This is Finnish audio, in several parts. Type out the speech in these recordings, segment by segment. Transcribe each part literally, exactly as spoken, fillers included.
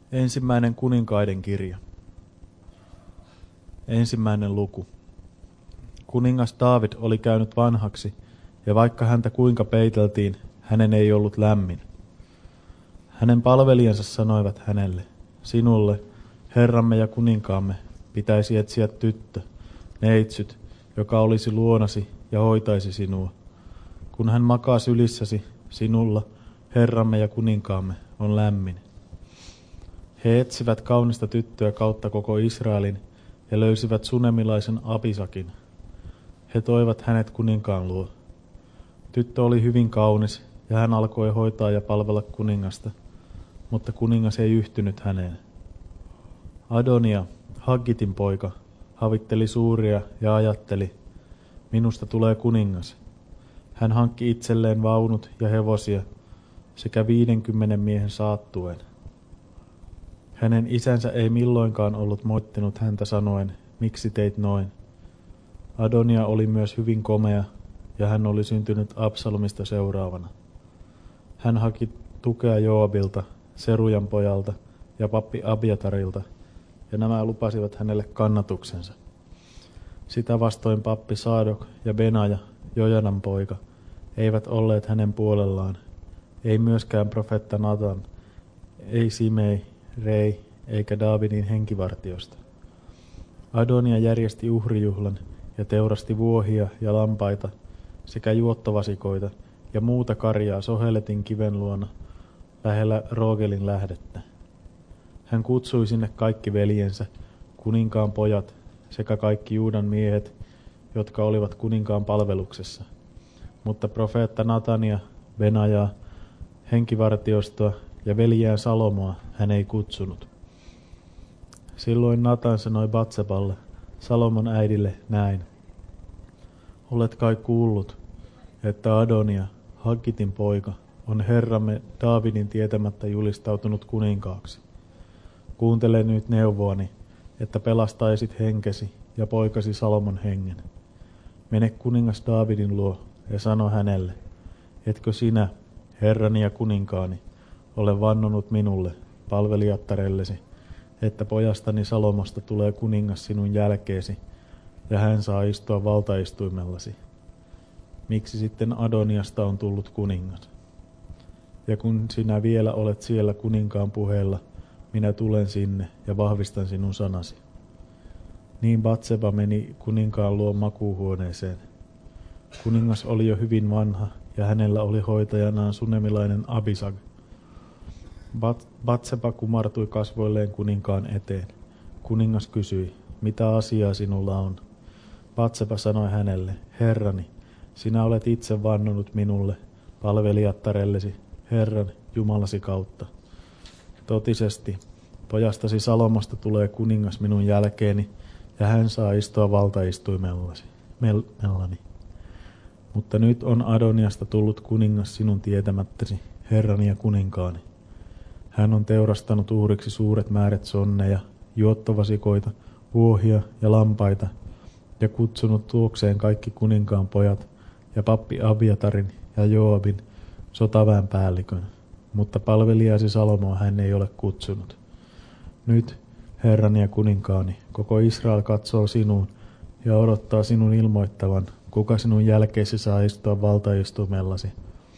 Ensimmäinen kuninkaiden kirja. Ensimmäinen luku. Kuningas Daavid oli käynyt vanhaksi, ja vaikka häntä kuinka peiteltiin, hänen ei ollut lämmin. Hänen palvelijansa sanoivat hänelle, sinulle, herramme ja kuninkaamme, pitäisi etsiä tyttö, neitsyt, joka olisi luonasi ja hoitaisi sinua. Kun hän makaa sylissäsi, sinulla, herramme ja kuninkaamme, on lämmin. He etsivät kaunista tyttöä kautta koko Israelin ja löysivät sunemilaisen Abisakin. He toivat hänet kuninkaan luo. Tyttö oli hyvin kaunis ja hän alkoi hoitaa ja palvella kuningasta, mutta kuningas ei yhtynyt häneen. Adonia, Haggitin poika, havitteli suuria ja ajatteli, minusta tulee kuningas. Hän hankki itselleen vaunut ja hevosia sekä viidenkymmenen miehen saattueen. Hänen isänsä ei milloinkaan ollut moittinut häntä sanoen, miksi teit noin. Adonia oli myös hyvin komea, ja hän oli syntynyt Absalomista seuraavana. Hän haki tukea Joabilta, Serujan pojalta ja pappi Abiatarilta, ja nämä lupasivat hänelle kannatuksensa. Sitä vastoin pappi Saadok ja Benaja, Jojanan poika, eivät olleet hänen puolellaan, ei myöskään profeetta Natan, ei Simei, Rei eikä Daavidin henkivartiosta. Adonia järjesti uhrijuhlan ja teurasti vuohia ja lampaita sekä juottovasikoita ja muuta karjaa Soheletin kiven luona lähellä Roogelin lähdettä. Hän kutsui sinne kaikki veljensä, kuninkaan pojat sekä kaikki Juudan miehet, jotka olivat kuninkaan palveluksessa. Mutta profeetta Natania, Benajaa, henkivartiostoa ja veljään Salomoa hän ei kutsunut. Silloin Natan sanoi Batseballe, Salomon äidille, näin. Olet kai kuullut, että Adonia, Haggitin poika, on herramme Daavidin tietämättä julistautunut kuninkaaksi. Kuuntele nyt neuvoani, että pelastaisit henkesi ja poikasi Salomon hengen. Mene kuningas Daavidin luo ja sano hänelle, etkö sinä, herrani ja kuninkaani, ole vannonut minulle, palvelijattarellesi, että pojastani Salomosta tulee kuningas sinun jälkeesi, ja hän saa istua valtaistuimellasi. Miksi sitten Adoniasta on tullut kuningas? Ja kun sinä vielä olet siellä kuninkaan puheella, minä tulen sinne ja vahvistan sinun sanasi. Niin Batseba meni kuninkaan luo makuuhuoneeseen. Kuningas oli jo hyvin vanha, ja hänellä oli hoitajanaan sunemilainen Abisag. Bat- Batseba kumartui kasvoilleen kuninkaan eteen. Kuningas kysyi, mitä asiaa sinulla on? Batseba sanoi hänelle, herrani, sinä olet itse vannonut minulle, palvelijattarellesi, Herran, Jumalasi kautta. Totisesti, pojastasi Salomosta tulee kuningas minun jälkeeni, ja hän saa istua valtaistuimellasi, mellani. Mutta nyt on Adoniasta tullut kuningas sinun tietämättäsi, herrani ja kuninkaani. Hän on teurastanut uhriksi suuret määrät sonneja, juottovasikoita, vuohia ja lampaita, ja kutsunut tuokseen kaikki kuninkaan pojat ja pappi Abiatarin ja Joabin sotaväen päällikön, mutta palvelijasi Salomoa hän ei ole kutsunut. Nyt, herrani ja kuninkaani, koko Israel katsoo sinuun ja odottaa sinun ilmoittavan, kuka sinun jälkeesi saa istua valtaistuimellasi.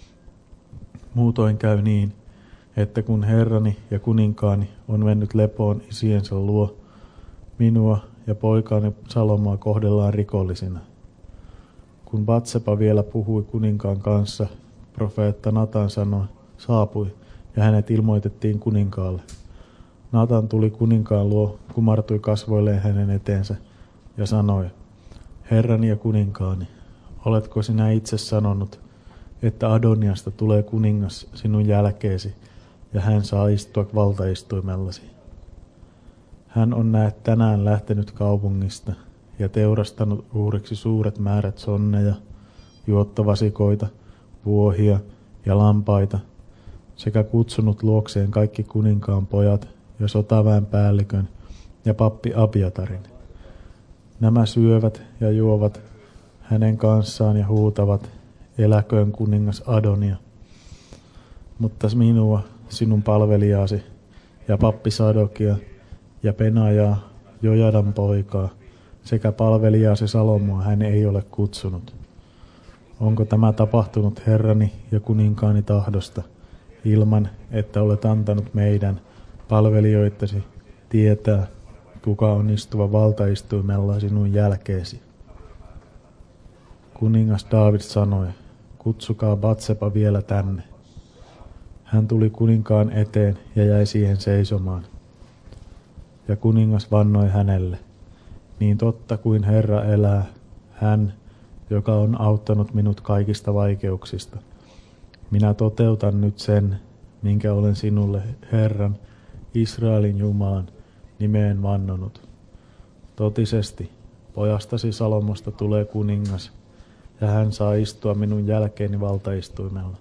Muutoin käy niin, että kun herrani ja kuninkaani on mennyt lepoon isiensä luo, minua ja poikaani Salomoa kohdellaan rikollisina. Kun Batseba vielä puhui kuninkaan kanssa, profeetta Natan sanoi, saapui, ja hänet ilmoitettiin kuninkaalle. Natan tuli kuninkaan luo, kumartui kasvoilleen hänen eteensä, ja sanoi, herrani ja kuninkaani, oletko sinä itse sanonut, että Adoniasta tulee kuningas sinun jälkeesi, ja hän saa istua valtaistuimellasi? Hän on näet tänään lähtenyt kaupungista ja teurastanut uhriksi suuret määrät sonneja, juottovasikoita, vuohia ja lampaita, sekä kutsunut luokseen kaikki kuninkaan pojat ja sotaväen päällikön ja pappi Abiatarin. Nämä syövät ja juovat hänen kanssaan ja huutavat, eläköön kuningas Adonia. Mutta minua, sinun palvelijasi, ja pappi Sadokia ja Benajaa, Jojadan poikaa, sekä palvelijaasi Salomoa hän ei ole kutsunut. Onko tämä tapahtunut Herrani ja kuninkaani tahdosta, ilman että olet antanut meidän palvelijoittasi tietää, kuka on istuva valtaistuimella sinun jälkeesi? Kuningas Daavid sanoi, kutsukaa Batsepa vielä tänne. Hän tuli kuninkaan eteen ja jäi siihen seisomaan. Ja kuningas vannoi hänelle, niin totta kuin Herra elää, hän, joka on auttanut minut kaikista vaikeuksista. Minä toteutan nyt sen, minkä olen sinulle, Herran, Israelin Jumalan, nimeen vannonut. Totisesti, pojastasi Salomosta tulee kuningas, ja hän saa istua minun jälkeeni valtaistuimella.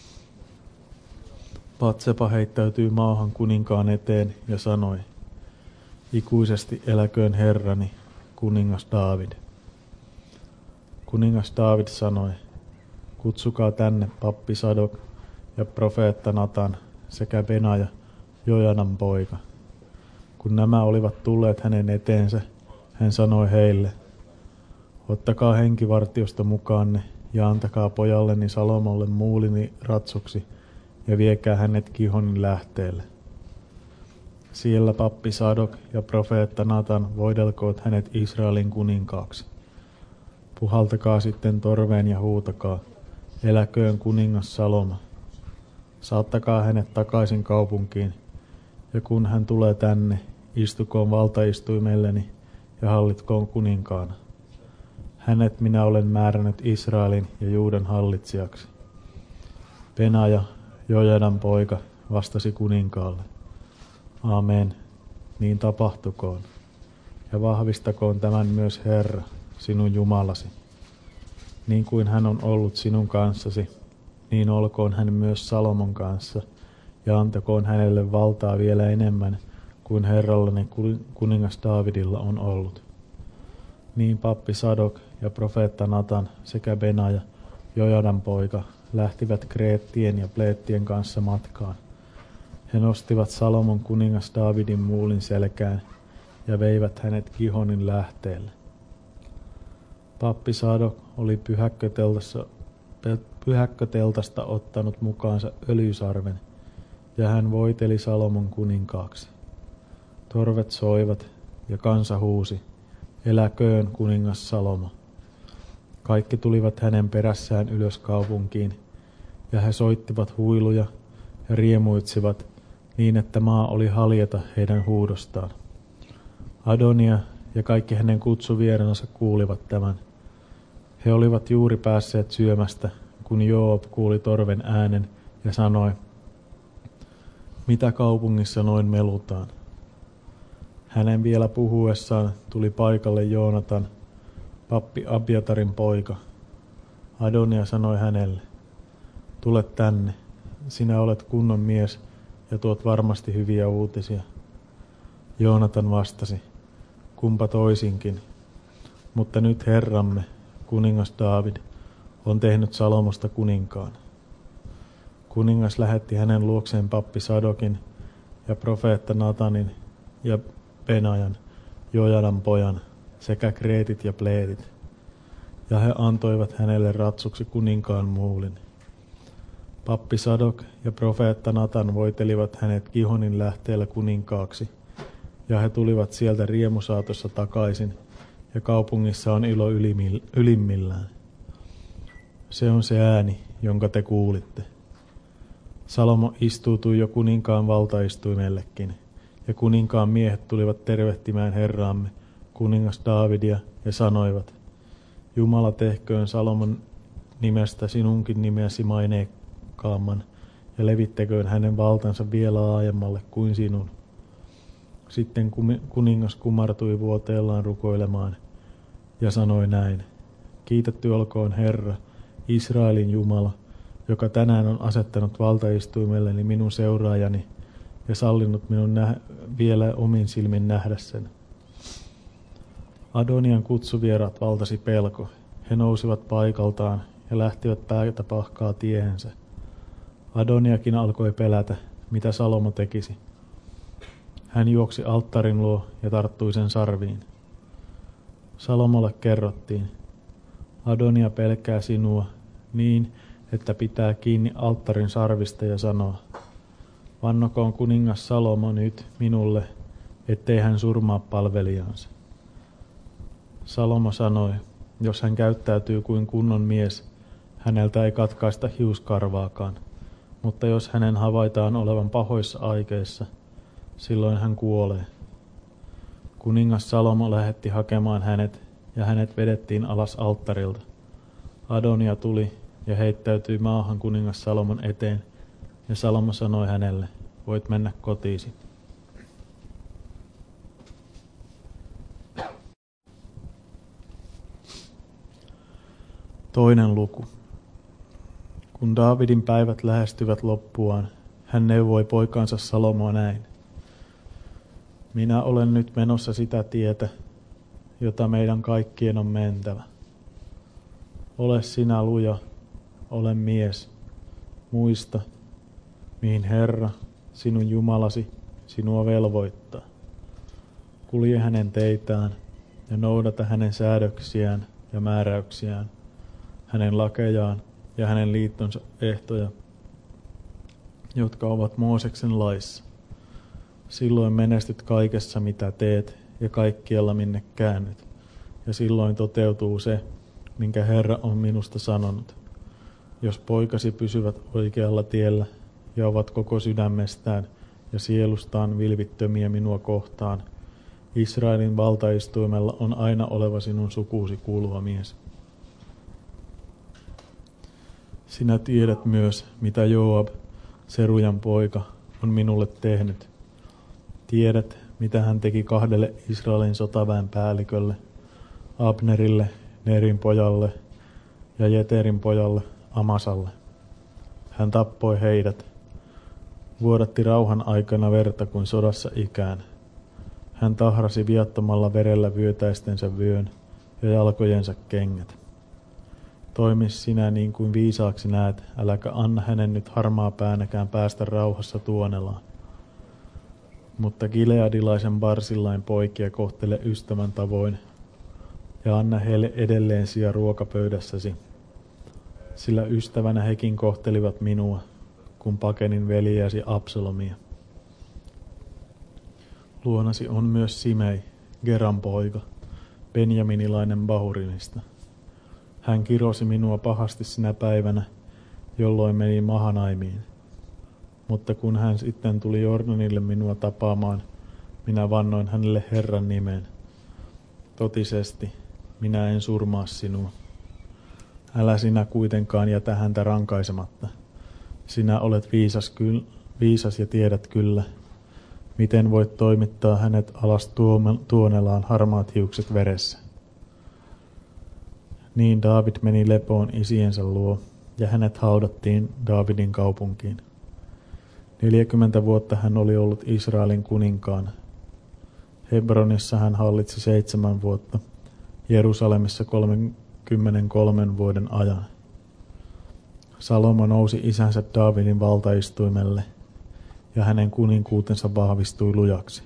Batsepa heittäytyi maahan kuninkaan eteen ja sanoi, ikuisesti eläköön Herrani, kuningas Daavid. Kuningas Daavid sanoi, kutsukaa tänne pappi Sadok ja profeetta Natan sekä Benaja, Jojadan poika. Kun nämä olivat tulleet hänen eteensä, hän sanoi heille, ottakaa henkivartiosta mukaanne ja antakaa pojalleni Salomolle muulini ratsuksi ja viekää hänet Gihonin lähteelle. Siellä pappi Sadok ja profeetta Natan voidelkoot hänet Israelin kuninkaaksi. Puhaltakaa sitten torveen ja huutakaa, eläköön kuningas Salomo. Saattakaa hänet takaisin kaupunkiin, ja kun hän tulee tänne, istukoon valtaistuimelleni ja hallitkoon kuninkaana. Hänet minä olen määrännyt Israelin ja Juudan hallitsijaksi. Benaja, Jojadan poika, vastasi kuninkaalle. Amen, niin tapahtukoon, ja vahvistakoon tämän myös Herra, sinun Jumalasi. Niin kuin hän on ollut sinun kanssasi, niin olkoon hän myös Salomon kanssa, ja antakoon hänelle valtaa vielä enemmän kuin Herrallani kuningas Daavidilla on ollut. Niin pappi Sadok ja profeetta Natan sekä Benaja, Jojadan poika, lähtivät Kreettien ja Pleettien kanssa matkaan. He nostivat Salomon kuningas Daavidin muulin selkään ja veivät hänet Gihonin lähteelle. Pappi Sadok oli pyhäkköteltasta ottanut mukaansa öljysarven, ja hän voiteli Salomon kuninkaaksi. Torvet soivat, ja kansa huusi, eläköön kuningas Salomo. Kaikki tulivat hänen perässään ylös kaupunkiin, ja he soittivat huiluja ja riemuitsivat niin, että maa oli haljeta heidän huudostaan. Adonia ja kaikki hänen kutsuvieransa kuulivat tämän. He olivat juuri päässeet syömästä, kun Joab kuuli torven äänen ja sanoi, mitä kaupungissa noin melutaan? Hänen vielä puhuessaan tuli paikalle Joonatan, pappi Abiatarin poika. Adonia sanoi hänelle, tule tänne, sinä olet kunnon mies ja tuot varmasti hyviä uutisia. Joonatan vastasi, kumpa toisinkin, mutta nyt Herramme, kuningas Daavid, on tehnyt Salomosta kuninkaan. Kuningas lähetti hänen luokseen pappi Sadokin ja profeetta Natanin ja Benajan, Jojadan pojan, sekä kreetit ja pleetit, ja he antoivat hänelle ratsuksi kuninkaan muulin. Pappi Sadok ja profeetta Natan voitelivat hänet Gihonin lähteellä kuninkaaksi, ja he tulivat sieltä riemusaatossa takaisin, ja kaupungissa on ilo ylimmillään. Se on se ääni, jonka te kuulitte. Salomo istuutui jo kuninkaan valtaistuimellekin, ja kuninkaan miehet tulivat tervehtimään herraamme, kuningas Daavidia, ja sanoivat, Jumala tehköön Salomon nimestä sinunkin nimeäsi maineikkaamman, ja levittäköön hänen valtansa vielä laajemmalle kuin sinun. Sitten kuningas kumartui vuoteellaan rukoilemaan, ja sanoi näin, kiitetty olkoon Herra, Israelin Jumala, joka tänään on asettanut valtaistuimelleni minun seuraajani, ja sallinut minun nä- vielä omin silmin nähdä sen. Adonian kutsuvieraat valtasi pelko. He nousivat paikaltaan ja lähtivät päätä pahkaa tiehensä. Adoniakin alkoi pelätä, mitä Salomo tekisi. Hän juoksi alttarin luo ja tarttui sen sarviin. Salomolle kerrottiin, Adonia pelkää sinua niin, että pitää kiinni alttarin sarvista ja sanoo, vannokoon kuningas Salomo nyt minulle, ettei hän surmaa palvelijaansa. Salomo sanoi, jos hän käyttäytyy kuin kunnon mies, häneltä ei katkaista hiuskarvaakaan, mutta jos hänen havaitaan olevan pahoissa aikeissa, silloin hän kuolee. Kuningas Salomo lähetti hakemaan hänet, ja hänet vedettiin alas alttarilta. Adonia tuli ja heittäytyi maahan kuningas Salomon eteen, ja Salomo sanoi hänelle, voit mennä kotiisi. Toinen luku. Kun Daavidin päivät lähestyvät loppuaan, hän neuvoi poikaansa Salomoa näin. Minä olen nyt menossa sitä tietä, jota meidän kaikkien on mentävä. Ole sinä luja, ole mies, muista, mihin Herra, sinun Jumalasi, sinua velvoittaa. Kulje hänen teitään ja noudata hänen säädöksiään ja määräyksiään, hänen lakejaan ja hänen liittonsa ehtoja, jotka ovat Mooseksen laissa. Silloin menestyt kaikessa, mitä teet, ja kaikkialla, minne käännyt. Ja silloin toteutuu se, minkä Herra on minusta sanonut. Jos poikasi pysyvät oikealla tiellä, ja ovat koko sydämestään ja sielustaan vilvittömiä minua kohtaan, Israelin valtaistuimella on aina oleva sinun sukuusi kuuluva mies. Sinä tiedät myös, mitä Joab, Serujan poika, on minulle tehnyt. Tiedät, mitä hän teki kahdelle Israelin sotaväen päällikölle, Abnerille, Nerin pojalle ja Jeterin pojalle, Amasalle. Hän tappoi heidät, vuodatti rauhan aikana verta kuin sodassa ikään. Hän tahrasi viattomalla verellä vyötäistensä vyön ja jalkojensa kengät. Toimi sinä niin kuin viisaaksi näet, äläkä anna hänen nyt harmaa päänäkään päästä rauhassa Tuonelaan. Mutta gileadilaisen Barsillain poikia kohtele ystävän tavoin, ja anna heille edelleen sija ruokapöydässäsi, sillä ystävänä hekin kohtelivat minua, kun pakenin veljäsi Absalomia. Luonasi on myös Simei, Geran poika, benjaminilainen Bahurimista. Hän kirosi minua pahasti sinä päivänä, jolloin meni Mahanaimiin. Mutta kun hän sitten tuli Jordanille minua tapaamaan, minä vannoin hänelle Herran nimeen. Totisesti, minä en surmaa sinua. Älä sinä kuitenkaan jätä häntä rankaisematta. Sinä olet viisas, kyl, viisas ja tiedät kyllä, miten voit toimittaa hänet alas Tuonelaan harmaat hiukset veressä. Niin Daavid meni lepoon isiensä luo, ja hänet haudattiin Daavidin kaupunkiin. Neljäkymmentä vuotta hän oli ollut Israelin kuninkaana. Hebronissa hän hallitsi seitsemän vuotta, Jerusalemissa kolmekymmentäkolmen vuoden ajan. Salomo nousi isänsä Daavidin valtaistuimelle, ja hänen kuninkuutensa vahvistui lujaksi.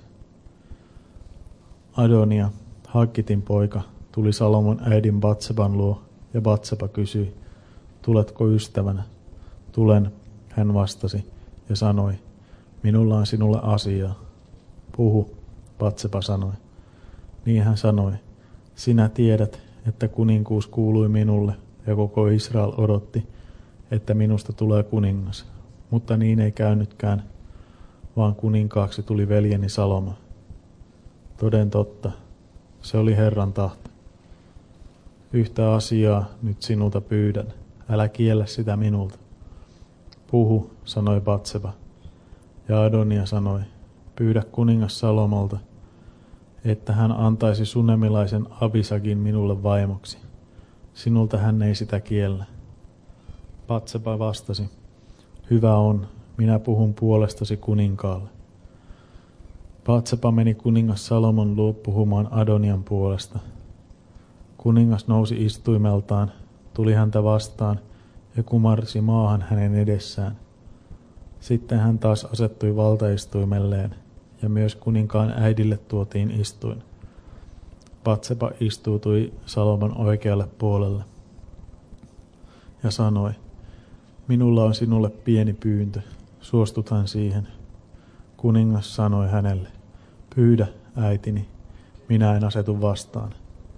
Adonia, Haggitin poika, tuli Salomon äidin Batseban luo, ja Batseba kysyi, tuletko ystävänä? Tulen, hän vastasi, ja sanoi, minulla on sinulle asiaa. Puhu, Batseba sanoi. Niin hän sanoi, sinä tiedät, että kuninkuus kuului minulle, ja koko Israel odotti, että minusta tulee kuningas. Mutta niin ei käynytkään, vaan kuninkaaksi tuli veljeni Salomo. Toden totta, se oli Herran tahto. Yhtä asiaa nyt sinulta pyydän, älä kiellä sitä minulta. Puhu, sanoi Batseba, ja Adonia sanoi, pyydä kuningas Salomolta, että hän antaisi sunemilaisen Abisagin minulle vaimoksi. Sinulta hän ei sitä kiellä. Batseba vastasi, hyvä on, minä puhun puolestasi kuninkaalle. Batseba meni kuningas Salomon luo puhumaan Adonian puolesta. Kuningas nousi istuimeltaan, tuli häntä vastaan ja kumarsi maahan hänen edessään. Sitten hän taas asettui valtaistuimelleen ja myös kuninkaan äidille tuotiin istuin. Batsepa istuutui Salomon oikealle puolelle ja sanoi, minulla on sinulle pieni pyyntö, suostuthan siihen. Kuningas sanoi hänelle, pyydä äitini, minä en asetu vastaan.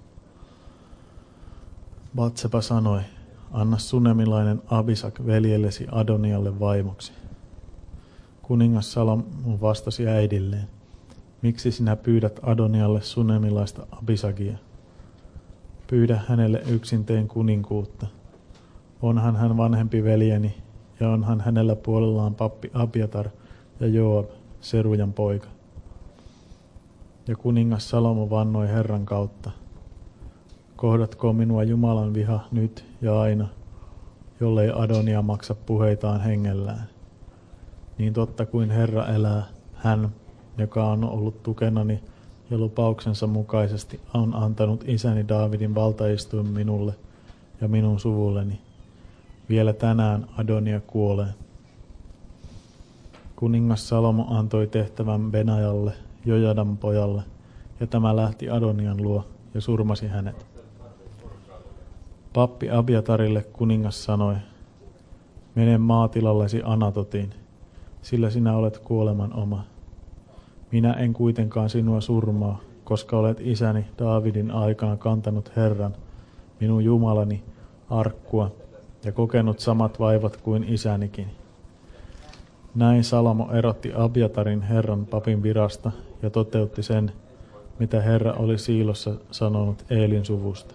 Batsepa sanoi, anna sunemilainen Abisak veljellesi Adonialle vaimoksi. Kuningas Salomon vastasi äidilleen, miksi sinä pyydät Adonialle sunemilaista Abisakia? Pyydä hänelle yksin teen kuninkuutta. Onhan hän vanhempi veljeni ja onhan hänellä puolellaan pappi Abiatar ja Joab, Serujan poika. Ja kuningas Salomo vannoi Herran kautta. Kohdatko minua Jumalan viha nyt ja aina, jollei Adonia maksa puheitaan hengellään. Niin totta kuin Herra elää, hän, joka on ollut tukenani ja lupauksensa mukaisesti on antanut isäni Daavidin valtaistuin minulle ja minun suvulleni. Vielä tänään Adonia kuolee. Kuningas Salomo antoi tehtävän Benajalle, Jojadan pojalle, ja tämä lähti Adonian luo ja surmasi hänet. Pappi Abiatarille kuningas sanoi, mene maatilallesi Anatotiin, sillä sinä olet kuoleman oma. Minä en kuitenkaan sinua surmaa, koska olet isäni Daavidin aikana kantanut Herran, minun Jumalani, arkkua, ja kokenut samat vaivat kuin isänikin. Näin Salomo erotti Abiatarin Herran papin virasta ja toteutti sen, mitä Herra oli Siilossa sanonut Eelin suvusta.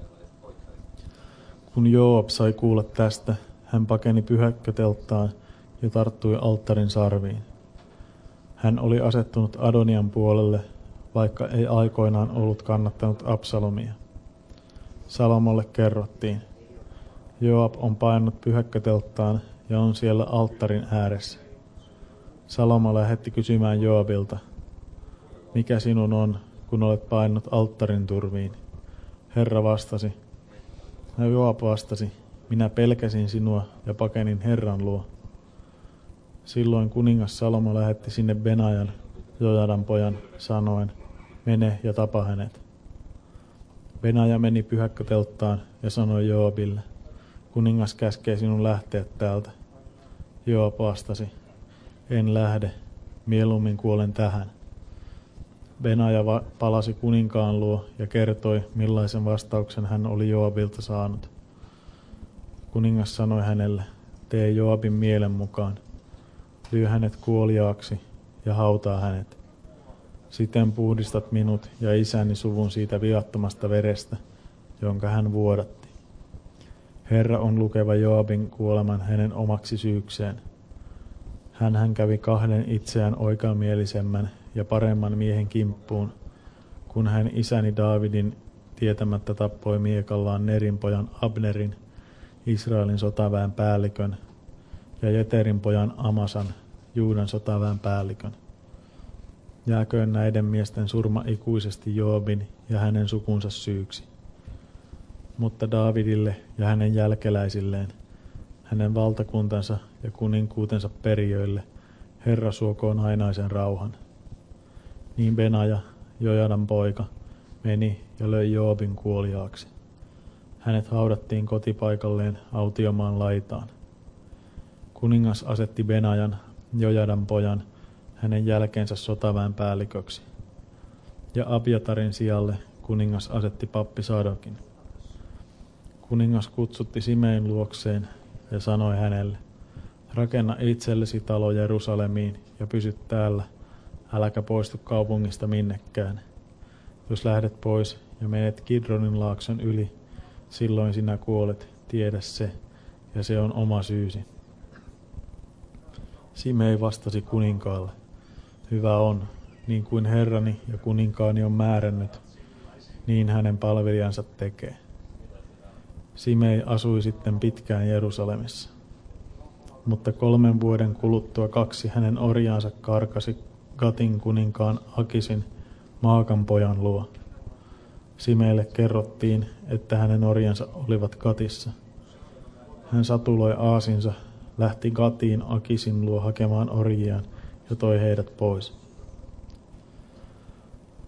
Kun Joab sai kuulla tästä, hän pakeni pyhäkkötelttaan ja tarttui alttarin sarviin. Hän oli asettunut Adonian puolelle, vaikka ei aikoinaan ollut kannattanut Absalomia. Salomolle kerrottiin, Joab on painut pyhäkkötelttaan ja on siellä alttarin ääressä. Salomo lähetti kysymään Joabilta, mikä sinun on, kun olet painut alttarin turviin? Herra vastasi, ja Joab vastasi, minä pelkäsin sinua ja pakenin Herran luo. Silloin kuningas Salomo lähetti sinne Benajan, Jojadan pojan, sanoen, mene ja tapa hänet. Benaja meni pyhäkkötelttaan ja sanoi Joabille, kuningas käskee sinun lähteä täältä. Joab vastasi, en lähde, mieluummin kuolen tähän. Benaja palasi kuninkaan luo ja kertoi, millaisen vastauksen hän oli Joabilta saanut. Kuningas sanoi hänelle, tee Joabin mielen mukaan, lyö hänet kuoliaaksi ja hautaa hänet. Siten puhdistat minut ja isäni suvun siitä viattomasta verestä, jonka hän vuodatti. Herra on lukeva Joabin kuoleman hänen omaksi syykseen. Hänhän kävi kahden itseään oikeamielisemmän ja paremman miehen kimppuun, kun hän isäni Daavidin tietämättä tappoi miekallaan Nerin pojan Abnerin, Israelin sotaväen päällikön, ja Jeterin pojan Amasan, Juudan sotaväen päällikön. Jääköön näiden miesten surma ikuisesti Joabin ja hänen sukunsa syyksi. Mutta Daavidille ja hänen jälkeläisilleen, hänen valtakuntansa ja kuninkuutensa perijöille, Herra suokoon ainaisen rauhan. Niin Benaja, Jojadan poika, meni ja löi Joabin kuoliaaksi. Hänet haudattiin kotipaikalleen autiomaan laitaan. Kuningas asetti Benajan, Jojadan pojan, hänen jälkeensä sotaväen päälliköksi. Ja Abiatarin sijalle kuningas asetti pappi Sadokin. Kuningas kutsutti Simein luokseen ja sanoi hänelle, rakenna itsellesi talo Jerusalemiin ja pysy täällä, äläkä poistu kaupungista minnekään. Jos lähdet pois ja menet Kidronin laakson yli, silloin sinä kuolet, tiedä se, ja se on oma syysi. Simei vastasi kuninkaalle, hyvä on, niin kuin herrani ja kuninkaani on määrännyt, niin hänen palvelijansa tekee. Simei asui sitten pitkään Jerusalemissa. Mutta kolmen vuoden kuluttua kaksi hänen orjaansa karkasi Gatin kuninkaan Akisin, Maakan pojan luo. Simeille kerrottiin, että hänen orjansa olivat Gatissa. Hän satuloi aasinsa, lähti Gatiin Akisin luo hakemaan orjiaan ja toi heidät pois.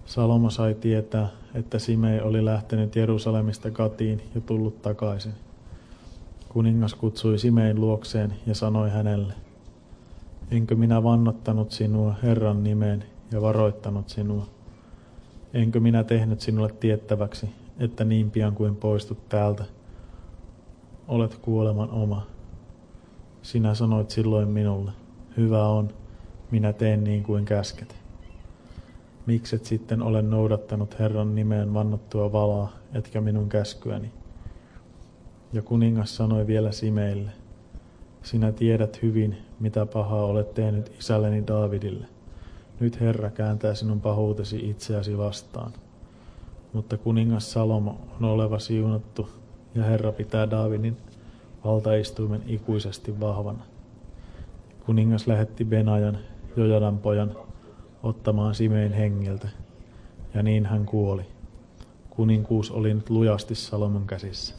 Salomo sai tietää, että Simei oli lähtenyt Jerusalemista Gatiin ja tullut takaisin. Kuningas kutsui Simein luokseen ja sanoi hänelle, enkö minä vannottanut sinua Herran nimeen ja varoittanut sinua? Enkö minä tehnyt sinulle tiettäväksi, että niin pian kuin poistut täältä, olet kuoleman oma? Sinä sanoit silloin minulle, hyvä on, minä teen niin kuin käsket. Mikset sitten ole noudattanut Herran nimeen vannottua valaa, etkä minun käskyäni? Ja kuningas sanoi vielä Simeille, sinä tiedät hyvin, mitä pahaa olet tehnyt isälleni Daavidille. Nyt Herra kääntää sinun pahuutesi itseäsi vastaan. Mutta kuningas Salomo on oleva siunattu, ja Herra pitää Daavidin valtaistuimen ikuisesti vahvana. Kuningas lähetti Benajan, Jojadan pojan, ottamaan Simein hengiltä, ja niin hän kuoli. Kuninkuus oli nyt lujasti Salomon käsissä.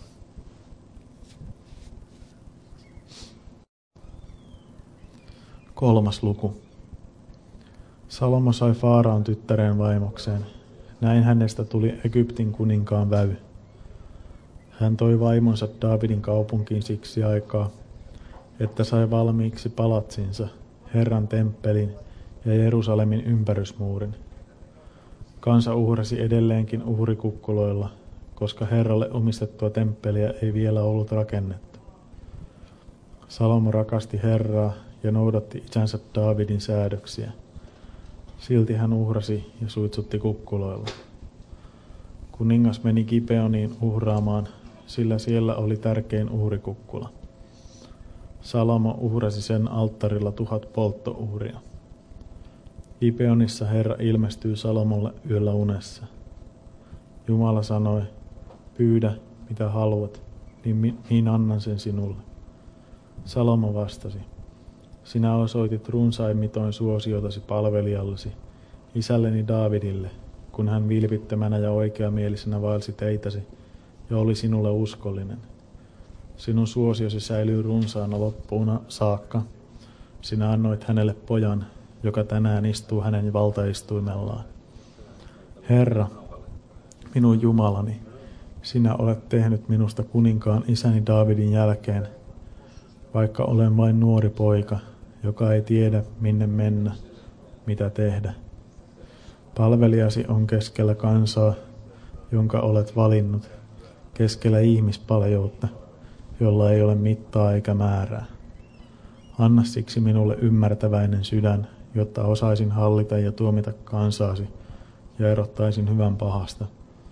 Kolmas luku. Salomo sai Faaraon tyttären vaimokseen. Näin hänestä tuli Egyptin kuninkaan vävy. Hän toi vaimonsa Daavidin kaupunkiin siksi aikaa, että sai valmiiksi palatsinsa, Herran temppelin ja Jerusalemin ympärysmuurin. Kansa uhrasi edelleenkin uhrikukkuloilla, koska Herralle omistettua temppeliä ei vielä ollut rakennettu. Salomo rakasti Herraa ja noudatti isänsä Daavidin säädöksiä. Silti hän uhrasi ja suitsutti kukkuloilla. Kuningas meni Gibeoniin uhraamaan, sillä siellä oli tärkein uhrikukkula. Salomo uhrasi sen alttarilla tuhat polttouhria. Gibeonissa Herra ilmestyy Salomolle yöllä unessa. Jumala sanoi, pyydä mitä haluat, niin, niin annan sen sinulle. Salomo vastasi, sinä osoitit runsain mitoin suosiotasi palvelijallesi, isälleni Daavidille, kun hän vilpittömänä ja oikeamielisenä vaelsi teitäsi ja oli sinulle uskollinen. Sinun suosiosi säilyy runsaana loppuun saakka. Sinä annoit hänelle pojan, joka tänään istuu hänen valtaistuimellaan. Herra, minun Jumalani, sinä olet tehnyt minusta kuninkaan isäni Daavidin jälkeen, vaikka olen vain nuori poika, joka ei tiedä minne mennä, mitä tehdä. Palvelijasi on keskellä kansaa, jonka olet valinnut, keskellä ihmispaljoutta, jolla ei ole mittaa eikä määrää. Anna siksi minulle ymmärtäväinen sydän, jotta osaisin hallita ja tuomita kansaasi ja erottaisin hyvän pahasta.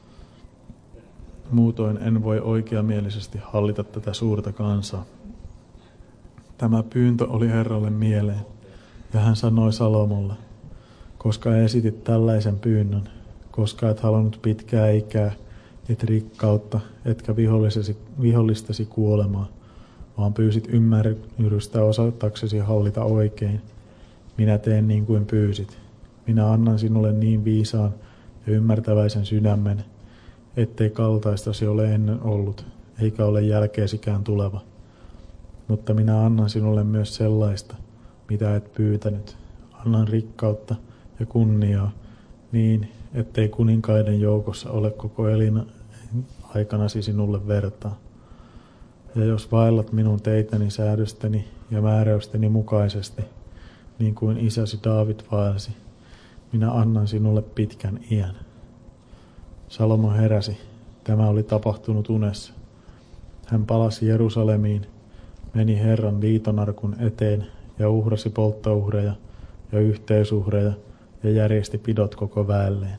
Muutoin en voi oikeamielisesti hallita tätä suurta kansaa. Tämä pyyntö oli Herralle mieleen, ja hän sanoi Salomolle, koska esitit tällaisen pyynnön, koska et halunnut pitkää ikää, et rikkautta, etkä vihollistasi kuolemaa, vaan pyysit ymmärrystä osataksesi hallita oikein. Minä teen niin kuin pyysit. Minä annan sinulle niin viisaan ja ymmärtäväisen sydämen, ettei kaltaistasi ole ennen ollut, eikä ole jälkeesikään tuleva. Mutta minä annan sinulle myös sellaista, mitä et pyytänyt. Annan rikkautta ja kunniaa, niin ettei kuninkaiden joukossa ole koko elin aikanasi sinulle vertaa. Ja jos vaellat minun teitäni säädösteni ja määräysteni mukaisesti, niin kuin isäsi Daavid vaelsi, minä annan sinulle pitkän iän. Salomo heräsi. Tämä oli tapahtunut unessa. Hän palasi Jerusalemiin, meni Herran liitonarkun eteen ja uhrasi polttouhreja ja yhteisuhreja ja järjesti pidot koko väelleen.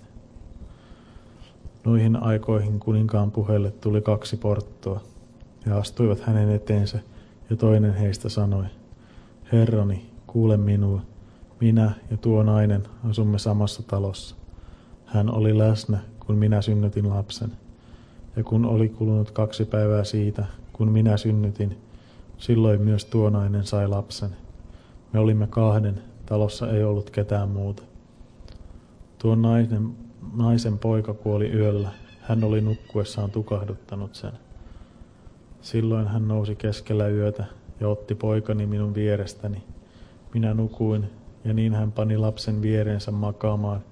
Noihin aikoihin kuninkaan puheelle tuli kaksi porttoa. He astuivat hänen eteensä, ja toinen heistä sanoi, Herrani, kuule minua, minä ja tuo nainen asumme samassa talossa. Hän oli läsnä, kun minä synnytin lapsen. Ja kun oli kulunut kaksi päivää siitä, kun minä synnytin, silloin myös tuo nainen sai lapsen. Me olimme kahden, talossa ei ollut ketään muuta. Tuon naisen, naisen poika kuoli yöllä, hän oli nukkuessaan tukahduttanut sen. Silloin hän nousi keskellä yötä ja otti poikani minun vierestäni. Minä nukuin, ja niin hän pani lapsen viereensä makaamaan,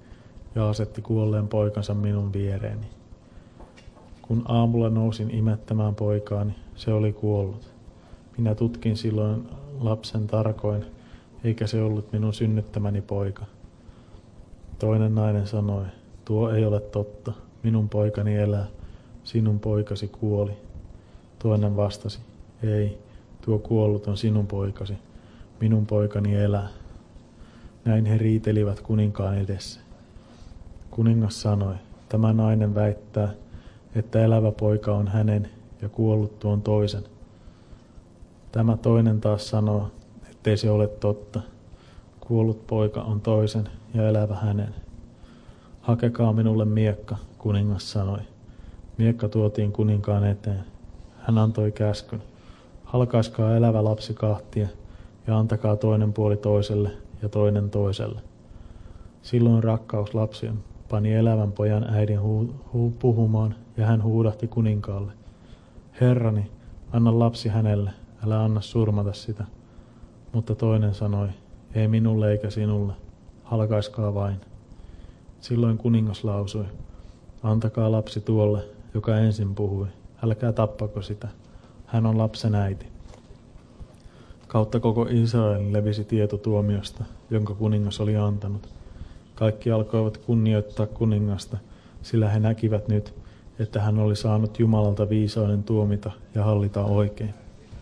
ja asetti kuolleen poikansa minun viereeni. Kun aamulla nousin imettämään poikaani, se oli kuollut. Minä tutkin silloin lapsen tarkoin, eikä se ollut minun synnyttämäni poika. Toinen nainen sanoi, tuo ei ole totta, minun poikani elää, sinun poikasi kuoli. Toinen vastasi, ei, tuo kuollut on sinun poikasi, minun poikani elää. Näin he riitelivät kuninkaan edessä. Kuningas sanoi, tämä nainen väittää, että elävä poika on hänen ja kuollut tuon toisen. Tämä toinen taas sanoo, ettei se ole totta. Kuollut poika on toisen ja elävä hänen. Hakekaa minulle miekka, kuningas sanoi. Miekka tuotiin kuninkaan eteen. Hän antoi käskyn. Halkaiskaa elävä lapsi kahtia ja antakaa toinen puoli toiselle ja toinen toiselle. Silloin rakkaus lapsien pani elävän pojan äidin huu, huu, puhumaan ja hän huudahti kuninkaalle. Herrani, anna lapsi hänelle, älä anna surmata sitä. Mutta toinen sanoi, ei minulle eikä sinulle, halkaiskaa vain. Silloin kuningas lausui, antakaa lapsi tuolle, joka ensin puhui, älkää tappako sitä, hän on lapsen äiti. Kautta koko Israelin levisi tieto tuomiosta, jonka kuningas oli antanut. Kaikki alkoivat kunnioittaa kuningasta, sillä he näkivät nyt, että hän oli saanut Jumalalta viisauden tuomita ja hallita oikein.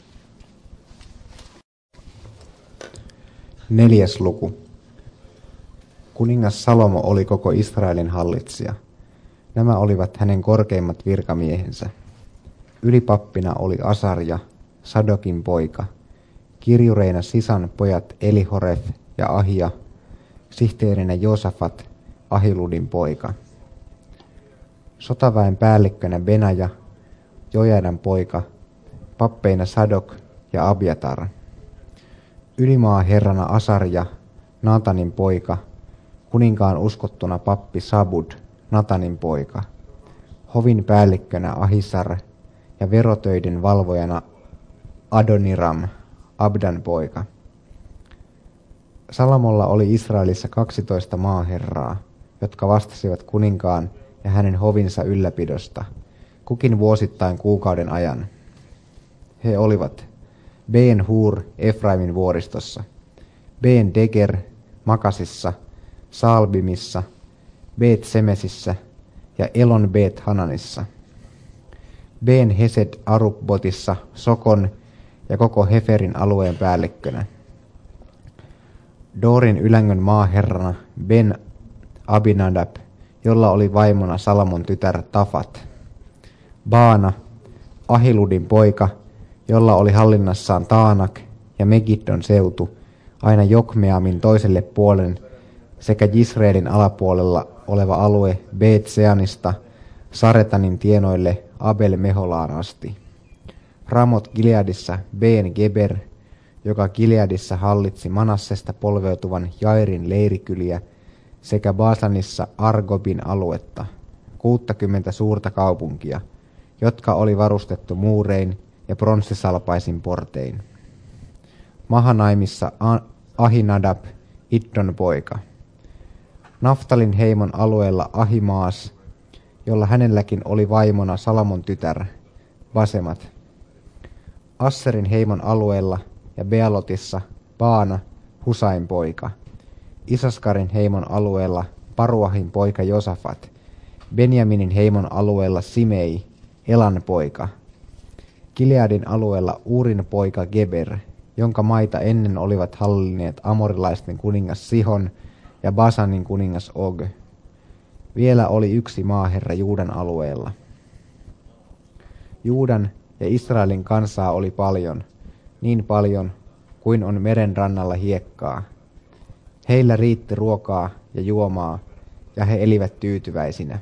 Neljäs luku. Kuningas Salomo oli koko Israelin hallitsija. Nämä olivat hänen korkeimmat virkamiehensä. Ylipappina oli Asarja, Sadokin poika, kirjureina Sisan pojat Elihoref ja Ahia, sihteerinä Josafat, Ahiludin poika. Sotaväen päällikkönä Benaja, Jojadan poika, pappeina Sadok ja Abjatar. Ylimaaherrana Asarja, Natanin poika, kuninkaan uskottuna pappi Sabud, Natanin poika, hovin päällikkönä Ahisar ja verotöiden valvojana Adoniram, Abdan poika. Salomolla oli Israelissa kaksitoista maaherraa, jotka vastasivat kuninkaan ja hänen hovinsa ylläpidosta, kukin vuosittain kuukauden ajan. He olivat Ben Hur Efraimin vuoristossa, Ben Deger Makasissa, Saalbimissa, Bet Semesissä ja Elon Bet Hananissa, Ben Hesed Arupbotissa, Sokon ja koko Heferin alueen päällikkönä, Dorin ylängön maaherrana Ben Abinadab, jolla oli vaimona Salomon tytär Tafat, Baana, Ahiludin poika, jolla oli hallinnassaan Taanak ja Megiddon seutu, aina Jokmeamin toiselle puolen sekä Jisreelin alapuolella oleva alue Bet-Seanista Saretanin tienoille Abel Meholaan asti. Ramot Gileadissa Ben Geber, joka Gileadissa hallitsi Manassesta polveutuvan Jairin leirikyliä, sekä Baasanissa Argobin aluetta, kuuttakymmentä suurta kaupunkia, jotka oli varustettu muurein ja pronssisalpaisin portein. Mahanaimissa Ahinadab, Iddon poika. Naftalin heimon alueella Ahimaas, jolla hänelläkin oli vaimona Salomon tytär, Basemat. Asserin heimon alueella ja Bealotissa Baana, Husain poika. Isaskarin heimon alueella Paruahin poika Josafat. Benjaminin heimon alueella Simei, Elan poika. Gileadin alueella Uurin poika Geber, jonka maita ennen olivat hallinneet amorilaisten kuningas Sihon ja Basanin kuningas Og. Vielä oli yksi maaherra Juudan alueella. Juudan ja Israelin kansaa oli paljon, niin paljon kuin on meren rannalla hiekkaa. Heillä riitti ruokaa ja juomaa, ja he elivät tyytyväisinä.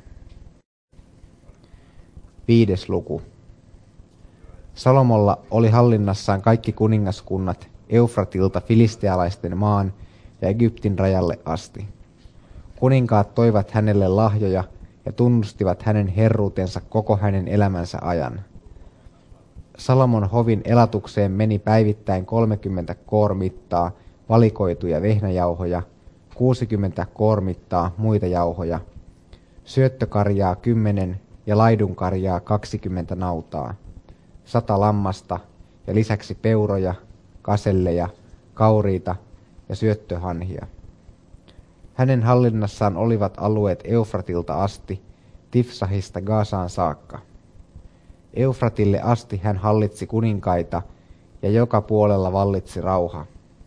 Viides luku. Salomolla oli hallinnassaan kaikki kuningaskunnat Eufratilta filistealaisten maan ja Egyptin rajalle asti. Kuninkaat toivat hänelle lahjoja ja tunnustivat hänen herruutensa koko hänen elämänsä ajan. Salomon hovin elatukseen meni päivittäin kolmekymmentä koor mittaa valikoituja vehnäjauhoja, kuusikymmentä koormittaa muita jauhoja, syöttökarjaa kymmenen ja laidunkarjaa kaksikymmentä nautaa, sata lammasta ja lisäksi peuroja, kaselleja, kauriita ja syöttöhanhia. Hänen hallinnassaan olivat alueet Eufratilta asti, Tifsahista Gazaan saakka. Eufratille asti hän hallitsi kuninkaita ja joka puolella vallitsi rauha.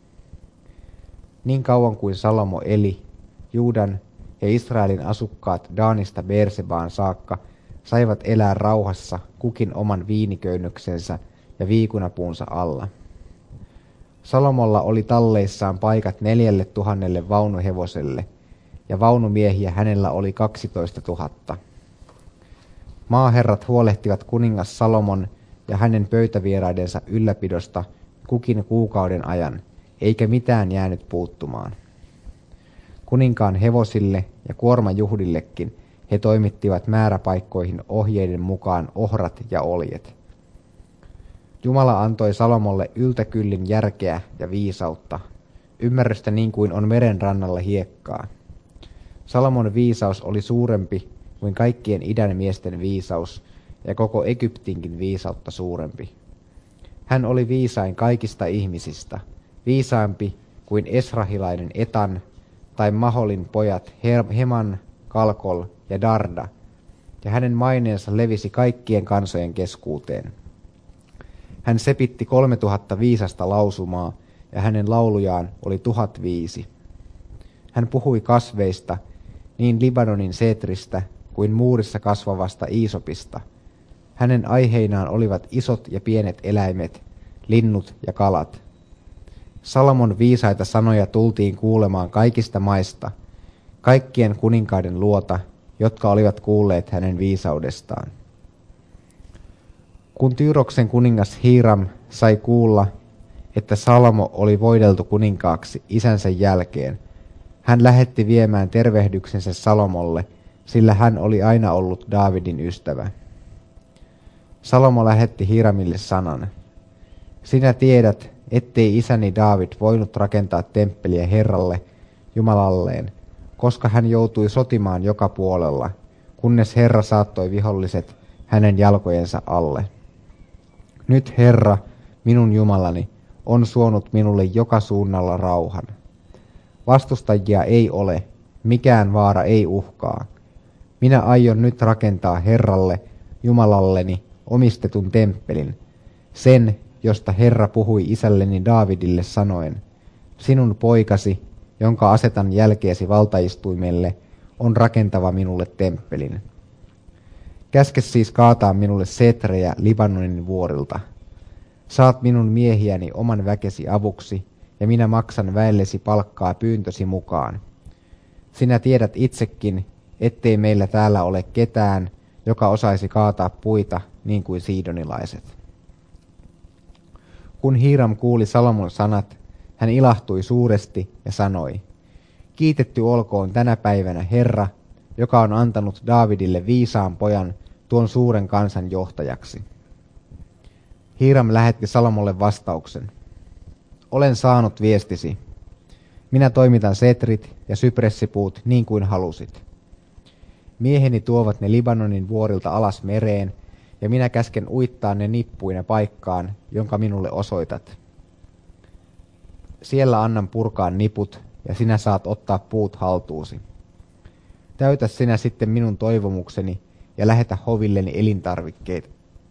Niin kauan kuin Salomo eli, Juudan ja Israelin asukkaat Daanista Beersebaan saakka saivat elää rauhassa kukin oman viiniköynnöksensä ja viikunapuunsa alla. Salomolla oli talleissaan paikat neljälle tuhannelle vaunuhevoselle, ja vaunumiehiä hänellä oli kaksitoista tuhatta. Maaherrat huolehtivat kuningas Salomon ja hänen pöytävieraidensa ylläpidosta kukin kuukauden ajan, eikä mitään jäänyt puuttumaan. Kuninkaan hevosille ja kuormajuhdillekin he toimittivat määräpaikkoihin ohjeiden mukaan ohrat ja oljet. Jumala antoi Salomolle yltäkyllin järkeä ja viisautta, ymmärrystä niin kuin on meren rannalla hiekkaa. Salomon viisaus oli suurempi kuin kaikkien idän miesten viisaus ja koko Egyptinkin viisautta suurempi. Hän oli viisain kaikista ihmisistä, viisaampi kuin esrahilainen Etan tai Maholin pojat Heman, Kalkol ja Darda, ja hänen maineensa levisi kaikkien kansojen keskuuteen. Hän sepitti kolme tuhatta viisasta lausumaa, ja hänen laulujaan oli tuhat viisi. Hän puhui kasveista, niin Libanonin seetristä kuin muurissa kasvavasta iisopista. Hänen aiheinaan olivat isot ja pienet eläimet, linnut ja kalat. Salomon viisaita sanoja tultiin kuulemaan kaikista maista, kaikkien kuninkaiden luota, jotka olivat kuulleet hänen viisaudestaan. Kun Tyyroksen kuningas Hiiram sai kuulla, että Salomo oli voideltu kuninkaaksi isänsä jälkeen, hän lähetti viemään tervehdyksensä Salomolle, sillä hän oli aina ollut Daavidin ystävä. Salomo lähetti Hiiramille sanan: sinä tiedät, ettei isäni Daavid voinut rakentaa temppeliä Herralle, Jumalalleen, koska hän joutui sotimaan joka puolella, kunnes Herra saattoi viholliset hänen jalkojensa alle. Nyt Herra, minun Jumalani, on suonut minulle joka suunnalla rauhan. Vastustajia ei ole, mikään vaara ei uhkaa. Minä aion nyt rakentaa Herralle, Jumalalleni, omistetun temppelin, sen, josta Herra puhui isälleni Daavidille sanoen: sinun poikasi, jonka asetan jälkeesi valtaistuimelle, on rakentava minulle temppelin. Käske siis kaataa minulle setrejä Libanonin vuorilta. Saat minun miehiäni oman väkesi avuksi, ja minä maksan väellesi palkkaa pyyntösi mukaan. Sinä tiedät itsekin, ettei meillä täällä ole ketään, joka osaisi kaataa puita niin kuin siidonilaiset. Kun Hiiram kuuli Salomon sanat, hän ilahtui suuresti ja sanoi: kiitetty olkoon tänä päivänä Herra, joka on antanut Daavidille viisaan pojan tuon suuren kansan johtajaksi. Hiiram lähetti Salomolle vastauksen: olen saanut viestisi. Minä toimitan setrit ja sypressipuut niin kuin halusit. Mieheni tuovat ne Libanonin vuorilta alas mereen, ja minä käsken uittaa ne nippuina paikkaan, jonka minulle osoitat. Siellä annan purkaa niput, ja sinä saat ottaa puut haltuusi. Täytä sinä sitten minun toivomukseni, ja lähetä hovilleni elintarvikkeita.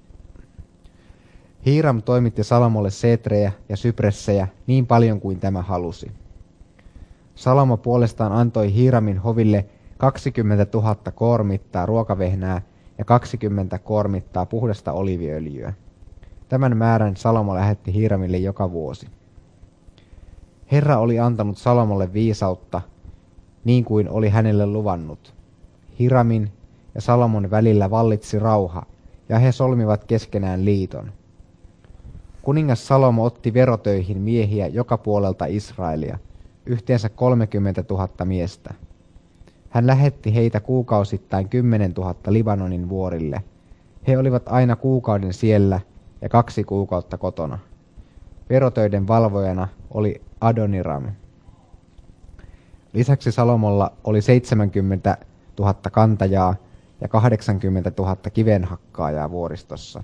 Hiiram toimitti Salomolle setrejä ja sypressejä niin paljon kuin tämä halusi. Salomo puolestaan antoi Hiiramin hoville kaksikymmentätuhatta koormittaa ruokavehnää ja kaksikymmentä koormittaa puhdasta oliiviöljyä. Tämän määrän Salomo lähetti Hiiramille joka vuosi. Herra oli antanut Salomolle viisautta, niin kuin oli hänelle luvannut. Hiiramin ja Salomon välillä vallitsi rauha, ja he solmivat keskenään liiton. Kuningas Salomo otti verotöihin miehiä joka puolelta Israelia, yhteensä kolmekymmentätuhatta miestä. Hän lähetti heitä kuukausittain kymmenentuhatta Libanonin vuorille. He olivat aina kuukauden siellä ja kaksi kuukautta kotona. Verotöiden valvojana oli Adoniram. Lisäksi Salomolla oli seitsemänkymmentätuhatta kantajaa ja kahdeksankymmentätuhatta kivenhakkaajaa vuoristossa.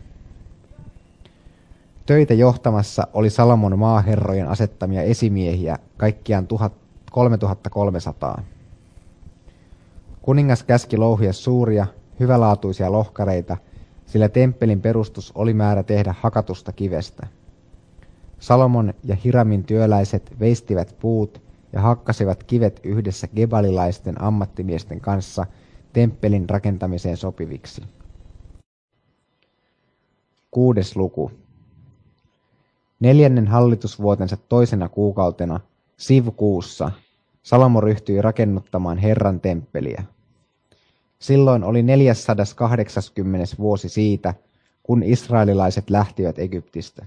Töitä johtamassa oli Salomon maaherrojen asettamia esimiehiä kaikkiaan kolmetuhattakolmesataa. Kuningas käski louhia suuria, hyvälaatuisia lohkareita, sillä temppelin perustus oli määrä tehdä hakatusta kivestä. Salomon ja Hiramin työläiset veistivät puut ja hakkasivat kivet yhdessä gebalilaisten ammattimiesten kanssa temppelin rakentamiseen sopiviksi. Kuudes luku. Neljännen hallitusvuotensa toisena kuukautena, Siv-kuussa, Salomo ryhtyi rakennuttamaan Herran temppeliä. Silloin oli neljäsataakahdeksaskymmenes vuosi siitä, kun israelilaiset lähtivät Egyptistä.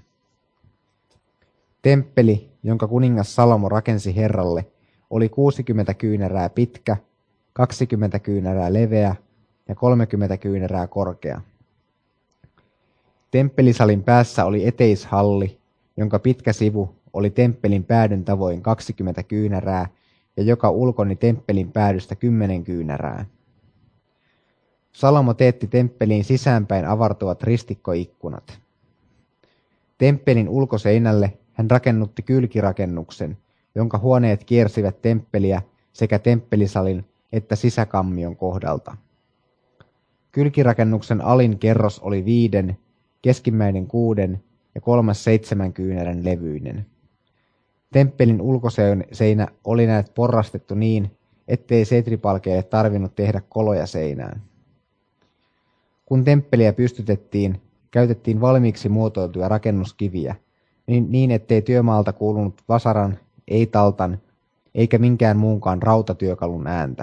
Temppeli, jonka kuningas Salomo rakensi Herralle, oli kuusikymmentä kyynärää pitkä, kaksikymmentä kyynärää leveä ja kolmekymmentä kyynärää korkea. Temppelisalin päässä oli eteishalli, jonka pitkä sivu oli temppelin päädyn tavoin kaksikymmentä kyynärää ja joka ulkoni temppelin päädystä kymmenen kyynärää. Salomo teetti temppeliin sisäänpäin avartuvat ristikkoikkunat. Temppelin ulkoseinälle hän rakennutti kylkirakennuksen, jonka huoneet kiersivät temppeliä sekä temppelisalin että sisäkammion kohdalta. Kylkirakennuksen alin kerros oli viiden, keskimmäinen kuuden ja kolmas seitsemän kyynärän levyinen. Temppelin ulkoseinä oli näet porrastettu niin, ettei setripalkeille tarvinnut tehdä koloja seinään. Kun temppeliä pystytettiin, käytettiin valmiiksi muotoiltuja rakennuskiviä, niin, niin ettei työmaalta kuulunut vasaran, ei taltan, eikä minkään muunkaan rautatyökalun ääntä.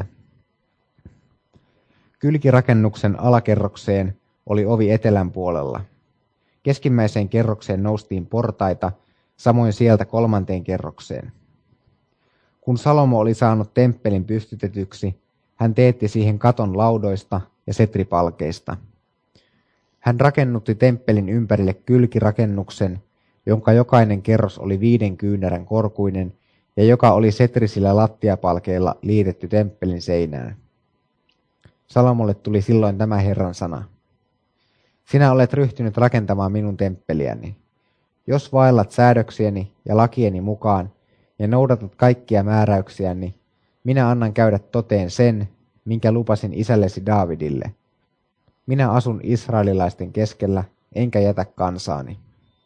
Kylkirakennuksen alakerrokseen oli ovi etelän puolella. Keskimmäiseen kerrokseen noustiin portaita, samoin sieltä kolmanteen kerrokseen. Kun Salomo oli saanut temppelin pystytetyksi, hän teetti siihen katon laudoista ja setripalkeista. Hän rakennutti temppelin ympärille kylkirakennuksen, jonka jokainen kerros oli viiden kyynärän korkuinen ja joka oli setrisillä lattiapalkeilla liitetty temppelin seinään. Salomolle tuli silloin tämä Herran sana. Sinä olet ryhtynyt rakentamaan minun temppeliäni. Jos vaellat säädöksieni ja lakieni mukaan ja noudatat kaikkia määräyksiäni, minä annan käydä toteen sen, minkä lupasin isällesi Daavidille. Minä asun israelilaisten keskellä, enkä jätä kansaani.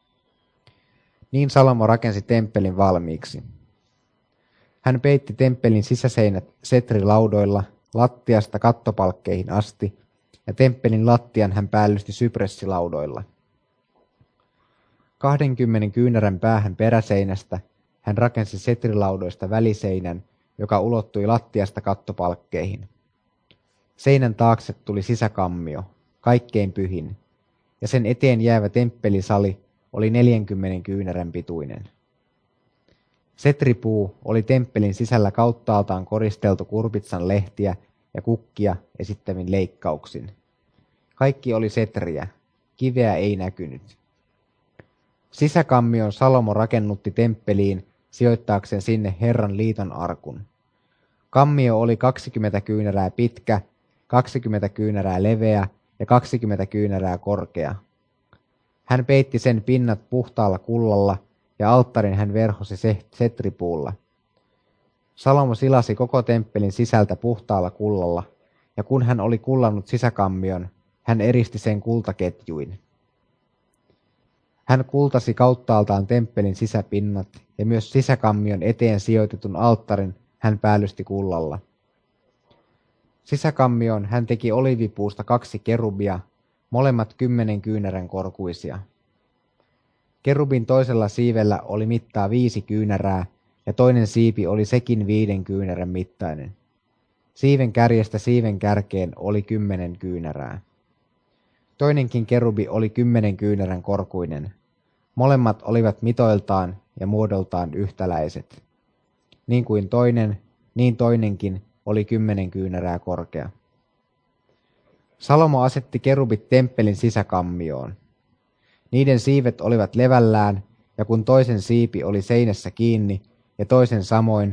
Niin Salomo rakensi temppelin valmiiksi. Hän peitti temppelin sisäseinät setrilaudoilla lattiasta kattopalkkeihin asti, ja temppelin lattian hän päällysti sypressilaudoilla. Kahdenkymmenen kyynärän päähän peräseinästä hän rakensi setrilaudoista väliseinän, joka ulottui lattiasta kattopalkkeihin. Seinän taakse tuli sisäkammio, kaikkein pyhin, ja sen eteen jäävä temppelisali oli neljänkymmenen kyynärän pituinen. Setripuu oli temppelin sisällä kauttaaltaan koristeltu kurpitsan lehtiä ja kukkia esittävin leikkauksin. Kaikki oli setriä, kiveä ei näkynyt. Sisäkammion Salomo rakennutti temppeliin sijoittaakseen sinne Herran liiton arkun. Kammio oli kaksikymmentä kyynärää pitkä, kaksikymmentä kyynärää leveä ja kaksikymmentä kyynärää korkea. Hän peitti sen pinnat puhtaalla kullalla ja alttarin hän verhosi setripuulla. Salomo silasi koko temppelin sisältä puhtaalla kullalla, ja kun hän oli kullannut sisäkammion, hän eristi sen kultaketjuin. Hän kultasi kauttaaltaan temppelin sisäpinnat ja myös sisäkammion eteen sijoitetun alttarin hän päällysti kullalla. Sisäkammioon hän teki olivipuusta kaksi kerubia, molemmat kymmenen kyynärän korkuisia. Kerubin toisella siivellä oli mittaa viisi kyynärää ja toinen siipi oli sekin viiden kyynärän mittainen. Siiven kärjestä siiven kärkeen oli kymmenen kyynärää. Toinenkin kerubi oli kymmenen kyynärän korkuinen. Molemmat olivat mitoiltaan ja muodoltaan yhtäläiset. Niin kuin toinen, niin toinenkin oli kymmenen kyynärää korkea. Salomo asetti kerubit temppelin sisäkammioon. Niiden siivet olivat levällään, ja kun toisen siipi oli seinässä kiinni ja toisen samoin,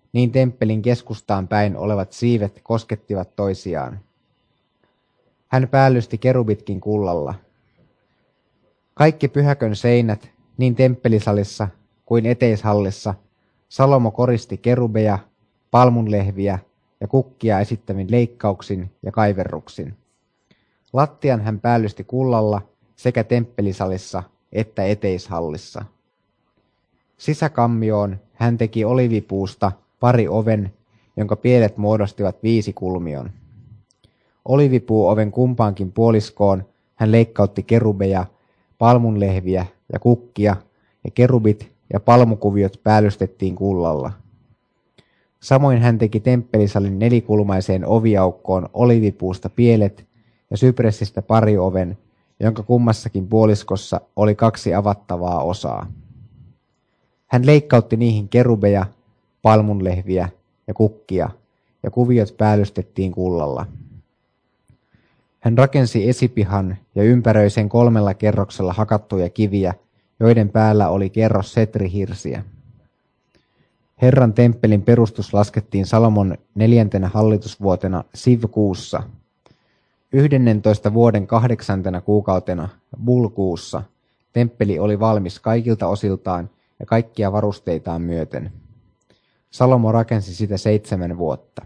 niin temppelin keskustaan päin olevat siivet koskettivat toisiaan. Hän päällysti kerubitkin kullalla. Kaikki pyhäkön seinät, niin temppelisalissa kuin eteishallissa, Salomo koristi kerubeja, palmunlehviä ja kukkia esittävin leikkauksin ja kaiverruksin. Lattian hän päällysti kullalla sekä temppelisalissa että eteishallissa. Sisäkammioon hän teki olivipuusta pari oven, jonka pielet muodostivat viisi kulmion. Olivipuuoven kumpaankin puoliskoon hän leikkautti kerubeja, palmunlehviä ja kukkia, ja kerubit ja palmukuviot päällystettiin kullalla. Samoin hän teki temppelisalin nelikulmaiseen oviaukkoon olivipuusta pielet ja sypressistä pari oven, jonka kummassakin puoliskossa oli kaksi avattavaa osaa. Hän leikkautti niihin kerubeja, palmunlehviä ja kukkia, ja kuviot päällystettiin kullalla. Hän rakensi esipihan ja ympäröi sen kolmella kerroksella hakattuja kiviä, joiden päällä oli kerros setrihirsiä. Herran temppelin perustus laskettiin Salomon neljäntenä hallitusvuotena Siv-kuussa. Yhdennentoista vuoden kahdeksantena kuukautena Bul-kuussa temppeli oli valmis kaikilta osiltaan ja kaikkia varusteitaan myöten. Salomo rakensi sitä seitsemän vuotta.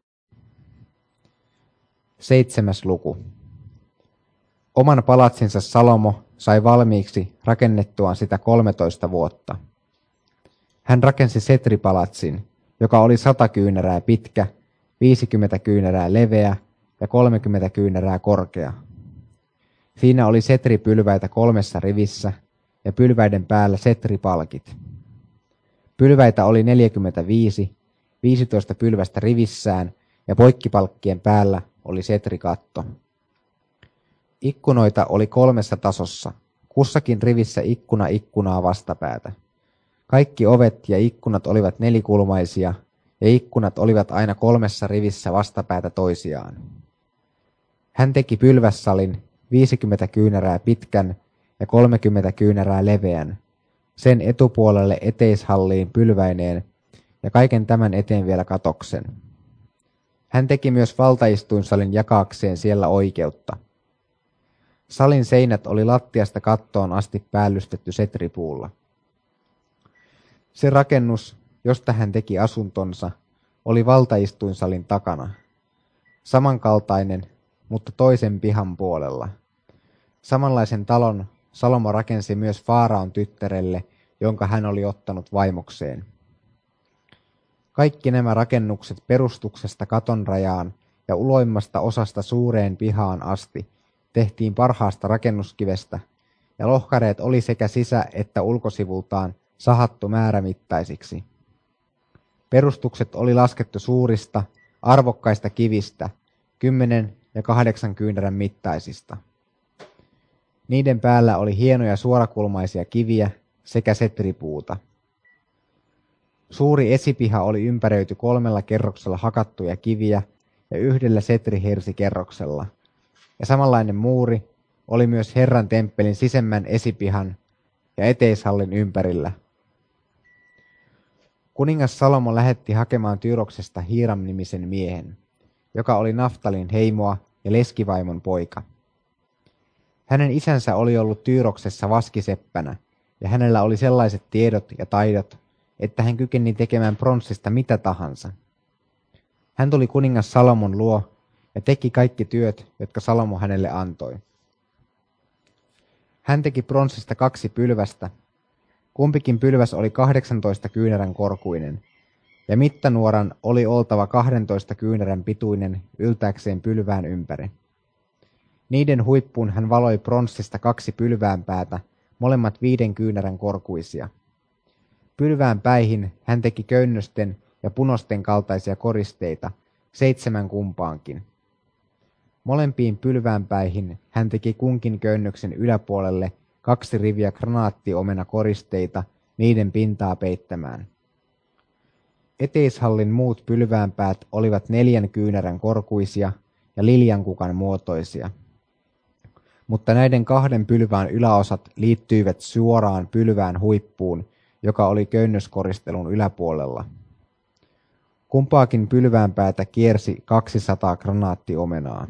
Seitsemäs luku. Oman palatsinsa Salomo sai valmiiksi rakennettuaan sitä kolmetoista vuotta. Hän rakensi setripalatsin, joka oli sata kyynärää pitkä, viisikymmentä kyynärää leveä ja kolmekymmentä kyynärää korkea. Siinä oli setripylväitä kolmessa rivissä ja pylväiden päällä setripalkit. Pylväitä oli neljäkymmentäviisi, viisitoista pylvästä rivissään ja poikkipalkkien päällä oli setrikatto. Ikkunoita oli kolmessa tasossa, kussakin rivissä ikkuna ikkunaa vastapäätä. Kaikki ovet ja ikkunat olivat nelikulmaisia ja ikkunat olivat aina kolmessa rivissä vastapäätä toisiaan. Hän teki pylvässalin viisikymmentä kyynärää pitkän ja kolmekymmentä kyynärää leveän, sen etupuolelle eteishalliin pylväineen ja kaiken tämän eteen vielä katoksen. Hän teki myös valtaistuinsalin jakaakseen siellä oikeutta. Salin seinät oli lattiasta kattoon asti päällystetty setripuulla. Se rakennus, josta hän teki asuntonsa, oli valtaistuinsalin takana. Samankaltainen, mutta toisen pihan puolella. Samanlaisen talon Salomo rakensi myös Faaraon tyttärelle, jonka hän oli ottanut vaimokseen. Kaikki nämä rakennukset perustuksesta katon rajaan ja uloimmasta osasta suureen pihaan asti tehtiin parhaasta rakennuskivestä, ja lohkareet oli sekä sisä- että ulkosivultaan sahattu määrämittaisiksi. Perustukset oli laskettu suurista, arvokkaista kivistä, kymmenen ja kahdeksan kyynärän mittaisista. Niiden päällä oli hienoja suorakulmaisia kiviä sekä setripuuta. Suuri esipiha oli ympäröity kolmella kerroksella hakattuja kiviä ja yhdellä setrihersikerroksella, ja samanlainen muuri oli myös Herran temppelin sisemmän esipihan ja eteishallin ympärillä. Kuningas Salomo lähetti hakemaan Tyyroksesta Hiiram-nimisen miehen, joka oli Naftalin heimoa ja leskivaimon poika. Hänen isänsä oli ollut Tyyroksessa vaskiseppänä, ja hänellä oli sellaiset tiedot ja taidot, että hän kykeni tekemään pronssista mitä tahansa. Hän tuli kuningas Salomon luo ja teki kaikki työt, jotka Salomo hänelle antoi. Hän teki pronssista kaksi pylvästä. Kumpikin pylväs oli kahdeksantoista kyynärän korkuinen, ja mittanuoran oli oltava kahdentoista kyynärän pituinen yltääkseen pylvään ympäri. Niiden huippuun hän valoi pronssista kaksi pylväänpäätä, molemmat viiden kyynärän korkuisia. Pylvään päihin hän teki köynnösten ja punosten kaltaisia koristeita, seitsemän kumpaankin. Molempiin pylväänpäihin hän teki kunkin köynnöksen yläpuolelle kaksi riviä granaattiomena koristeita niiden pintaa peittämään. Eteishallin muut pylväänpäät olivat neljän kyynärän korkuisia ja liljankukan muotoisia. Mutta näiden kahden pylvään yläosat liittyivät suoraan pylvään huippuun, joka oli köynnöskoristelun yläpuolella. Kumpaakin pylväänpäätä kiersi kaksisataa granaattiomenaa.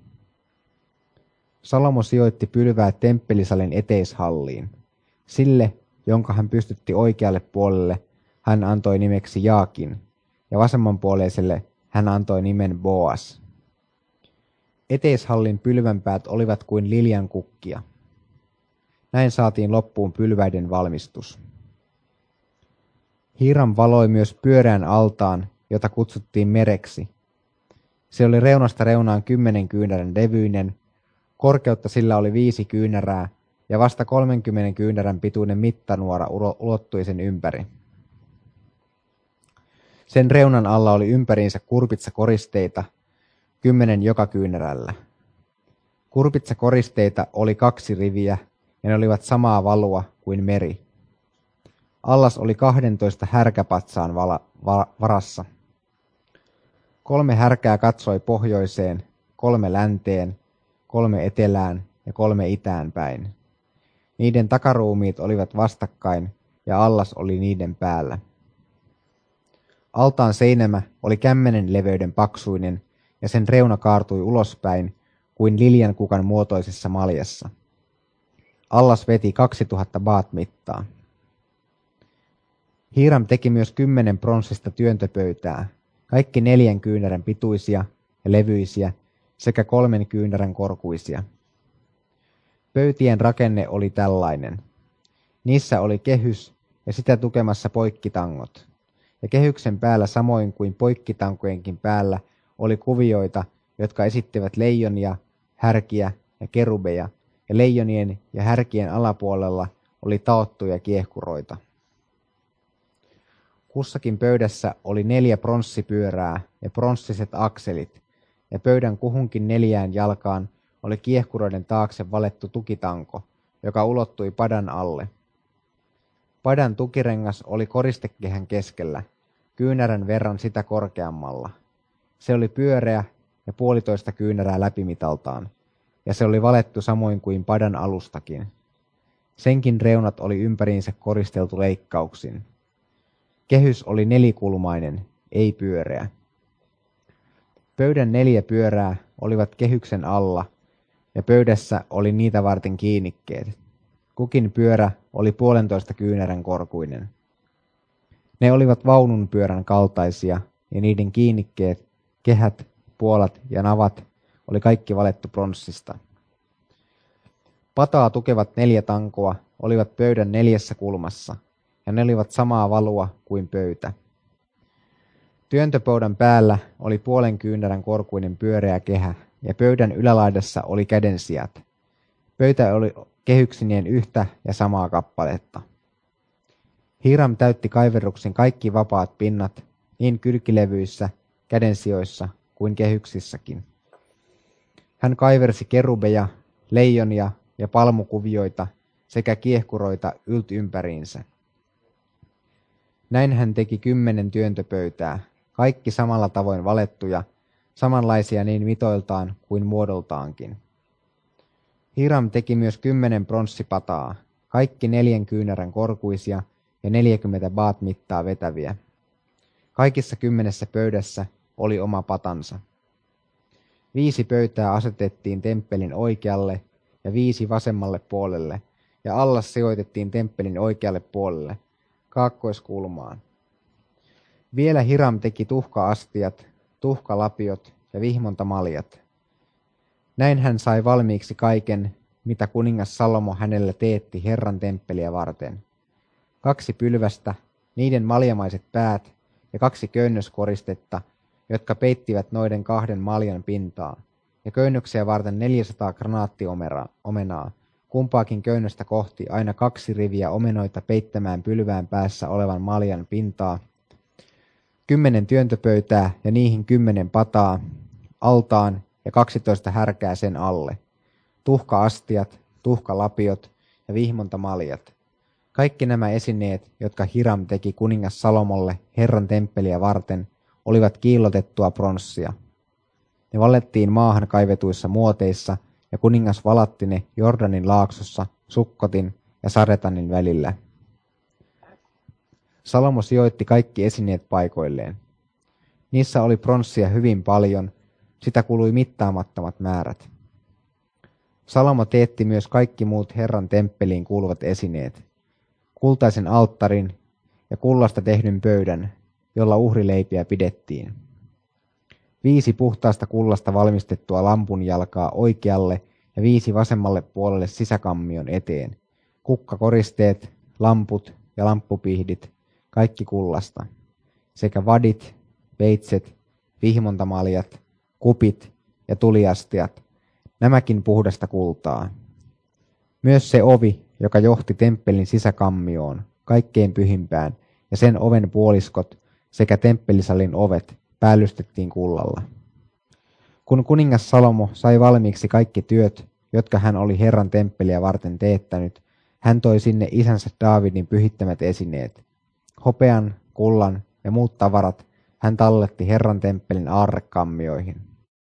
Salomo sijoitti pylväät temppelisalin eteishalliin. Sille, jonka hän pystytti oikealle puolelle, hän antoi nimeksi Jaakin, ja vasemmanpuoleiselle hän antoi nimen Boas. Eteishallin pylvänpäät olivat kuin liljan kukkia. Näin saatiin loppuun pylväiden valmistus. Hiram valoi myös pyöreän altaan, jota kutsuttiin mereksi. Se oli reunasta reunaan kymmenen kyynärän levyinen, korkeutta sillä oli viisi kyynärää ja vasta kolmenkymmenen kyynärän pituinen mittanuora ulottui sen ympäri. Sen reunan alla oli ympäriinsä kurpitsakoristeita, kymmenen joka kyynärällä. Kurpitsakoristeita oli kaksi riviä ja ne olivat samaa valua kuin meri. Allas oli kahdentoista härkäpatsaan vala, va, varassa. Kolme härkää katsoi pohjoiseen, kolme länteen, kolme etelään ja kolme itään päin. Niiden takaruumiit olivat vastakkain ja allas oli niiden päällä. Altaan seinämä oli kämmenen leveyden paksuinen ja sen reuna kaartui ulospäin kuin liljankukan muotoisessa maljassa. Allas veti kaksituhatta baat mittaa. Hiram teki myös kymmenen pronssista työntöpöytää, kaikki neljän kyynärän pituisia ja levyisiä sekä kolmen kyynärän korkuisia. Pöytien rakenne oli tällainen. Niissä oli kehys ja sitä tukemassa poikkitangot. Ja kehyksen päällä samoin kuin poikkitankojenkin päällä oli kuvioita, jotka esittivät leijonia, härkiä ja kerubeja, ja leijonien ja härkien alapuolella oli taottuja kiehkuroita. Kussakin pöydässä oli neljä pronssipyörää ja pronssiset akselit, ja pöydän kuhunkin neljään jalkaan oli kiehkuroiden taakse valettu tukitanko, joka ulottui padan alle. Padan tukirengas oli koristekehän keskellä, kyynärän verran sitä korkeammalla. Se oli pyöreä ja puolitoista kyynärää läpimitaltaan, ja se oli valettu samoin kuin padan alustakin. Senkin reunat oli ympäriinsä koristeltu leikkauksin. Kehys oli nelikulmainen, ei pyöreä. Pöydän neljä pyörää olivat kehyksen alla, ja pöydässä oli niitä varten kiinnikkeet. Kukin pyörä oli puolentoista kyynärän korkuinen. Ne olivat vaunun pyörän kaltaisia, ja niiden kiinnikkeet, kehät, puolat ja navat oli kaikki valettu pronssista. Pataa tukevat neljä tankoa olivat pöydän neljässä kulmassa, ja ne olivat samaa valua kuin pöytä. Työntöpöydän päällä oli puolen kyynärän korkuinen pyöreä kehä, ja pöydän ylälaidassa oli kädensijat. Pöytä oli kehyksineen yhtä ja samaa kappaletta. Hiram täytti kaiverruksen kaikki vapaat pinnat, niin kylkilevyissä, kädensijoissa kuin kehyksissäkin. Hän kaiversi kerubeja, leijonia ja palmukuvioita sekä kiehkuroita ylt ympäriinsä. Näin hän teki kymmenen työntöpöytää, kaikki samalla tavoin valettuja, samanlaisia niin mitoiltaan kuin muodoltaankin. Hiram teki myös kymmenen pronssipataa, kaikki neljän kyynärän korkuisia ja neljäkymmentä baat mittaa vetäviä. Kaikissa kymmenessä pöydässä oli oma patansa. Viisi pöytää asetettiin temppelin oikealle ja viisi vasemmalle puolelle, ja allas sijoitettiin temppelin oikealle puolelle, kaakkoiskulmaan. Vielä Hiram teki tuhka-astiat, tuhkalapiot ja vihmontamaljat. Näin hän sai valmiiksi kaiken, mitä kuningas Salomo hänellä teetti Herran temppeliä varten. Kaksi pylvästä, niiden maljamaiset päät ja kaksi köynnöskoristetta, jotka peittivät noiden kahden maljan pintaa, ja köynnöksiä varten neljäsataa granaattiomenaa, kumpaakin köynnöstä kohti aina kaksi riviä omenoita peittämään pylvään päässä olevan maljan pintaa, kymmenen työntöpöytää ja niihin kymmenen pataa, altaan ja kaksitoista härkää sen alle, tuhka-astiat, tuhkalapiot ja vihmontamaljat. Kaikki nämä esineet, jotka Hiram teki kuningas Salomolle Herran temppeliä varten, olivat kiillotettua pronssia. Ne valettiin maahan kaivetuissa muoteissa, ja kuningas valatti ne Jordanin laaksossa, Sukkotin ja Saretanin välillä. Salomo sijoitti kaikki esineet paikoilleen. Niissä oli pronssia hyvin paljon, sitä kului mittaamattomat määrät. Salomo teetti myös kaikki muut Herran temppeliin kuuluvat esineet, kultaisen alttarin ja kullasta tehdyn pöydän, jolla uhrileipiä pidettiin. Viisi puhtaasta kullasta valmistettua lampun jalkaa oikealle ja viisi vasemmalle puolelle sisäkammion eteen, kukkakoristeet, lamput ja lamppupihdit, kaikki kullasta, sekä vadit, veitset, vihmontamaljat, kupit ja tuliastiat, nämäkin puhdasta kultaa. Myös se ovi, joka johti temppelin sisäkammioon, kaikkein pyhimpään, ja sen oven puoliskot sekä temppelisalin ovet päällystettiin kullalla. Kun kuningas Salomo sai valmiiksi kaikki työt, jotka hän oli Herran temppeliä varten teettänyt, hän toi sinne isänsä Daavidin pyhittämät esineet. Hopean, kullan ja muut tavarat hän talletti Herran temppelin aarrekammioihin.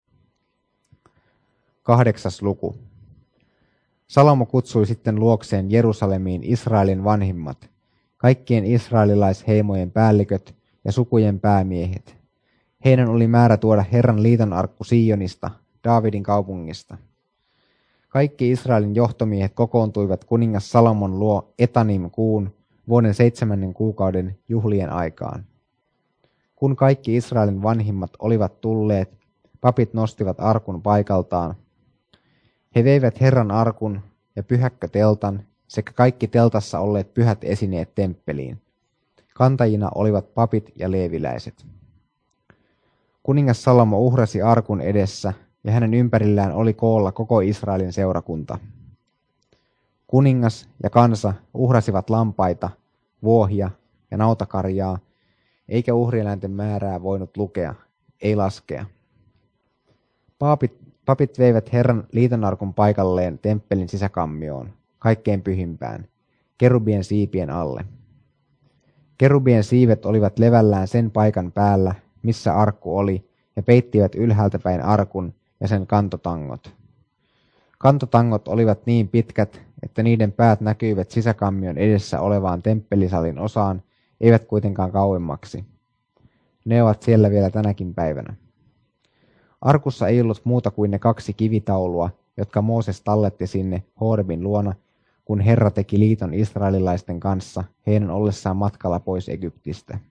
Kahdeksas luku. Salomo kutsui sitten luokseen Jerusalemiin Israelin vanhimmat, kaikkien israelilaisheimojen päälliköt ja sukujen päämiehet. Heidän oli määrä tuoda Herran liiton arkku Sionista, Daavidin kaupungista. Kaikki Israelin johtomiehet kokoontuivat kuningas Salomon luo Etanim-kuun vuoden seitsemännen kuukauden juhlien aikaan. Kun kaikki Israelin vanhimmat olivat tulleet, papit nostivat arkun paikaltaan. He veivät Herran arkun ja pyhäkköteltan sekä kaikki teltassa olleet pyhät esineet temppeliin. Kantajina olivat papit ja leeviläiset. Kuningas Salomo uhrasi arkun edessä, ja hänen ympärillään oli koolla koko Israelin seurakunta. Kuningas ja kansa uhrasivat lampaita, vuohia ja nautakarjaa, eikä uhrieläinten määrää voinut lukea, ei laskea. Paapit, papit veivät Herran liitonarkun paikalleen temppelin sisäkammioon, kaikkein pyhimpään, kerubien siipien alle. Kerubien siivet olivat levällään sen paikan päällä, missä arkku oli, ja peittivät ylhäältä päin arkun ja sen kantotangot. Kantotangot olivat niin pitkät, että niiden päät näkyivät sisäkammion edessä olevaan temppelisalin osaan, eivät kuitenkaan kauemmaksi. Ne ovat siellä vielä tänäkin päivänä. Arkussa ei ollut muuta kuin ne kaksi kivitaulua, jotka Mooses talletti sinne Horebin luona, kun Herra teki liiton israelilaisten kanssa heidän ollessaan matkalla pois Egyptistä.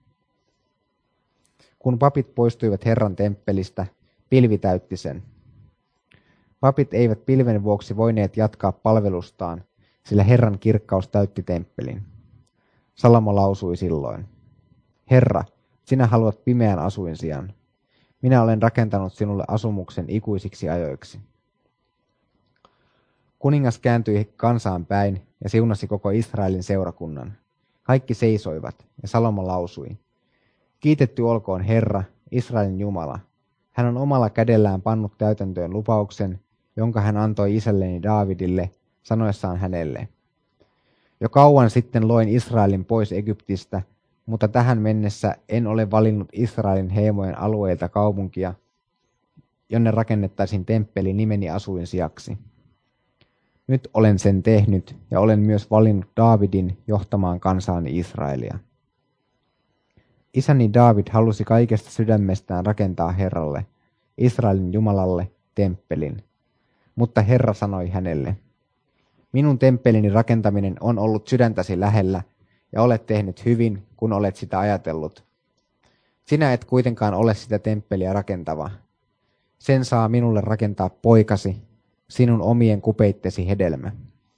Kun papit poistuivat Herran temppelistä, pilvi täytti sen. Papit eivät pilven vuoksi voineet jatkaa palvelustaan, sillä Herran kirkkaus täytti temppelin. Salomo lausui silloin: Herra, sinä haluat pimeän asuinsijan. Minä olen rakentanut sinulle asumuksen ikuisiksi ajoiksi. Kuningas kääntyi kansaan päin ja siunasi koko Israelin seurakunnan. Kaikki seisoivat, ja Salomo lausui: Kiitetty olkoon Herra, Israelin Jumala. Hän on omalla kädellään pannut täytäntöön lupauksen, jonka hän antoi isälleni Daavidille, sanoessaan hänelle: Jo kauan sitten loin Israelin pois Egyptistä, mutta tähän mennessä en ole valinnut Israelin heimojen alueilta kaupunkia, jonne rakennettaisiin temppeli nimeni asuinsijaksi. Nyt olen sen tehnyt ja olen myös valinnut Daavidin johtamaan kansaani Israelia. Isäni Daavid halusi kaikesta sydämestään rakentaa Herralle, Israelin Jumalalle, temppelin. Mutta Herra sanoi hänelle: Minun temppelini rakentaminen on ollut sydäntäsi lähellä, ja olet tehnyt hyvin, kun olet sitä ajatellut. Sinä et kuitenkaan ole sitä temppeliä rakentava. Sen saa minulle rakentaa poikasi, sinun omien kupeittesi hedelmä.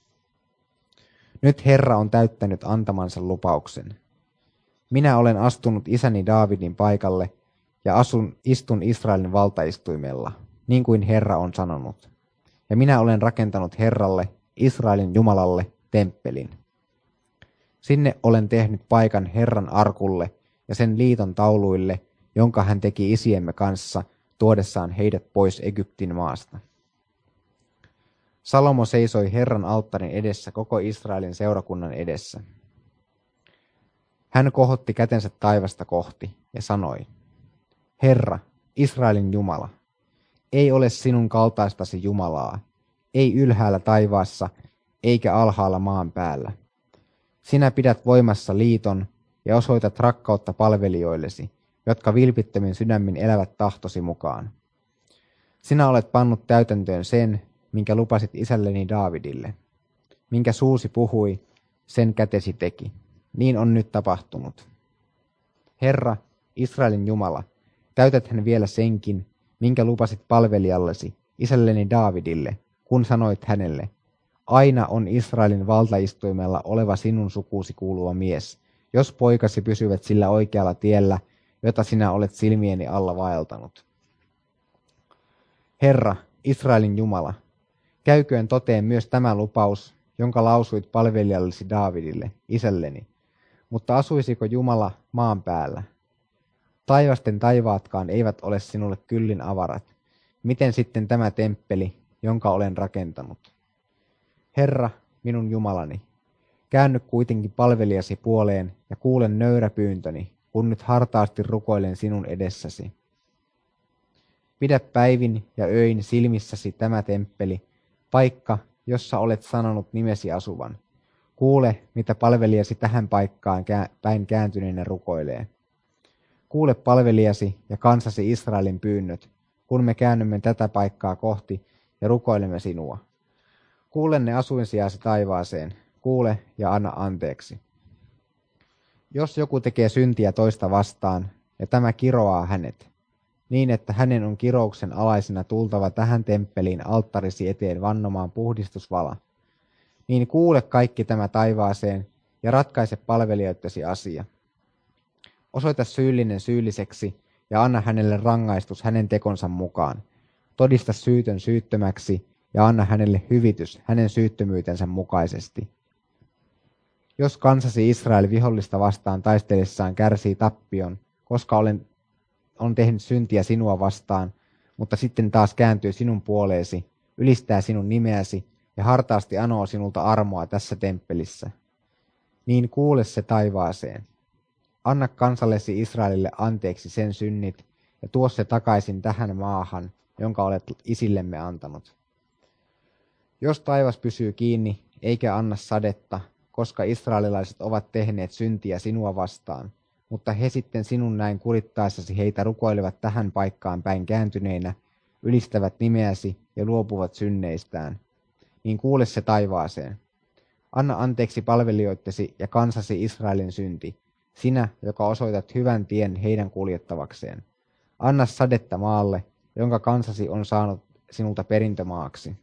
Nyt Herra on täyttänyt antamansa lupauksen. Minä olen astunut isäni Daavidin paikalle ja asun, istun Israelin valtaistuimella, niin kuin Herra on sanonut. Ja minä olen rakentanut Herralle, Israelin Jumalalle, temppelin. Sinne olen tehnyt paikan Herran arkulle ja sen liiton tauluille, jonka hän teki isiemme kanssa tuodessaan heidät pois Egyptin maasta. Salomo seisoi Herran alttarin edessä koko Israelin seurakunnan edessä. Hän kohotti kätensä taivasta kohti ja sanoi: Herra, Israelin Jumala, ei ole sinun kaltaistasi Jumalaa, ei ylhäällä taivaassa eikä alhaalla maan päällä. Sinä pidät voimassa liiton ja osoitat rakkautta palvelijoillesi, jotka vilpittömin sydämin elävät tahtosi mukaan. Sinä olet pannut täytäntöön sen, minkä lupasit isälleni Daavidille. Minkä suusi puhui, sen kätesi teki. Niin on nyt tapahtunut. Herra, Israelin Jumala, täytäthän vielä senkin, minkä lupasit palvelijallesi, isälleni Daavidille, kun sanoit hänelle, aina on Israelin valtaistuimella oleva sinun sukuusi kuuluva mies, jos poikasi pysyvät sillä oikealla tiellä, jota sinä olet silmieni alla vaeltanut. Herra, Israelin Jumala, käyköön toteen myös tämä lupaus, jonka lausuit palvelijallesi Daavidille, isälleni, mutta asuisiko Jumala maan päällä? Taivasten taivaatkaan eivät ole sinulle kyllin avarat. Miten sitten tämä temppeli, jonka olen rakentanut? Herra, minun Jumalani, käänny kuitenkin palvelijasi puoleen ja kuulen nöyrä pyyntöni, kun nyt hartaasti rukoilen sinun edessäsi. Pidä päivin ja öin silmissäsi tämä temppeli, paikka, jossa olet sanonut nimesi asuvan. Kuule, mitä palvelijasi tähän paikkaan päin kääntyneenä rukoilee. Kuule palvelijasi ja kansasi Israelin pyynnöt, kun me käännymme tätä paikkaa kohti ja rukoilemme sinua. Kuule ne asuinsijasi taivaaseen, kuule ja anna anteeksi. Jos joku tekee syntiä toista vastaan, ja tämä kiroaa hänet, niin että hänen on kirouksen alaisena tultava tähän temppeliin alttarisi eteen vannomaan puhdistusvala, niin kuule kaikki tämä taivaaseen ja ratkaise palvelijoittesi asia. Osoita syyllinen syylliseksi ja anna hänelle rangaistus hänen tekonsa mukaan. Todista syytön syyttömäksi ja anna hänelle hyvitys hänen syyttömyytensä mukaisesti. Jos kansasi Israel vihollista vastaan taistellessaan kärsii tappion, koska olen, on tehnyt syntiä sinua vastaan, mutta sitten taas kääntyy sinun puoleesi, ylistää sinun nimeäsi ja hartaasti anoo sinulta armoa tässä temppelissä, niin kuule se taivaaseen. Anna kansallesi Israelille anteeksi sen synnit ja tuo se takaisin tähän maahan, jonka olet isillemme antanut. Jos taivas pysyy kiinni eikä anna sadetta, koska israelilaiset ovat tehneet syntiä sinua vastaan, mutta he sitten sinun näin kurittaessasi heitä rukoilevat tähän paikkaan päin kääntyneinä, ylistävät nimeäsi ja luopuvat synneistään, niin kuule se taivaaseen. Anna anteeksi palvelijoittesi ja kansasi Israelin synti, sinä, joka osoitat hyvän tien heidän kuljettavakseen. Anna sadetta maalle, jonka kansasi on saanut sinulta perintömaaksi.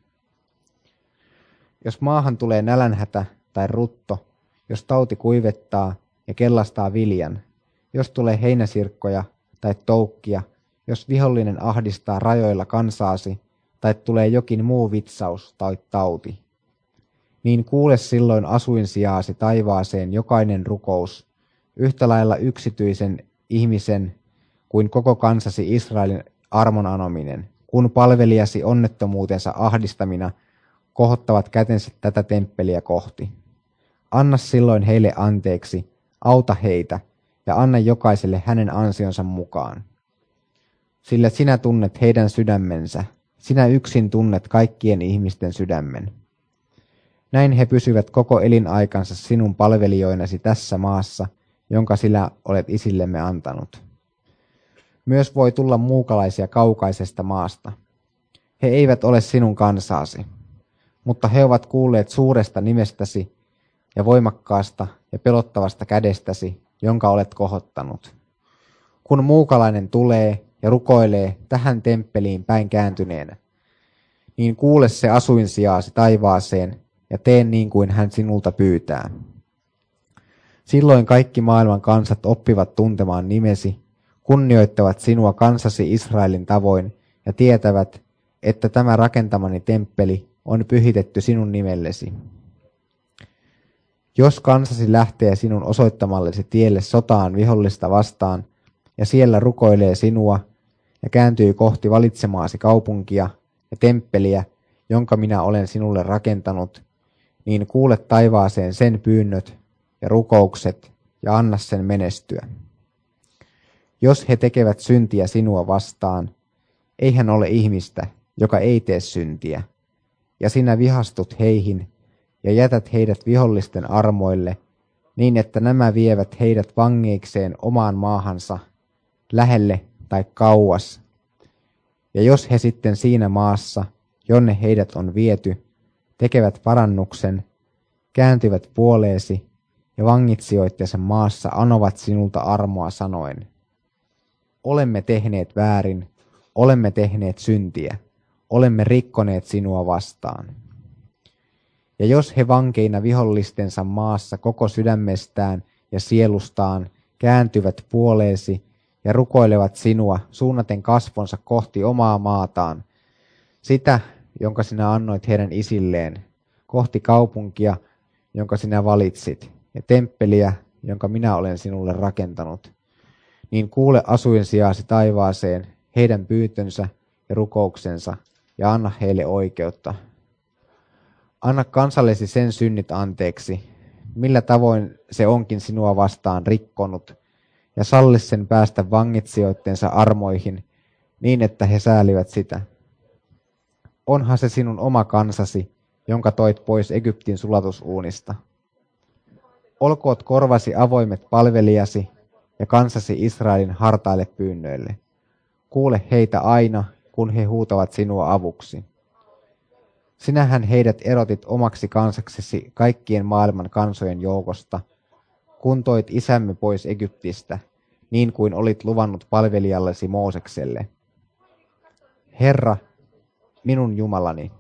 Jos maahan tulee nälänhätä tai rutto, jos tauti kuivettaa ja kellastaa viljan, jos tulee heinäsirkkoja tai toukkia, jos vihollinen ahdistaa rajoilla kansaasi, tai tulee jokin muu vitsaus tai tauti, niin kuule silloin asuinsijaasi taivaaseen jokainen rukous, yhtä lailla yksityisen ihmisen kuin koko kansasi Israelin armon anominen, kun palvelijasi onnettomuutensa ahdistamina kohottavat kätensä tätä temppeliä kohti. Anna silloin heille anteeksi, auta heitä ja anna jokaiselle hänen ansionsa mukaan. Sillä sinä tunnet heidän sydämensä, sinä yksin tunnet kaikkien ihmisten sydämen. Näin he pysyvät koko elinaikansa sinun palvelijoinasi tässä maassa, jonka sinä olet isillemme antanut. Myös voi tulla muukalaisia kaukaisesta maasta. He eivät ole sinun kansaasi, mutta he ovat kuulleet suuresta nimestäsi ja voimakkaasta ja pelottavasta kädestäsi, jonka olet kohottanut. Kun muukalainen tulee ja rukoilee tähän temppeliin päin kääntyneenä, niin kuule se asuinsijaasi taivaaseen ja tee niin kuin hän sinulta pyytää. Silloin kaikki maailman kansat oppivat tuntemaan nimesi, kunnioittavat sinua kansasi Israelin tavoin ja tietävät, että tämä rakentamani temppeli on pyhitetty sinun nimellesi. Jos kansasi lähtee sinun osoittamallesi tielle sotaan vihollista vastaan ja siellä rukoilee sinua ja kääntyy kohti valitsemaasi kaupunkia ja temppeliä, jonka minä olen sinulle rakentanut, niin kuule taivaaseen sen pyynnöt ja rukoukset ja anna sen menestyä. Jos he tekevät syntiä sinua vastaan, eihän ole ihmistä, joka ei tee syntiä, ja sinä vihastut heihin ja jätät heidät vihollisten armoille, niin että nämä vievät heidät vangeikseen omaan maahansa, lähelle tai kauas. Ja jos he sitten siinä maassa, jonne heidät on viety, tekevät parannuksen, kääntyvät puoleesi ja vangitsijoittensa maassa anovat sinulta armoa sanoen, olemme tehneet väärin, olemme tehneet syntiä, olemme rikkoneet sinua vastaan. Ja jos he vankeina vihollistensa maassa koko sydämestään ja sielustaan kääntyvät puoleesi ja rukoilevat sinua suunnaten kasvonsa kohti omaa maataan, sitä, jonka sinä annoit heidän isilleen, kohti kaupunkia, jonka sinä valitsit, ja temppeliä, jonka minä olen sinulle rakentanut, niin kuule asuinsijaasi taivaaseen heidän pyytönsä ja rukouksensa, ja anna heille oikeutta. Anna kansallesi sen synnit anteeksi, millä tavoin se onkin sinua vastaan rikkonut, ja salli sen päästä vangitsijoittensa armoihin, niin että he säälivät sitä. Onhan se sinun oma kansasi, jonka toit pois Egyptin sulatusuunista. Olkoot korvasi avoimet palvelijasi ja kansasi Israelin hartaille pyynnöille. Kuule heitä aina, kun he huutavat sinua avuksi. Sinähän heidät erotit omaksi kansaksesi kaikkien maailman kansojen joukosta, kun toit isämme pois Egyptistä, niin kuin olit luvannut palvelijallesi Moosekselle. Herra, minun Jumalani.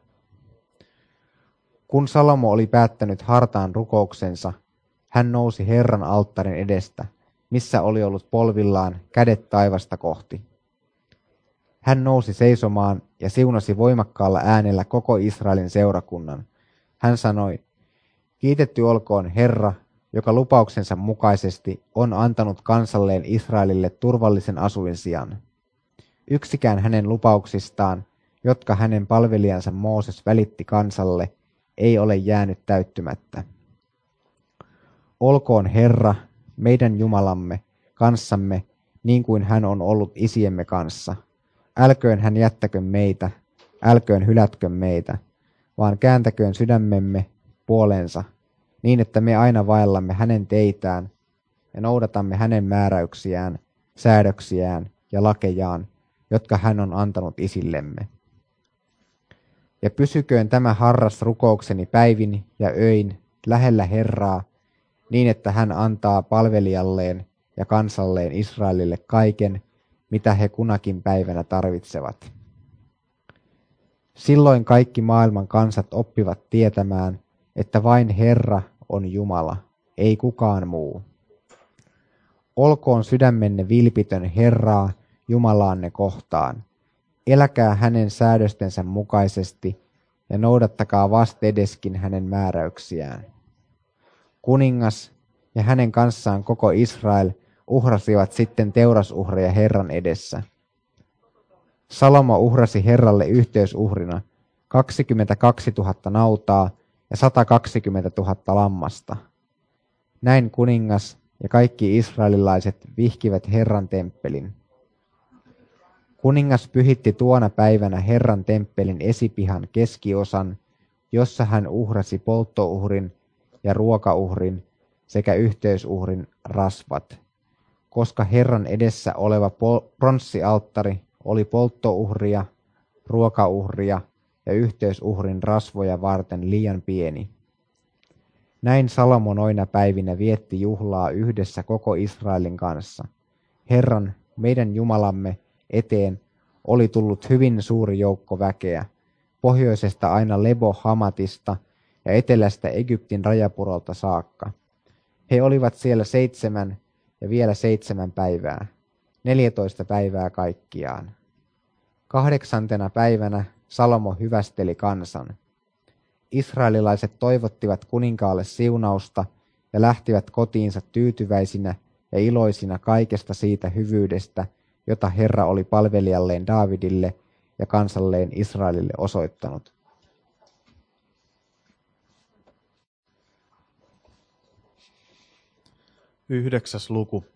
Kun Salomo oli päättänyt hartaan rukouksensa, hän nousi Herran alttarin edestä, missä oli ollut polvillaan kädet taivasta kohti. Hän nousi seisomaan ja siunasi voimakkaalla äänellä koko Israelin seurakunnan. Hän sanoi, kiitetty olkoon Herra, joka lupauksensa mukaisesti on antanut kansalleen Israelille turvallisen asuinsijan. Yksikään hänen lupauksistaan, jotka hänen palvelijansa Mooses välitti kansalle, ei ole jäänyt täyttymättä. Olkoon Herra, meidän Jumalamme, kanssamme, niin kuin hän on ollut isiemme kanssa. Älköön hän jättäkö meitä, älköön hylätkö meitä, vaan kääntäköön sydämemme puoleensa, niin että me aina vaellamme hänen teitään ja noudatamme hänen määräyksiään, säädöksiään ja lakejaan, jotka hän on antanut isillemme. Ja pysyköön tämä harras rukoukseni päivin ja öin lähellä Herraa, niin että hän antaa palvelijalleen ja kansalleen Israelille kaiken, mitä he kunakin päivänä tarvitsevat. Silloin kaikki maailman kansat oppivat tietämään, että vain Herra on Jumala, ei kukaan muu. Olkoon sydämenne vilpitön Herraa, Jumalaanne kohtaan. Eläkää hänen säädöstensä mukaisesti ja noudattakaa vastedeskin hänen määräyksiään. Kuningas ja hänen kanssaan koko Israel uhrasivat sitten teurasuhreja Herran edessä. Salomo uhrasi Herralle yhteysuhrina kaksikymmentäkaksituhatta nautaa ja satakaksikymmentätuhatta lammasta. Näin kuningas ja kaikki israelilaiset vihkivät Herran temppelin. Kuningas pyhitti tuona päivänä Herran temppelin esipihan keskiosan, jossa hän uhrasi polttouhrin ja ruokauhrin sekä yhteysuhrin rasvat, koska Herran edessä oleva pronssialttari oli polttouhria, ruokauhria ja yhteysuhrin rasvoja varten liian pieni. Näin Salomo noina päivinä vietti juhlaa yhdessä koko Israelin kanssa. Herran, meidän Jumalamme, eteen oli tullut hyvin suuri joukko väkeä, pohjoisesta aina Lebo-Hamatista ja etelästä Egyptin rajapurolta saakka. He olivat siellä seitsemän ja vielä seitsemän päivää, neljätoista päivää kaikkiaan. Kahdeksantena päivänä Salomo hyvästeli kansan. Israelilaiset toivottivat kuninkaalle siunausta ja lähtivät kotiinsa tyytyväisinä ja iloisina kaikesta siitä hyvyydestä, jota Herra oli palvelijalleen Daavidille ja kansalleen Israelille osoittanut. Yhdeksäs luku.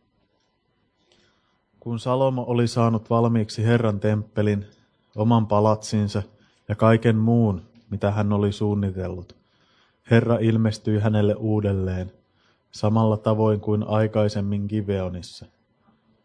Kun Salomo oli saanut valmiiksi Herran temppelin, oman palatsinsa ja kaiken muun, mitä hän oli suunnitellut, Herra ilmestyi hänelle uudelleen, samalla tavoin kuin aikaisemmin Gibeonissa.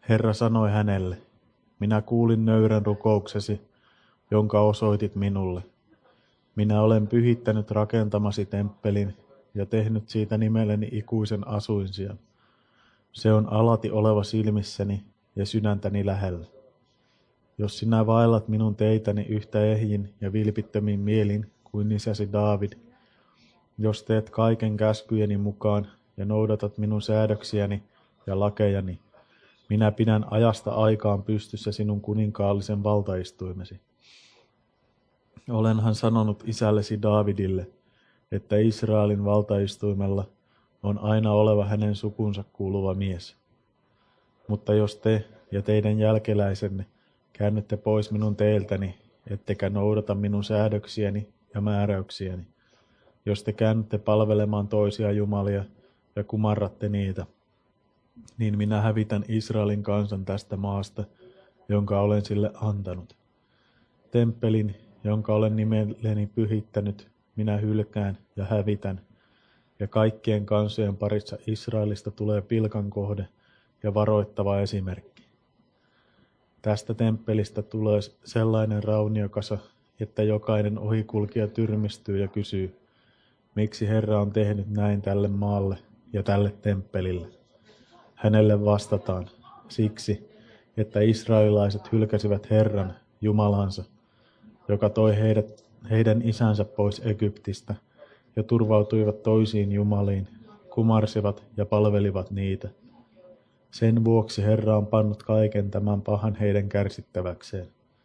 Herra sanoi hänelle, minä kuulin nöyrän rukouksesi, jonka osoitit minulle. Minä olen pyhittänyt rakentamasi temppelin ja tehnyt siitä nimelleni ikuisen asuinsijan. Se on alati oleva silmissäni ja sydäntäni lähellä. Jos sinä vaellat minun teitäni yhtä ehjin ja vilpittömin mielin kuin isäsi Daavid, jos teet kaiken käskyjeni mukaan ja noudatat minun säädöksiäni ja lakejani, minä pidän ajasta aikaan pystyssä sinun kuninkaallisen valtaistuimesi. Olenhan sanonut isällesi Daavidille, että Israelin valtaistuimella on aina oleva hänen sukunsa kuuluva mies. Mutta jos te ja teidän jälkeläisenne käännytte pois minun teiltäni, ettekä noudata minun säädöksiäni ja määräyksiäni, jos te käännytte palvelemaan toisia jumalia ja kumarratte niitä, niin minä hävitän Israelin kansan tästä maasta, jonka olen sille antanut. Temppelin, jonka olen nimelleni pyhittänyt, minä hylkään ja hävitän, ja kaikkien kansojen parissa Israelista tulee pilkan kohde ja varoittava esimerkki. Tästä temppelistä tulee sellainen rauniokasa, että jokainen ohikulkija tyrmistyy ja kysyy, miksi Herra on tehnyt näin tälle maalle ja tälle temppelille. Hänelle vastataan, siksi, että israelilaiset hylkäsivät Herran, Jumalansa, joka toi heidät, heidän isänsä pois Egyptistä ja turvautuivat toisiin jumaliin, kumarsivat ja palvelivat niitä. Sen vuoksi Herra on pannut kaiken tämän pahan heidän kärsittäväkseen.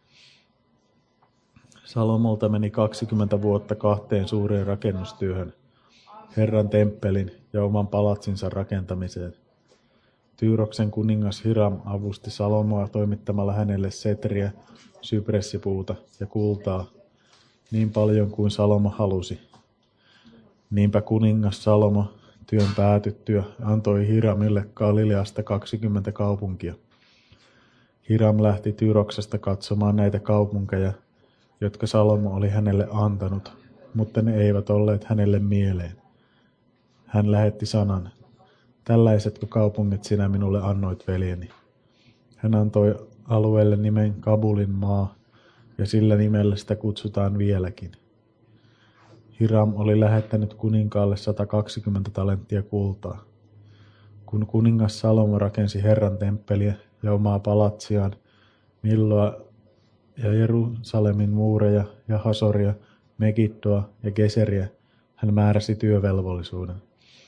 Salomolta meni kaksikymmentä vuotta kahteen suureen rakennustyöhön, Herran temppelin ja oman palatsinsa rakentamiseen. Tyyroksen kuningas Hiram avusti Salomoa toimittamalla hänelle setriä, sypressipuuta ja kultaa, niin paljon kuin Salomo halusi. Niinpä kuningas Salomo työn päätyttyä antoi Hiramille Galileasta kaksikymmentä kaupunkia. Hiram lähti Tyroksesta katsomaan näitä kaupunkeja, jotka Salomo oli hänelle antanut, mutta ne eivät olleet hänelle mieleen. Hän lähetti sanan, tällaisetko kaupungit sinä minulle annoit, veljeni? Hän antoi alueelle nimen Kabulin maa, ja sillä nimellä sitä kutsutaan vieläkin. Hiram oli lähettänyt kuninkaalle sata kaksikymmentä talenttia kultaa. Kun kuningas Salomo rakensi Herran temppeliä ja omaa palatsiaan, Milloa ja Jerusalemin muureja ja Hasoria, Megiddoa ja Geseriä, hän määräsi työvelvollisuuden.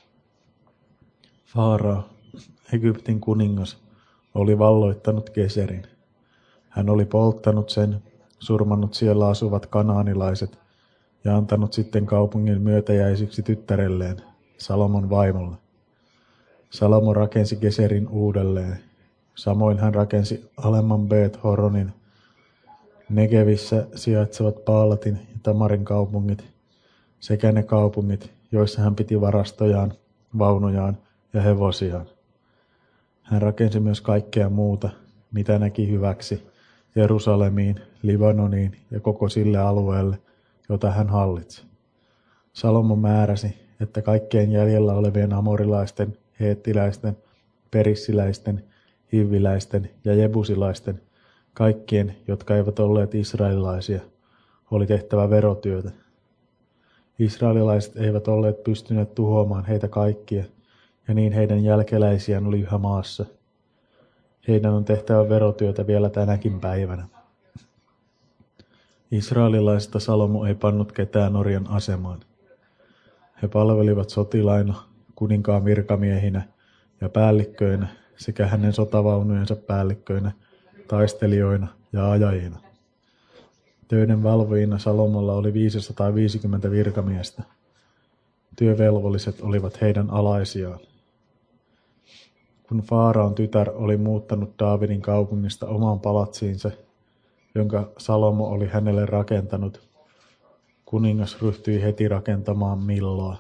Faarao, Egyptin kuningas, oli valloittanut Geserin. Hän oli polttanut sen, surmannut siellä asuvat kanaanilaiset ja antanut sitten kaupungin myötäjäisiksi tyttärelleen, Salomon vaimolle. Salomo rakensi Geserin uudelleen. Samoin hän rakensi alemman Bet-Horonin, Negevissä sijaitsevat Paalatin ja Tamarin kaupungit sekä ne kaupungit, joissa hän piti varastojaan, vaunujaan ja hevosiaan. Hän rakensi myös kaikkea muuta, mitä näki hyväksi, Jerusalemiin, Libanoniin ja koko sille alueelle, jota hän hallitsi. Salomo määräsi, että kaikkien jäljellä olevien amorilaisten, heettiläisten, perissiläisten, hiviläisten ja jebusilaisten, kaikkien, jotka eivät olleet israelilaisia, oli tehtävä verotyötä. Israelilaiset eivät olleet pystyneet tuhoamaan heitä kaikkia, ja niin heidän jälkeläisiään oli yhä maassa. Heidän on tehtävä verotyötä vielä tänäkin päivänä. Israelilaisista Salomo ei pannut ketään orjan asemaan. He palvelivat sotilaina, kuninkaan virkamiehinä ja päällikköinä sekä hänen sotavaunujensa päällikköinä, taistelijoina ja ajajina. Töiden valvojina Salomolla oli viisisataaviisikymmentä virkamiestä. Työvelvolliset olivat heidän alaisiaan. Kun Faaraon tytär oli muuttanut Daavidin kaupungista omaan palatsiinsa, jonka Salomo oli hänelle rakentanut, kuningas ryhtyi heti rakentamaan Milloa.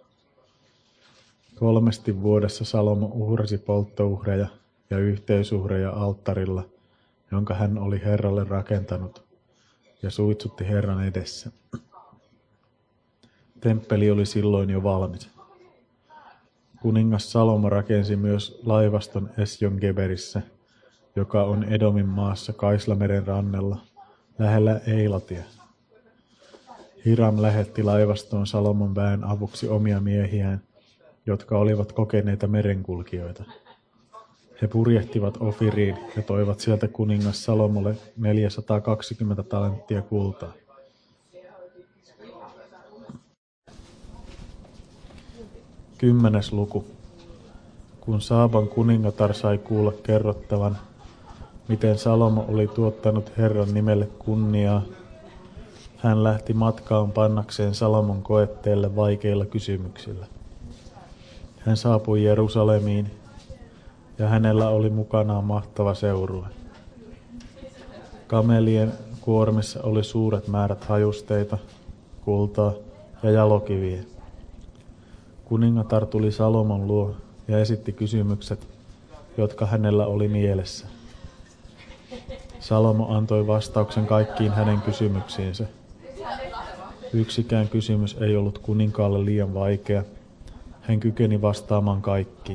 Kolmesti vuodessa Salomo uhrasi polttouhreja ja yhteisuhreja alttarilla, jonka hän oli Herralle rakentanut, ja suitsutti Herran edessä. Temppeli oli silloin jo valmis. Kuningas Salomo rakensi myös laivaston Esjon-Geberissä, joka on Edomin maassa Kaislameren rannella, lähellä Eilatia. Hiram lähetti laivastoon Salomon väen avuksi omia miehiään, jotka olivat kokeneita merenkulkijoita. He purjehtivat Ofiriin ja toivat sieltä kuningas Salomolle neljäsataakaksikymmentä talenttia kultaa. Kymmenes luku. Kun Saaban kuningatar sai kuulla kerrottavan, miten Salomo oli tuottanut Herran nimelle kunniaa, hän lähti matkaan pannakseen Salomon koetteelle vaikeilla kysymyksillä. Hän saapui Jerusalemiin, ja hänellä oli mukanaan mahtava seurue. Kamelien kuormissa oli suuret määrät hajusteita, kultaa ja jalokiviä. Kuningatar tuli Salomon luo ja esitti kysymykset, jotka hänellä oli mielessä. Salomo antoi vastauksen kaikkiin hänen kysymyksiinsä. Yksikään kysymys ei ollut kuninkaalle liian vaikea. Hän kykeni vastaamaan kaikkiin.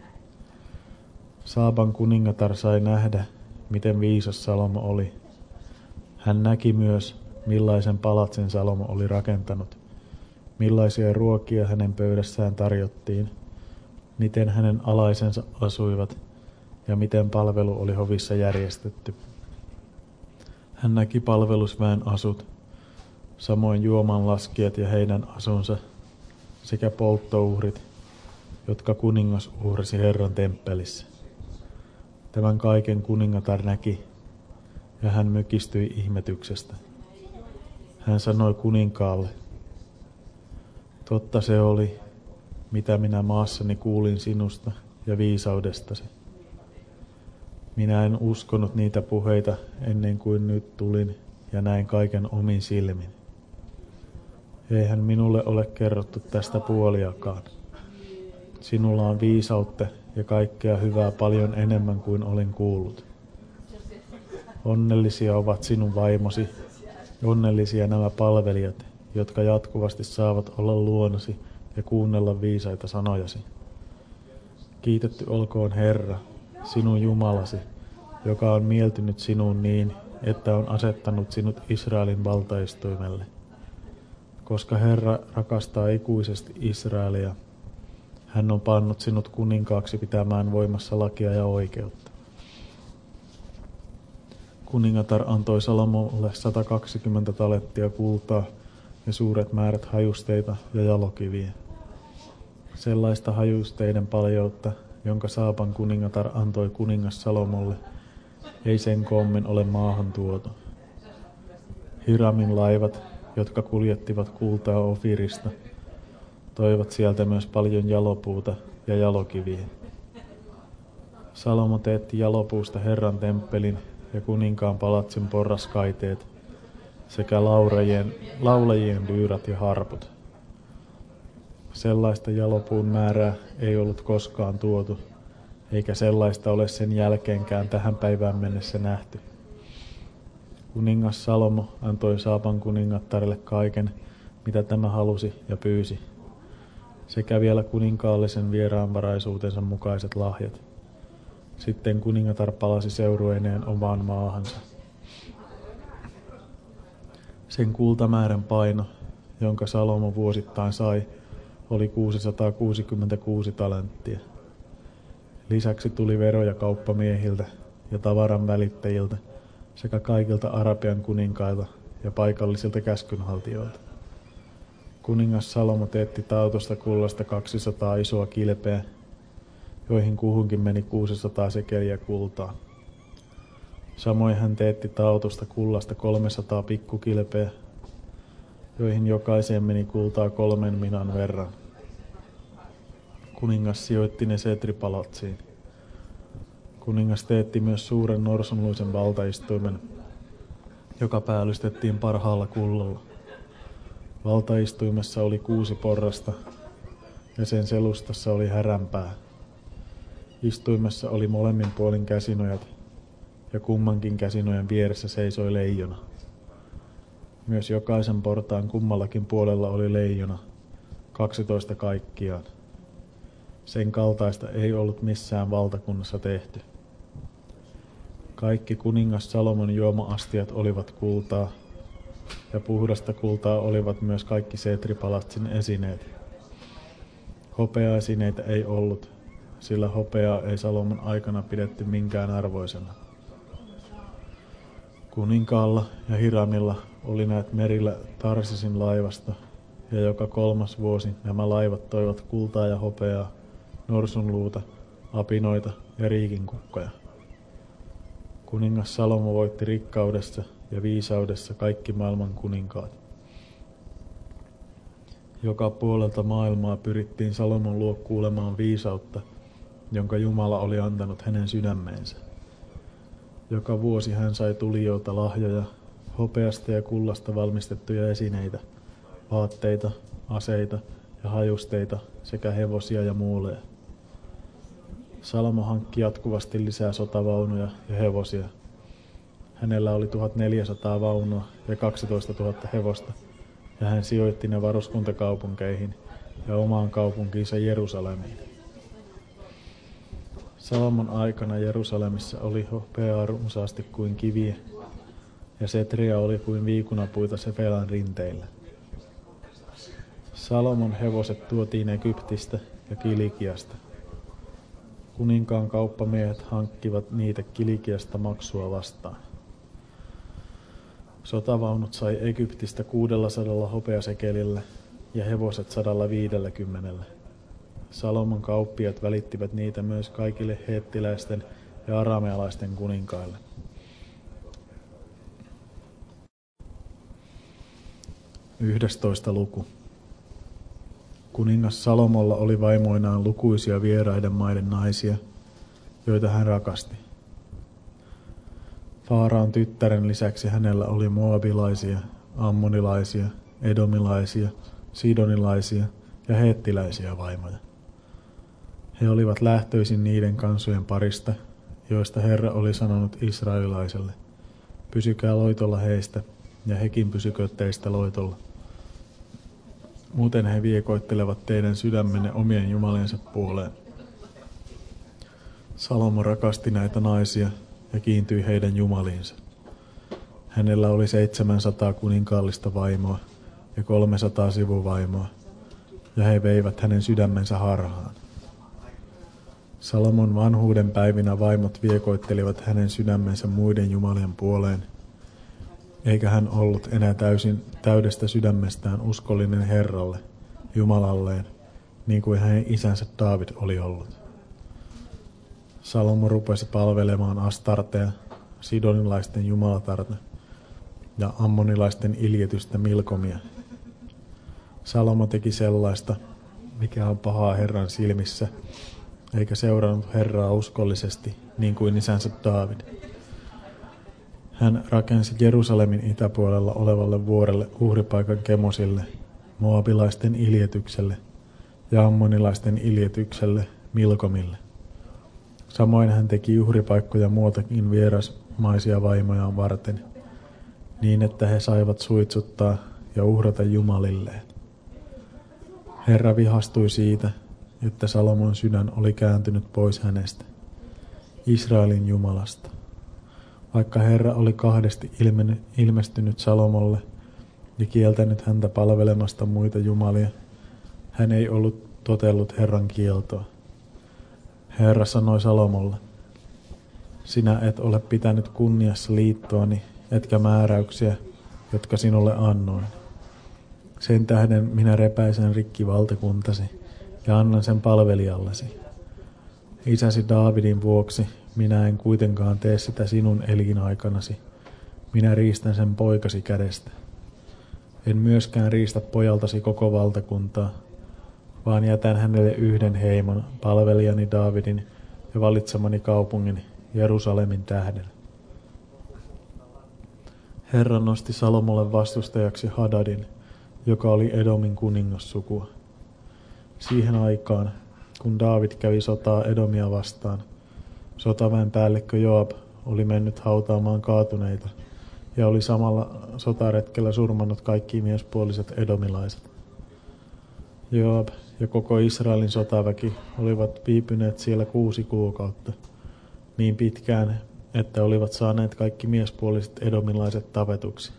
Saaban kuningatar sai nähdä, miten viisas Salomo oli. Hän näki myös, millaisen palatsen Salomo oli rakentanut, millaisia ruokia hänen pöydässään tarjottiin, miten hänen alaisensa asuivat ja miten palvelu oli hovissa järjestetty. Hän näki palvelusväen asut, samoin juomanlaskijat ja heidän asunsa sekä polttouhrit, jotka kuningas uhrasi Herran temppelissä. Tämän kaiken kuningatar näki, ja hän mykistyi ihmetyksestä. Hän sanoi kuninkaalle, totta se oli, mitä minä maassani kuulin sinusta ja viisaudestasi. Minä en uskonut niitä puheita ennen kuin nyt tulin ja näin kaiken omin silmin. Eihän minulle ole kerrottu tästä puoliakaan. Sinulla on viisautta ja kaikkea hyvää paljon enemmän kuin olin kuullut. Onnellisia ovat sinun vaimosi, onnellisia nämä palvelijat, jotka jatkuvasti saavat olla luonasi ja kuunnella viisaita sanojasi. Kiitetty olkoon Herra, sinun Jumalasi, joka on mieltynyt sinuun niin, että on asettanut sinut Israelin valtaistuimelle. Koska Herra rakastaa ikuisesti Israelia, hän on pannut sinut kuninkaaksi pitämään voimassa lakia ja oikeutta. Kuningatar antoi Salomolle sata kaksikymmentä talenttia kultaa ja suuret määrät hajusteita ja jalokiviä. Sellaista hajusteiden paljoutta, jonka Saaban kuningatar antoi kuningas Salomolle, ei sen koommin ole maahan tuotu. Hiramin laivat, jotka kuljettivat kultaa Ofirista, toivat sieltä myös paljon jalopuuta ja jalokiviä. Salomo teetti jalopuusta Herran temppelin ja kuninkaan palatsin porraskaiteet sekä laurajien, laulajien lyyrät ja harput. Sellaista jalopuun määrää ei ollut koskaan tuotu, eikä sellaista ole sen jälkeenkään tähän päivään mennessä nähty. Kuningas Salomo antoi Saaban kuningattarelle kaiken, mitä tämä halusi ja pyysi, sekä vielä kuninkaallisen vieraanvaraisuutensa mukaiset lahjat. Sitten kuningatar palasi seurueineen omaan maahansa. Sen kultamäärän paino, jonka Salomo vuosittain sai, oli kuusisataakuusikymmentäkuusi talenttia. Lisäksi tuli veroja kauppamiehiltä ja tavaran välittäjiltä sekä kaikilta Arabian kuninkailta ja paikallisilta käskynhaltijoilta. Kuningas Salomo teetti tautosta kullasta kaksisataa isoa kilpeä, joihin kuhunkin meni kuusisataa sekeliä kultaa. Samoin hän teetti tautosta kullasta kolmesataa pikkukilpeä, joihin jokaiseen meni kultaa kolmen minan verran. Kuningas sijoitti ne setripalatsiin. Kuningas teetti myös suuren norsunluisen valtaistuimen, joka päällystettiin parhaalla kullalla. Valtaistuimessa oli kuusi porrasta ja sen selustassa oli häränpää. Istuimessa oli molemmin puolin käsinojat ja kummankin käsinojen vieressä seisoi leijona. Myös jokaisen portaan kummallakin puolella oli leijona, kaksitoista kaikkiaan. Sen kaltaista ei ollut missään valtakunnassa tehty. Kaikki kuningas Salomon juoma-astiat olivat kultaa, ja puhdasta kultaa olivat myös kaikki Seetripalatsin esineet. Hopeaesineitä ei ollut, sillä hopeaa ei Salomon aikana pidetty minkään arvoisena. Kuninkaalla ja Hiramilla oli näet merillä Tarsisin laivasto, ja joka kolmas vuosi nämä laivat toivat kultaa ja hopeaa, norsunluuta, apinoita ja riikinkukkoja. Kuningas Salomo voitti rikkaudessa ja viisaudessa kaikki maailman kuninkaat. Joka puolelta maailmaa pyrittiin Salomon luo kuulemaan viisautta, jonka Jumala oli antanut hänen sydämeensä. Joka vuosi hän sai tulijoilta lahjoja, hopeasta ja kullasta valmistettuja esineitä, vaatteita, aseita ja hajusteita sekä hevosia ja muuleja. Salomo hankki jatkuvasti lisää sotavaunuja ja hevosia. Hänellä oli tuhatneljäsataa vaunua ja kaksitoistatuhatta hevosta, ja hän sijoitti ne varuskuntakaupunkeihin ja omaan kaupunkiinsa Jerusalemiin. Salomon aikana Jerusalemissa oli hopeaa runsaasti kuin kiviä, ja setria oli kuin viikunapuita Sefelan rinteillä. Salomon hevoset tuotiin Egyptistä ja Kilikiasta. Kuninkaan kauppamiehet hankkivat niitä Kilikiasta maksua vastaan. Sotavaunut sai Egyptistä kuudellasadalla hopeasekelillä ja hevoset sadalla viidelläkymmenellä. Salomon kauppiat välittivät niitä myös kaikille heettiläisten ja aramealaisten kuninkaille. Yhdestoista luku. Kuningas Salomolla oli vaimoinaan lukuisia vieraiden maiden naisia, joita hän rakasti. Faaraan tyttären lisäksi hänellä oli moabilaisia, ammonilaisia, edomilaisia, sidonilaisia ja heettiläisiä vaimoja. He olivat lähtöisin niiden kansojen parista, joista Herra oli sanonut israelilaiselle, pysykää loitolla heistä, ja hekin pysykööt teistä loitolla. Muuten he viekoittelevat teidän sydämenne omien jumaliensa puoleen. Salomo rakasti näitä naisia ja kiintyi heidän jumaliinsa. Hänellä oli seitsemänsataa kuninkaallista vaimoa ja kolmesataa sivuvaimoa, ja he veivät hänen sydämensä harhaan. Salomon vanhuuden päivinä vaimot viekoittelivat hänen sydämensä muiden jumalien puoleen, eikä hän ollut enää täysin täydestä sydämestään uskollinen Herralle, Jumalalleen, niin kuin hänen isänsä Daavid oli ollut. Salomo rupesi palvelemaan Astartea, sidonilaisten jumalatarta ja ammonilaisten iljetystä Milkomia. Salomo teki sellaista, mikä on pahaa Herran silmissä, eikä seurannut Herraa uskollisesti, niin kuin isänsä Daavid. Hän rakensi Jerusalemin itäpuolella olevalle vuorelle uhripaikan Kemosille, moabilaisten iljetykselle ja ammonilaisten iljetykselle Milkomille. Samoin hän teki uhripaikkoja muutakin vierasmaisia vaimojaan varten, niin että he saivat suitsuttaa ja uhrata jumalilleen. Herra vihastui siitä, että Salomon sydän oli kääntynyt pois hänestä, Israelin Jumalasta. Vaikka Herra oli kahdesti ilmestynyt Salomolle ja kieltänyt häntä palvelemasta muita jumalia, hän ei ollut totellut Herran kieltoa. Herra sanoi Salomolle, sinä et ole pitänyt kunniassa liittoani, etkä määräyksiä, jotka sinulle annoin. Sen tähden minä repäisen rikki valtakuntasi ja annan sen palvelijallesi. Isäsi Daavidin vuoksi minä en kuitenkaan tee sitä sinun elinaikanasi. Minä riistän sen poikasi kädestä. En myöskään riistä pojaltasi koko valtakuntaa, vaan jätän hänelle yhden heimon, palvelijani Daavidin ja valitsemani kaupungin Jerusalemin tähden. Herra nosti Salomolle vastustajaksi Hadadin, joka oli Edomin kuningassukua. Siihen aikaan, kun Daavid kävi sotaa Edomia vastaan, sotaväen päällikkö Joab oli mennyt hautaamaan kaatuneita ja oli samalla sotaretkellä surmannut kaikki miespuoliset edomilaiset. Joab ja koko Israelin sotaväki olivat viipyneet siellä kuusi kuukautta, niin pitkään, että olivat saaneet kaikki miespuoliset edomilaiset tapetuksi.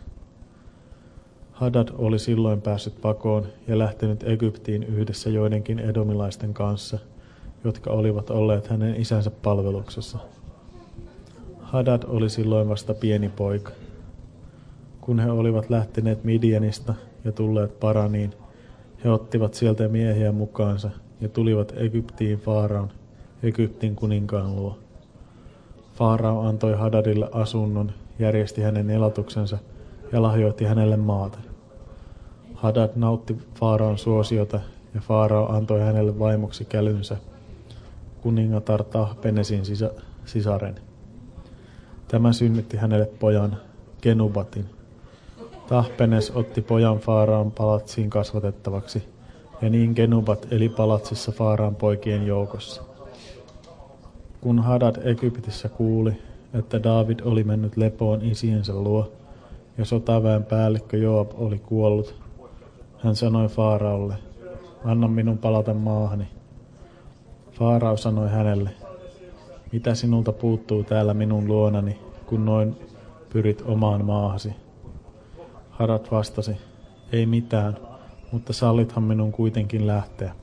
Hadad oli silloin päässyt pakoon ja lähtenyt Egyptiin yhdessä joidenkin edomilaisten kanssa, jotka olivat olleet hänen isänsä palveluksessa. Hadad oli silloin vasta pieni poika. Kun he olivat lähteneet Midianista ja tulleet Paraniin, he ottivat sieltä miehiä mukaansa ja tulivat Egyptiin Faaraon, Egyptin kuninkaan luo. Faarao antoi Hadadille asunnon, järjesti hänen elatuksensa ja lahjoitti hänelle maata. Hadad nautti Faaraon suosiota ja Faarao antoi hänelle vaimoksi kälynsä, kuningatar Tahpenesin sisa- sisaren. Tämä synnytti hänelle pojan, Genubatin. Tahpenes otti pojan Faaraon palatsiin kasvatettavaksi, ja niin Genubat eli palatsissa Faaraon poikien joukossa. Kun Hadad Egyptissä kuuli, että Daavid oli mennyt lepoon isiensä luo, ja sotaväen päällikkö Joab oli kuollut, hän sanoi Faaraolle, anna minun palata maahani. Faarao sanoi hänelle, mitä sinulta puuttuu täällä minun luonani, kun noin pyrit omaan maahasi? Hadad vastasi, ei mitään, mutta sallithan minun kuitenkin lähteä.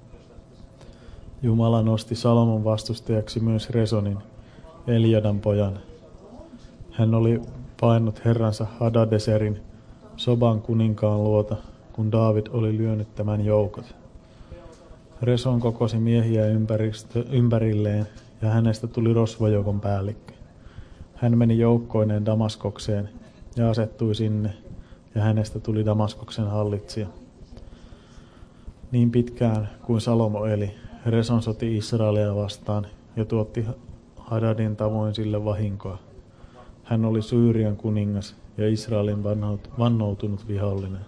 Jumala nosti Salomon vastustajaksi myös Resonin, Eliadan pojan. Hän oli painut herransa Hadadeserin, Soban kuninkaan luota, kun Daavid oli lyönyt tämän joukot. Reson kokosi miehiä ympärilleen, ja hänestä tuli rosvojoukon päällikkö. Hän meni joukkoineen Damaskokseen ja asettui sinne, ja hänestä tuli Damaskoksen hallitsija. Niin pitkään kuin Salomo eli, Reson soti Israelia vastaan ja tuotti Hadadin tavoin sille vahinkoa. Hän oli Syyrian kuningas ja Israelin vannoutunut vihollinen.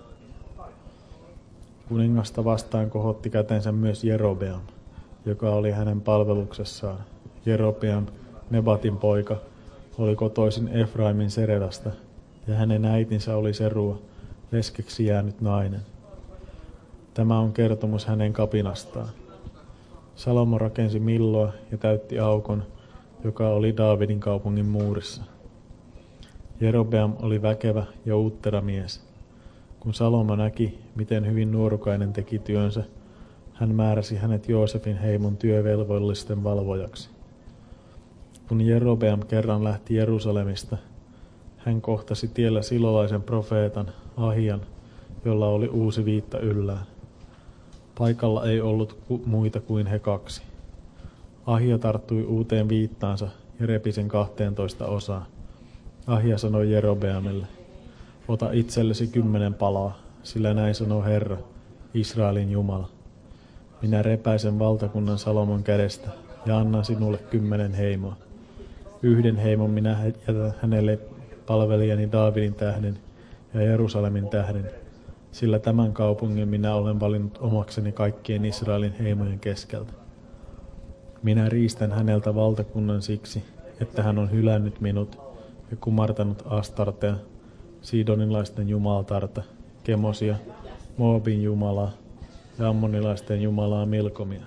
Kuningasta vastaan kohotti kätensä myös Jerobeam, joka oli hänen palveluksessaan. Jerobeam, Nebatin poika, oli kotoisin Efraimin Seredasta, ja hänen äitinsä oli Serua, leskeksi jäänyt nainen. Tämä on kertomus hänen kapinastaan. Salomo rakensi Milloa ja täytti aukon, joka oli Daavidin kaupungin muurissa. Jerobeam oli väkevä ja uuttera mies. Kun Salomo näki, miten hyvin nuorukainen teki työnsä, hän määräsi hänet Joosefin heimon työvelvollisten valvojaksi. Kun Jerobeam kerran lähti Jerusalemista, hän kohtasi tiellä silolaisen profeetan Ahian, jolla oli uusi viitta yllään. Paikalla ei ollut muita kuin he kaksi. Ahia tarttui uuteen viittaansa ja repi sen kahteentoista osaan. Ahia sanoi Jerobeamille, ota itsellesi kymmenen palaa, sillä näin sanoo Herra, Israelin Jumala. Minä repäisen valtakunnan Salomon kädestä ja annan sinulle kymmenen heimoa. Yhden heimon minä jätän hänelle palvelijani Daavidin tähden ja Jerusalemin tähden, sillä tämän kaupungin minä olen valinnut omakseni kaikkien Israelin heimojen keskeltä. Minä riistän häneltä valtakunnan siksi, että hän on hylännyt minut ja kumartanut Astartea, Sidonilaisten jumaltarta, Kemosia, Moabin jumalaa ja Ammonilaisten jumalaa Milkomia.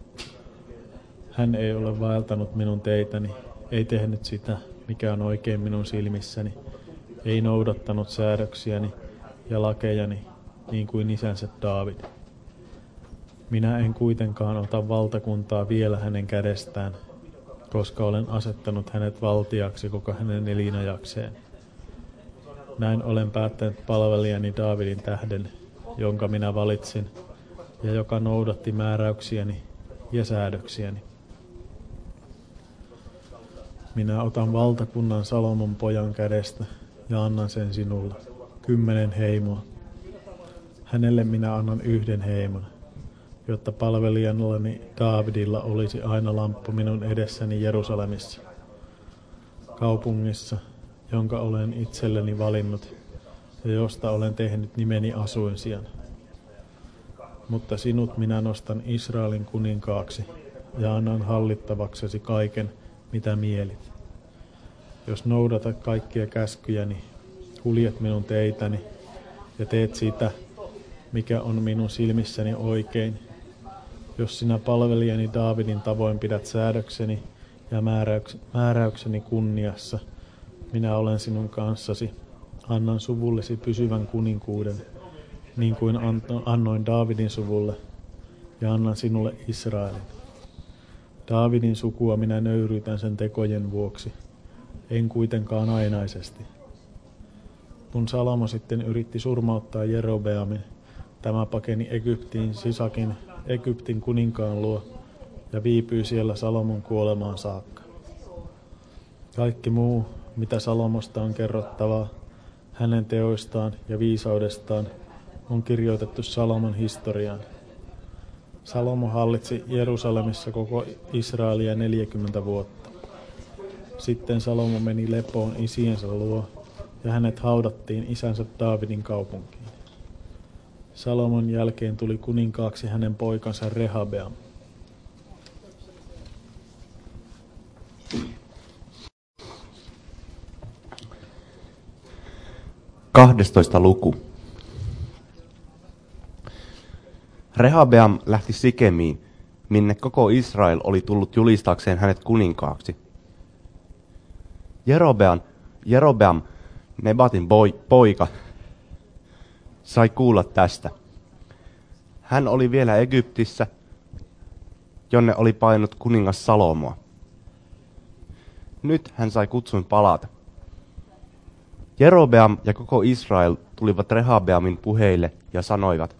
Hän ei ole vaeltanut minun teitäni, ei tehnyt sitä, mikä on oikein minun silmissäni, ei noudattanut säädöksiäni ja lakejani, niin kuin isänsä Daavid. Minä en kuitenkaan ota valtakuntaa vielä hänen kädestään, koska olen asettanut hänet valtiaksi koko hänen elinajakseen. Näin olen päättänyt palvelijani Daavidin tähden, jonka minä valitsin, ja joka noudatti määräyksiäni ja säädöksiäni. Minä otan valtakunnan Salomon pojan kädestä ja annan sen sinulle, kymmenen heimoa. Hänelle minä annan yhden heimon, jotta palvelijallani Daavidilla olisi aina lamppu minun edessäni Jerusalemissa, kaupungissa, jonka olen itselleni valinnut ja josta olen tehnyt nimeni asuinsijan. Mutta sinut minä nostan Israelin kuninkaaksi ja annan hallittavaksesi kaiken, mitä mielit. Jos noudatat kaikkia käskyjäni, kuljet minun teitäni ja teet sitä, mikä on minun silmissäni oikein, jos sinä palvelijani Daavidin tavoin pidät säädökseni ja määräyks- määräykseni kunniassa minä olen sinun kanssasi. Annan suvullesi pysyvän kuninkuuden, niin kuin annoin Daavidin suvulle, ja annan sinulle Israelin. Daavidin sukua minä nöyryytän sen tekojen vuoksi, en kuitenkaan ainaisesti. Kun Salomo sitten yritti surmauttaa Jerobeamin, tämä pakeni Egyptiin Sisakin Egyptin kuninkaan luo ja viipyi siellä Salomon kuolemaan saakka. Kaikki muu, mitä Salomosta on kerrottavaa, hänen teoistaan ja viisaudestaan, on kirjoitettu Salomon historiaan. Salomo hallitsi Jerusalemissa koko Israelia neljäkymmentä vuotta. Sitten Salomo meni lepoon isiensä luo, ja hänet haudattiin isänsä Daavidin kaupunkiin. Salomon jälkeen tuli kuninkaaksi hänen poikansa Rehabeam. kahdestoista luku. Rehabeam lähti Sikemiin, minne koko Israel oli tullut julistaakseen hänet kuninkaaksi. Jerobeam, Jerobeam Nebatin boi, poika, sai kuulla tästä. Hän oli vielä Egyptissä, jonne oli painut kuningas Salomoa. Nyt hän sai kutsun palata. Jerobeam ja koko Israel tulivat Rehabeamin puheille ja sanoivat: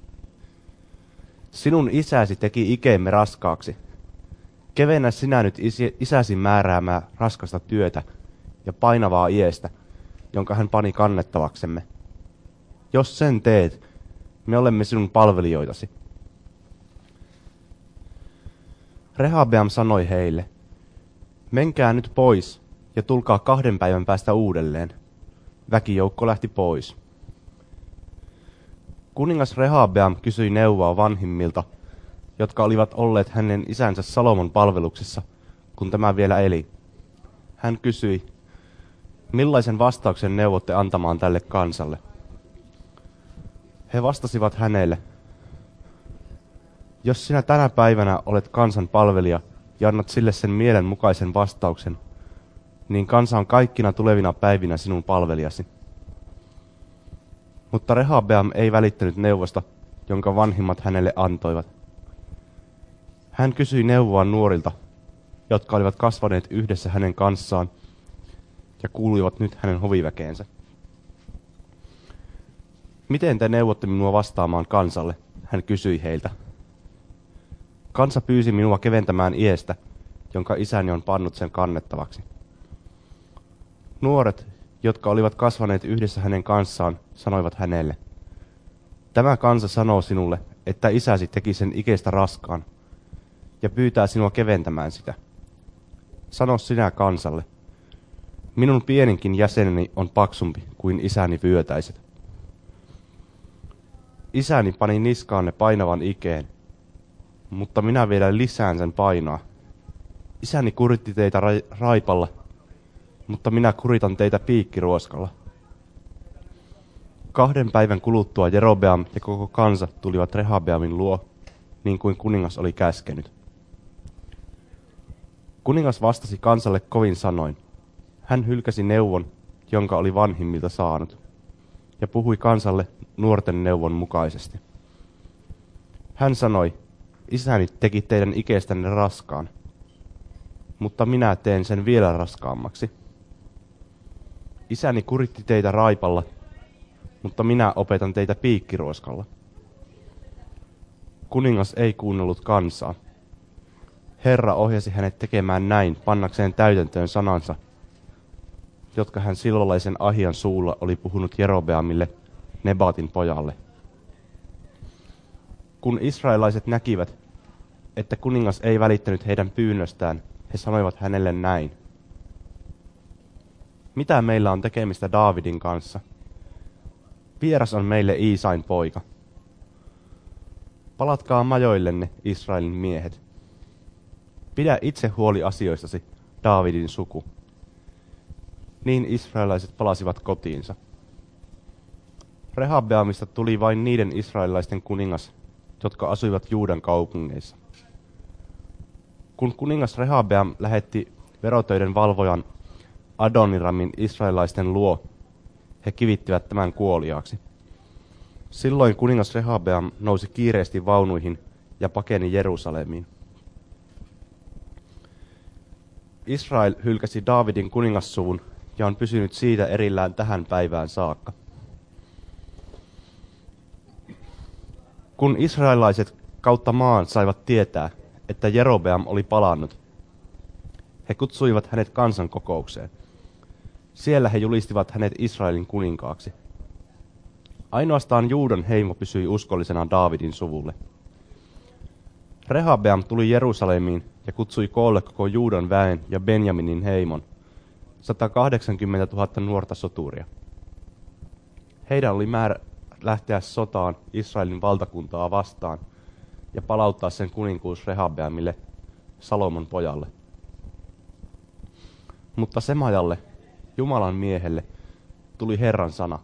sinun isäsi teki ikeemme raskaaksi. Kevennä sinä nyt isi, isäsi määräämää raskasta työtä ja painavaa iestä, jonka hän pani kannettavaksemme. Jos sen teet, me olemme sinun palvelijoitasi. Rehabeam sanoi heille: menkää nyt pois ja tulkaa kahden päivän päästä uudelleen. Väkijoukko lähti pois. Kuningas Rehabeam kysyi neuvoa vanhimmilta, jotka olivat olleet hänen isänsä Salomon palveluksessa, kun tämä vielä eli. Hän kysyi: millaisen vastauksen neuvotte antamaan tälle kansalle? He vastasivat hänelle: jos sinä tänä päivänä olet kansan palvelija ja annat sille sen mielenmukaisen vastauksen, niin kansa on kaikkina tulevina päivinä sinun palvelijasi. Mutta Rehabeam ei välittänyt neuvosta, jonka vanhimmat hänelle antoivat. Hän kysyi neuvoa nuorilta, jotka olivat kasvaneet yhdessä hänen kanssaan ja kuuluivat nyt hänen hoviväkeensä. Miten te neuvotte minua vastaamaan kansalle? Hän kysyi heiltä. Kansa pyysi minua keventämään iestä, jonka isäni on pannut sen kannettavaksi. Nuoret, jotka olivat kasvaneet yhdessä hänen kanssaan, sanoivat hänelle: tämä kansa sanoo sinulle, että isäsi teki sen ikeestä raskaan, ja pyytää sinua keventämään sitä. Sano sinä kansalle: minun pieninkin jäseneni on paksumpi kuin isäni vyötäiset. Isäni pani niskaanne painavan ikeen, mutta minä vielä lisään sen painoa. Isäni kuritti teitä ra- raipalla, mutta minä kuritan teitä piikkiruoskalla. Kahden päivän kuluttua Jerobeam ja koko kansa tulivat Rehabeamin luo, niin kuin kuningas oli käskenyt. Kuningas vastasi kansalle kovin sanoin. Hän hylkäsi neuvon, jonka oli vanhimmilta saanut, ja puhui kansalle nuorten neuvon mukaisesti. Hän sanoi: isäni teki teidän ikeestänne raskaan, mutta minä teen sen vielä raskaammaksi. Isäni kuritti teitä raipalla, mutta minä opetan teitä piikkiruoskalla. Kuningas ei kuunnellut kansaa. Herra ohjasi hänet tekemään näin pannakseen täytäntöön sanansa, jotka hän sillollaisen Ahian suulla oli puhunut Jerobeamille, Nebatin pojalle. Kun israelaiset näkivät, että kuningas ei välittänyt heidän pyynnöstään, he sanoivat hänelle näin: mitä meillä on tekemistä Daavidin kanssa? Vieras on meille Iisain poika. Palatkaa majoillenne, Israelin miehet. Pidä itse huoli asioistasi, Daavidin suku. Niin israelaiset palasivat kotiinsa. Rehabeamista tuli vain niiden israelilaisten kuningas, jotka asuivat Juudan kaupungeissa. Kun kuningas Rehabeam lähetti verotöiden valvojan Adoniramin israelaisten luo, he kivittivät tämän kuoliaaksi. Silloin kuningas Rehabeam nousi kiireesti vaunuihin ja pakeni Jerusalemiin. Israel hylkäsi Daavidin kuningassuvun ja on pysynyt siitä erillään tähän päivään saakka. Kun israelaiset kautta maan saivat tietää, että Jerobeam oli palannut, he kutsuivat hänet kansankokoukseen. Siellä he julistivat hänet Israelin kuninkaaksi. Ainoastaan Juudan heimo pysyi uskollisena Daavidin suvulle. Rehabeam tuli Jerusalemiin ja kutsui koolle koko Juudan väen ja Benjaminin heimon, sata kahdeksankymmentätuhatta nuorta soturia. Heidän oli määrä lähteä sotaan Israelin valtakuntaa vastaan ja palauttaa sen kuninkuus Rehabeamille, Salomon pojalle. Mutta Semajalle, Jumalan miehelle, tuli Herran sana.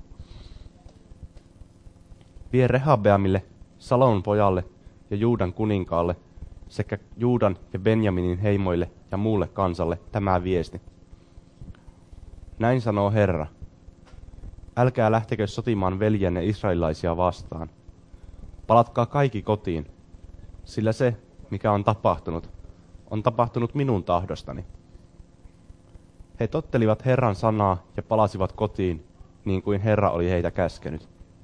Vie Rehabeamille, Salomon pojalle ja Juudan kuninkaalle sekä Juudan ja Benjaminin heimoille ja muulle kansalle tämä viesti. Näin sanoo Herra. Älkää lähtekö sotimaan veljenne israelilaisia vastaan. Palatkaa kaikki kotiin, sillä se, mikä on tapahtunut, on tapahtunut minun tahdostani. He tottelivat Herran sanaa ja palasivat kotiin, niin kuin Herra oli heitä käskenyt.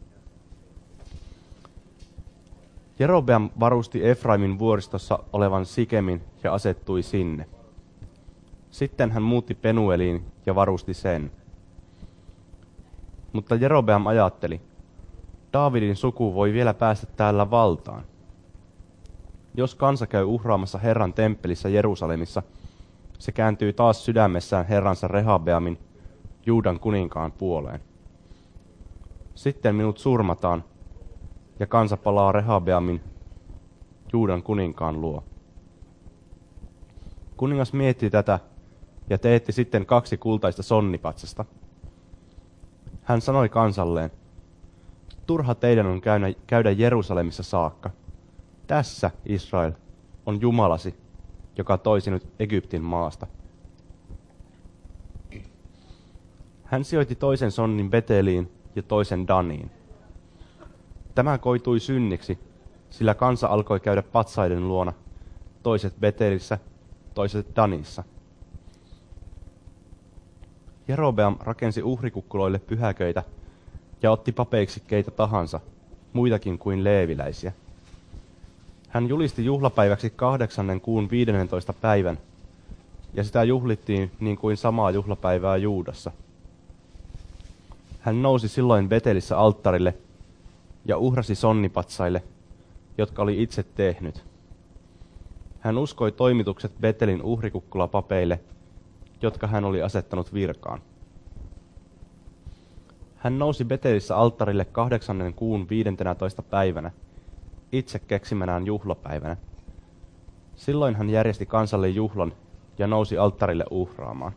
Jerobeam varusti Efraimin vuoristossa olevan Sikemin ja asettui sinne. Sitten hän muutti Penueliin ja varusti sen. Mutta Jerobeam ajatteli, Daavidin suku voi vielä päästä täällä valtaan. Jos kansa käy uhraamassa Herran temppelissä Jerusalemissa, se kääntyy taas sydämessään herransa Rehabeamin, Juudan kuninkaan puoleen. Sitten minut surmataan, ja kansa palaa Rehabeamin, Juudan kuninkaan luo. Kuningas mietti tätä ja teetti sitten kaksi kultaista sonnipatsasta. Hän sanoi kansalleen, turha teidän on käydä, käydä Jerusalemissa saakka. Tässä, Israel, on Jumalasi, joka toi sinut Egyptin maasta. Hän sijoitti toisen sonnin Beteliin ja toisen Daniin. Tämä koitui synniksi, sillä kansa alkoi käydä patsaiden luona, toiset Betelissä, toiset Danissa. Jerobeam rakensi uhrikukkuloille pyhäköitä ja otti papeiksi keitä tahansa, muitakin kuin leeviläisiä. Hän julisti juhlapäiväksi kahdeksannen kuun viidennentoista päivän, ja sitä juhlittiin niin kuin samaa juhlapäivää Juudassa. Hän nousi silloin Betelissä alttarille ja uhrasi sonnipatsaille, jotka oli itse tehnyt. Hän uskoi toimitukset Betelin uhrikukkulapapeille, jotka hän oli asettanut virkaan. Hän nousi Betelissä alttarille kahdeksannen kuun viidentenätoista päivänä, itse keksimänään juhlapäivänä. Silloin hän järjesti kansalle juhlan ja nousi alttarille uhraamaan.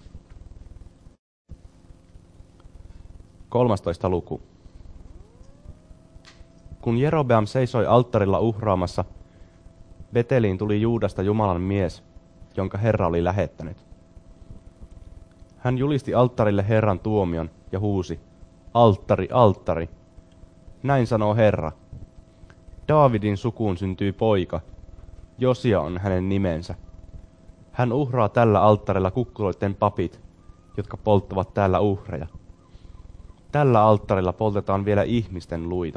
kolmastoista luku. Kun Jerobeam seisoi alttarilla uhraamassa, Beteliin tuli Juudasta Jumalan mies, jonka Herra oli lähettänyt. Hän julisti alttarille Herran tuomion ja huusi, alttari, alttari. Näin sanoo Herra. Daavidin sukuun syntyy poika, Josia on hänen nimensä. Hän uhraa tällä alttarilla kukkuloiden papit, jotka polttavat täällä uhreja. Tällä alttarilla poltetaan vielä ihmisten luita.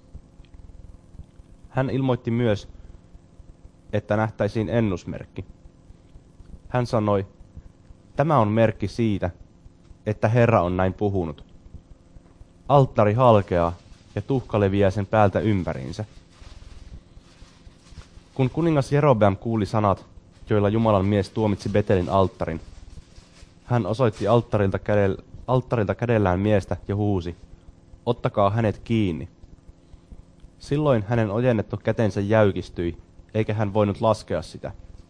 Hän ilmoitti myös, että nähtäisiin ennusmerkki. Hän sanoi, tämä on merkki siitä, että Herra on näin puhunut. Alttari halkeaa ja tuhka leviää sen päältä ympäriinsä. Kun kuningas Jerobeam kuuli sanat, joilla Jumalan mies tuomitsi Betelin alttarin, hän osoitti alttarilta, kädel, alttarilta kädellään miestä ja huusi, ottakaa hänet kiinni. Silloin hänen ojennettu kätensä jäykistyi, eikä hän voinut laskea sitä.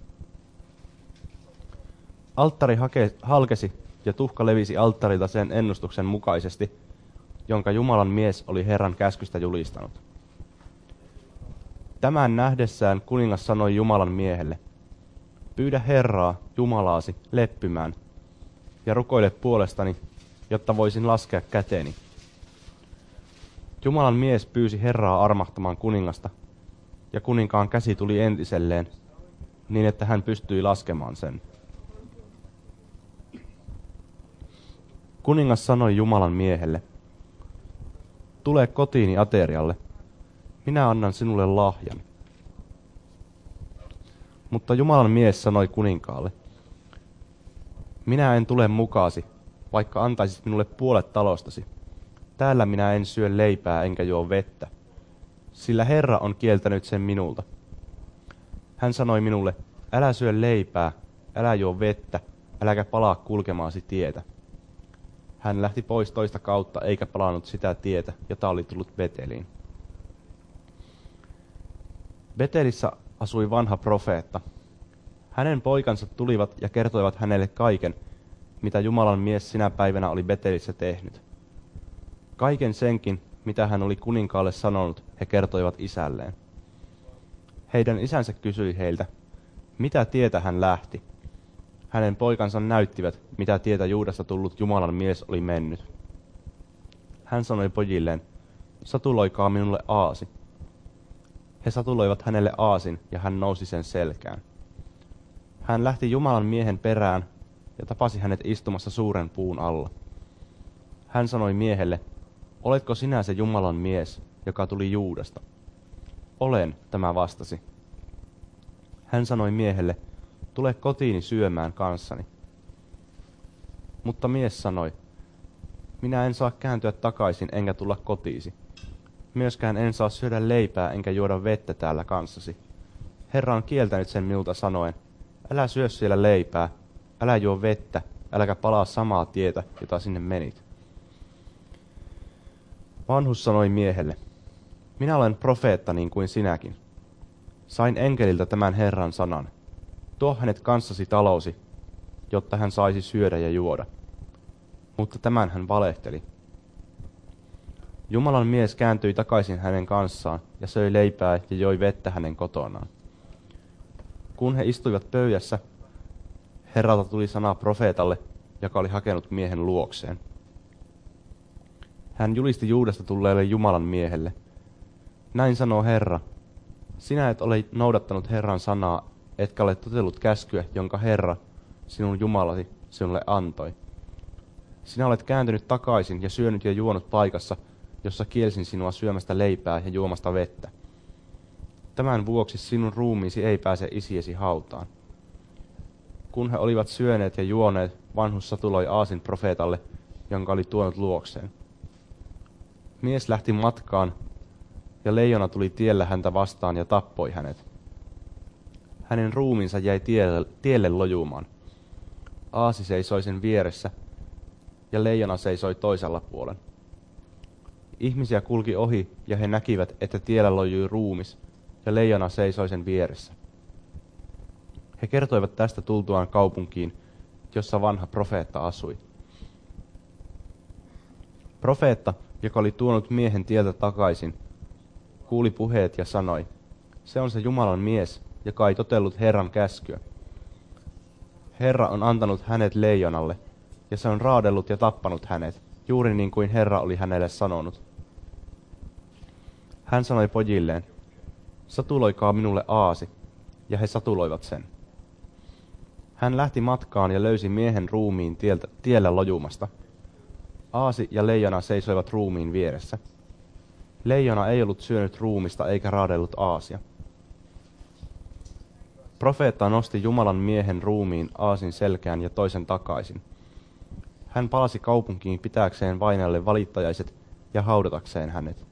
Alttari hake, halkesi ja tuhka levisi alttarilta sen ennustuksen mukaisesti, jonka Jumalan mies oli Herran käskystä julistanut. Tämän nähdessään kuningas sanoi Jumalan miehelle, pyydä Herraa, Jumalaasi, leppymään, ja rukoile puolestani, jotta voisin laskea käteeni. Jumalan mies pyysi Herraa armahtamaan kuningasta, ja kuninkaan käsi tuli entiselleen, niin että hän pystyi laskemaan sen. Kuningas sanoi Jumalan miehelle, tule kotiini aterialle, minä annan sinulle lahjan. Mutta Jumalan mies sanoi kuninkaalle, minä en tule mukaasi, vaikka antaisit minulle puolet talostasi. Täällä minä en syö leipää enkä juo vettä, sillä Herra on kieltänyt sen minulta. Hän sanoi minulle, älä syö leipää, älä juo vettä, äläkä palaa kulkemaasi tietä. Hän lähti pois toista kautta eikä palannut sitä tietä, jota oli tullut Beteliin. Betelissä asui vanha profeetta. Hänen poikansa tulivat ja kertoivat hänelle kaiken, mitä Jumalan mies sinä päivänä oli Betelissä tehnyt. Kaiken senkin, mitä hän oli kuninkaalle sanonut, he kertoivat isälleen. Heidän isänsä kysyi heiltä, mitä tietä hän lähti. Hänen poikansa näyttivät, mitä tietä Juudasta tullut Jumalan mies oli mennyt. Hän sanoi pojilleen, satuloikaa minulle aasi. He satuloivat hänelle aasin, ja hän nousi sen selkään. Hän lähti Jumalan miehen perään ja tapasi hänet istumassa suuren puun alla. Hän sanoi miehelle, oletko sinä se Jumalan mies, joka tuli Juudasta? Olen, tämä vastasi. Hän sanoi miehelle, tule kotiini syömään kanssani. Mutta mies sanoi, minä en saa kääntyä takaisin enkä tulla kotiisi. Myöskään en saa syödä leipää enkä juoda vettä täällä kanssasi. Herra on kieltänyt sen minulta sanoen, älä syö siellä leipää, älä juo vettä, äläkä palaa samaa tietä, jota sinne menit. Vanhus sanoi miehelle, minä olen profeetta niin kuin sinäkin. Sain enkeliltä tämän Herran sanan. Tuo hänet kanssasi talousi, jotta hän saisi syödä ja juoda. Mutta tämän hän valehteli. Jumalan mies kääntyi takaisin hänen kanssaan ja söi leipää ja joi vettä hänen kotonaan. Kun he istuivat pöydässä, Herralta tuli sana profeetalle, joka oli hakenut miehen luokseen. Hän julisti Juudasta tulleelle Jumalan miehelle. Näin sanoo Herra, sinä et ole noudattanut Herran sanaa, etkä ole totellut käskyä, jonka Herra, sinun Jumalasi, sinulle antoi. Sinä olet kääntynyt takaisin ja syönyt ja juonut paikassa, jossa kielsin sinua syömästä leipää ja juomasta vettä. Tämän vuoksi sinun ruumiisi ei pääse isiesi hautaan. Kun he olivat syöneet ja juoneet, vanhus satuloi aasin profeetalle, jonka oli tuonut luokseen. Mies lähti matkaan, ja leijona tuli tiellä häntä vastaan ja tappoi hänet. Hänen ruumiinsa jäi tielle, tielle lojumaan. Aasi seisoi sen vieressä, ja leijona seisoi toisella puolen. Ihmisiä kulki ohi, ja he näkivät, että tiellä lojui ruumis, ja leijona seisoi sen vieressä. He kertoivat tästä tultuaan kaupunkiin, jossa vanha profeetta asui. Profeetta, joka oli tuonut miehen tieltä takaisin, kuuli puheet ja sanoi, se on se Jumalan mies, joka ei totellut Herran käskyä. Herra on antanut hänet leijonalle, ja se on raadellut ja tappanut hänet, juuri niin kuin Herra oli hänelle sanonut. Hän sanoi pojilleen, satuloikaa minulle aasi, ja he satuloivat sen. Hän lähti matkaan ja löysi miehen ruumiin tieltä, tiellä lojumasta. Aasi ja leijona seisoivat ruumiin vieressä. Leijona ei ollut syönyt ruumista eikä raadellut aasia. Profeetta nosti Jumalan miehen ruumiin aasin selkään ja toisen takaisin. Hän palasi kaupunkiin pitääkseen vainajalle valittajaiset ja haudatakseen hänet.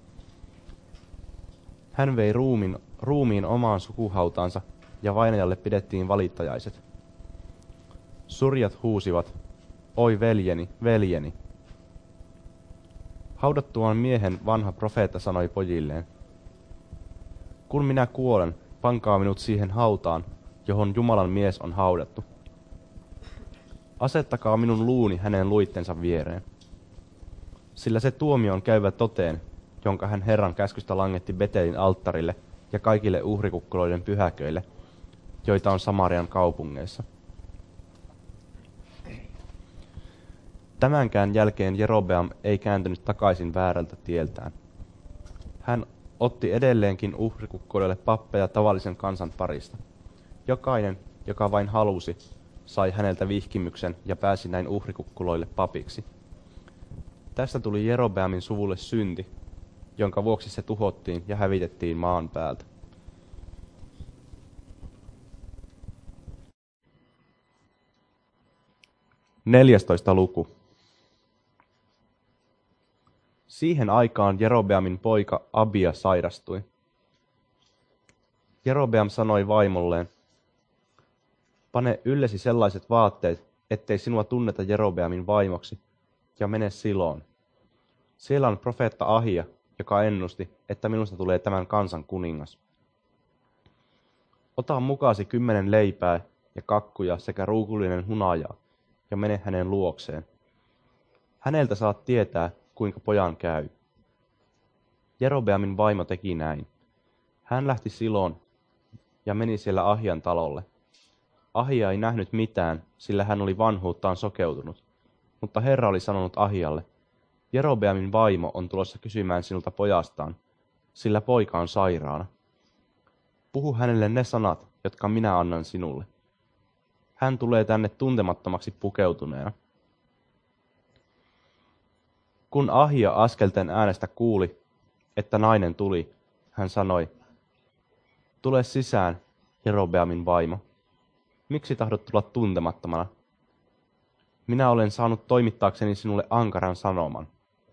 Hän vei ruumiin, ruumiin omaan sukuhautaansa ja vainajalle pidettiin valittajaiset. Surjat huusivat, oi veljeni, veljeni. Haudattuaan miehen vanha profeetta sanoi pojilleen, kun minä kuolen, pankaa minut siihen hautaan, johon Jumalan mies on haudattu. Asettakaa minun luuni hänen luittensa viereen. Sillä se tuomio on käyvä toteen, jonka hän Herran käskystä langetti Betelin alttarille ja kaikille uhrikukkuloiden pyhäköille, joita on Samarian kaupungeissa. Tämänkään jälkeen Jerobeam ei kääntynyt takaisin väärältä tieltään. Hän otti edelleenkin uhrikukkoille pappeja tavallisen kansan parista. Jokainen, joka vain halusi, sai häneltä vihkimyksen ja pääsi näin uhrikukkuloille papiksi. Tästä tuli Jerobeamin suvulle synti, jonka vuoksi se tuhottiin ja hävitettiin maan päältä. neljästoista luku. Siihen aikaan Jerobeamin poika Abia sairastui. Jerobeam sanoi vaimolleen, pane yllesi sellaiset vaatteet, ettei sinua tunneta Jerobeamin vaimoksi, ja mene Siloon. Siellä on profeetta Ahia, joka ennusti, että minusta tulee tämän kansan kuningas. Ota mukaasi kymmenen leipää ja kakkuja sekä ruukullinen hunajaa, ja mene hänen luokseen. Häneltä saat tietää, kuinka pojan käy. Jerobeamin vaimo teki näin. Hän lähti Siloon ja meni siellä Ahian talolle. Ahia ei nähnyt mitään, sillä hän oli vanhuuttaan sokeutunut. Mutta Herra oli sanonut Ahialle, Jerobeamin vaimo on tulossa kysymään sinulta pojastaan, sillä poika on sairaana. Puhu hänelle ne sanat, jotka minä annan sinulle. Hän tulee tänne tuntemattomaksi pukeutuneena. Kun Ahia askelten äänestä kuuli, että nainen tuli, hän sanoi, tule sisään, Jerobeamin vaimo. Miksi tahdot tulla tuntemattomana? Minä olen saanut toimittaakseni sinulle ankaran sanoman.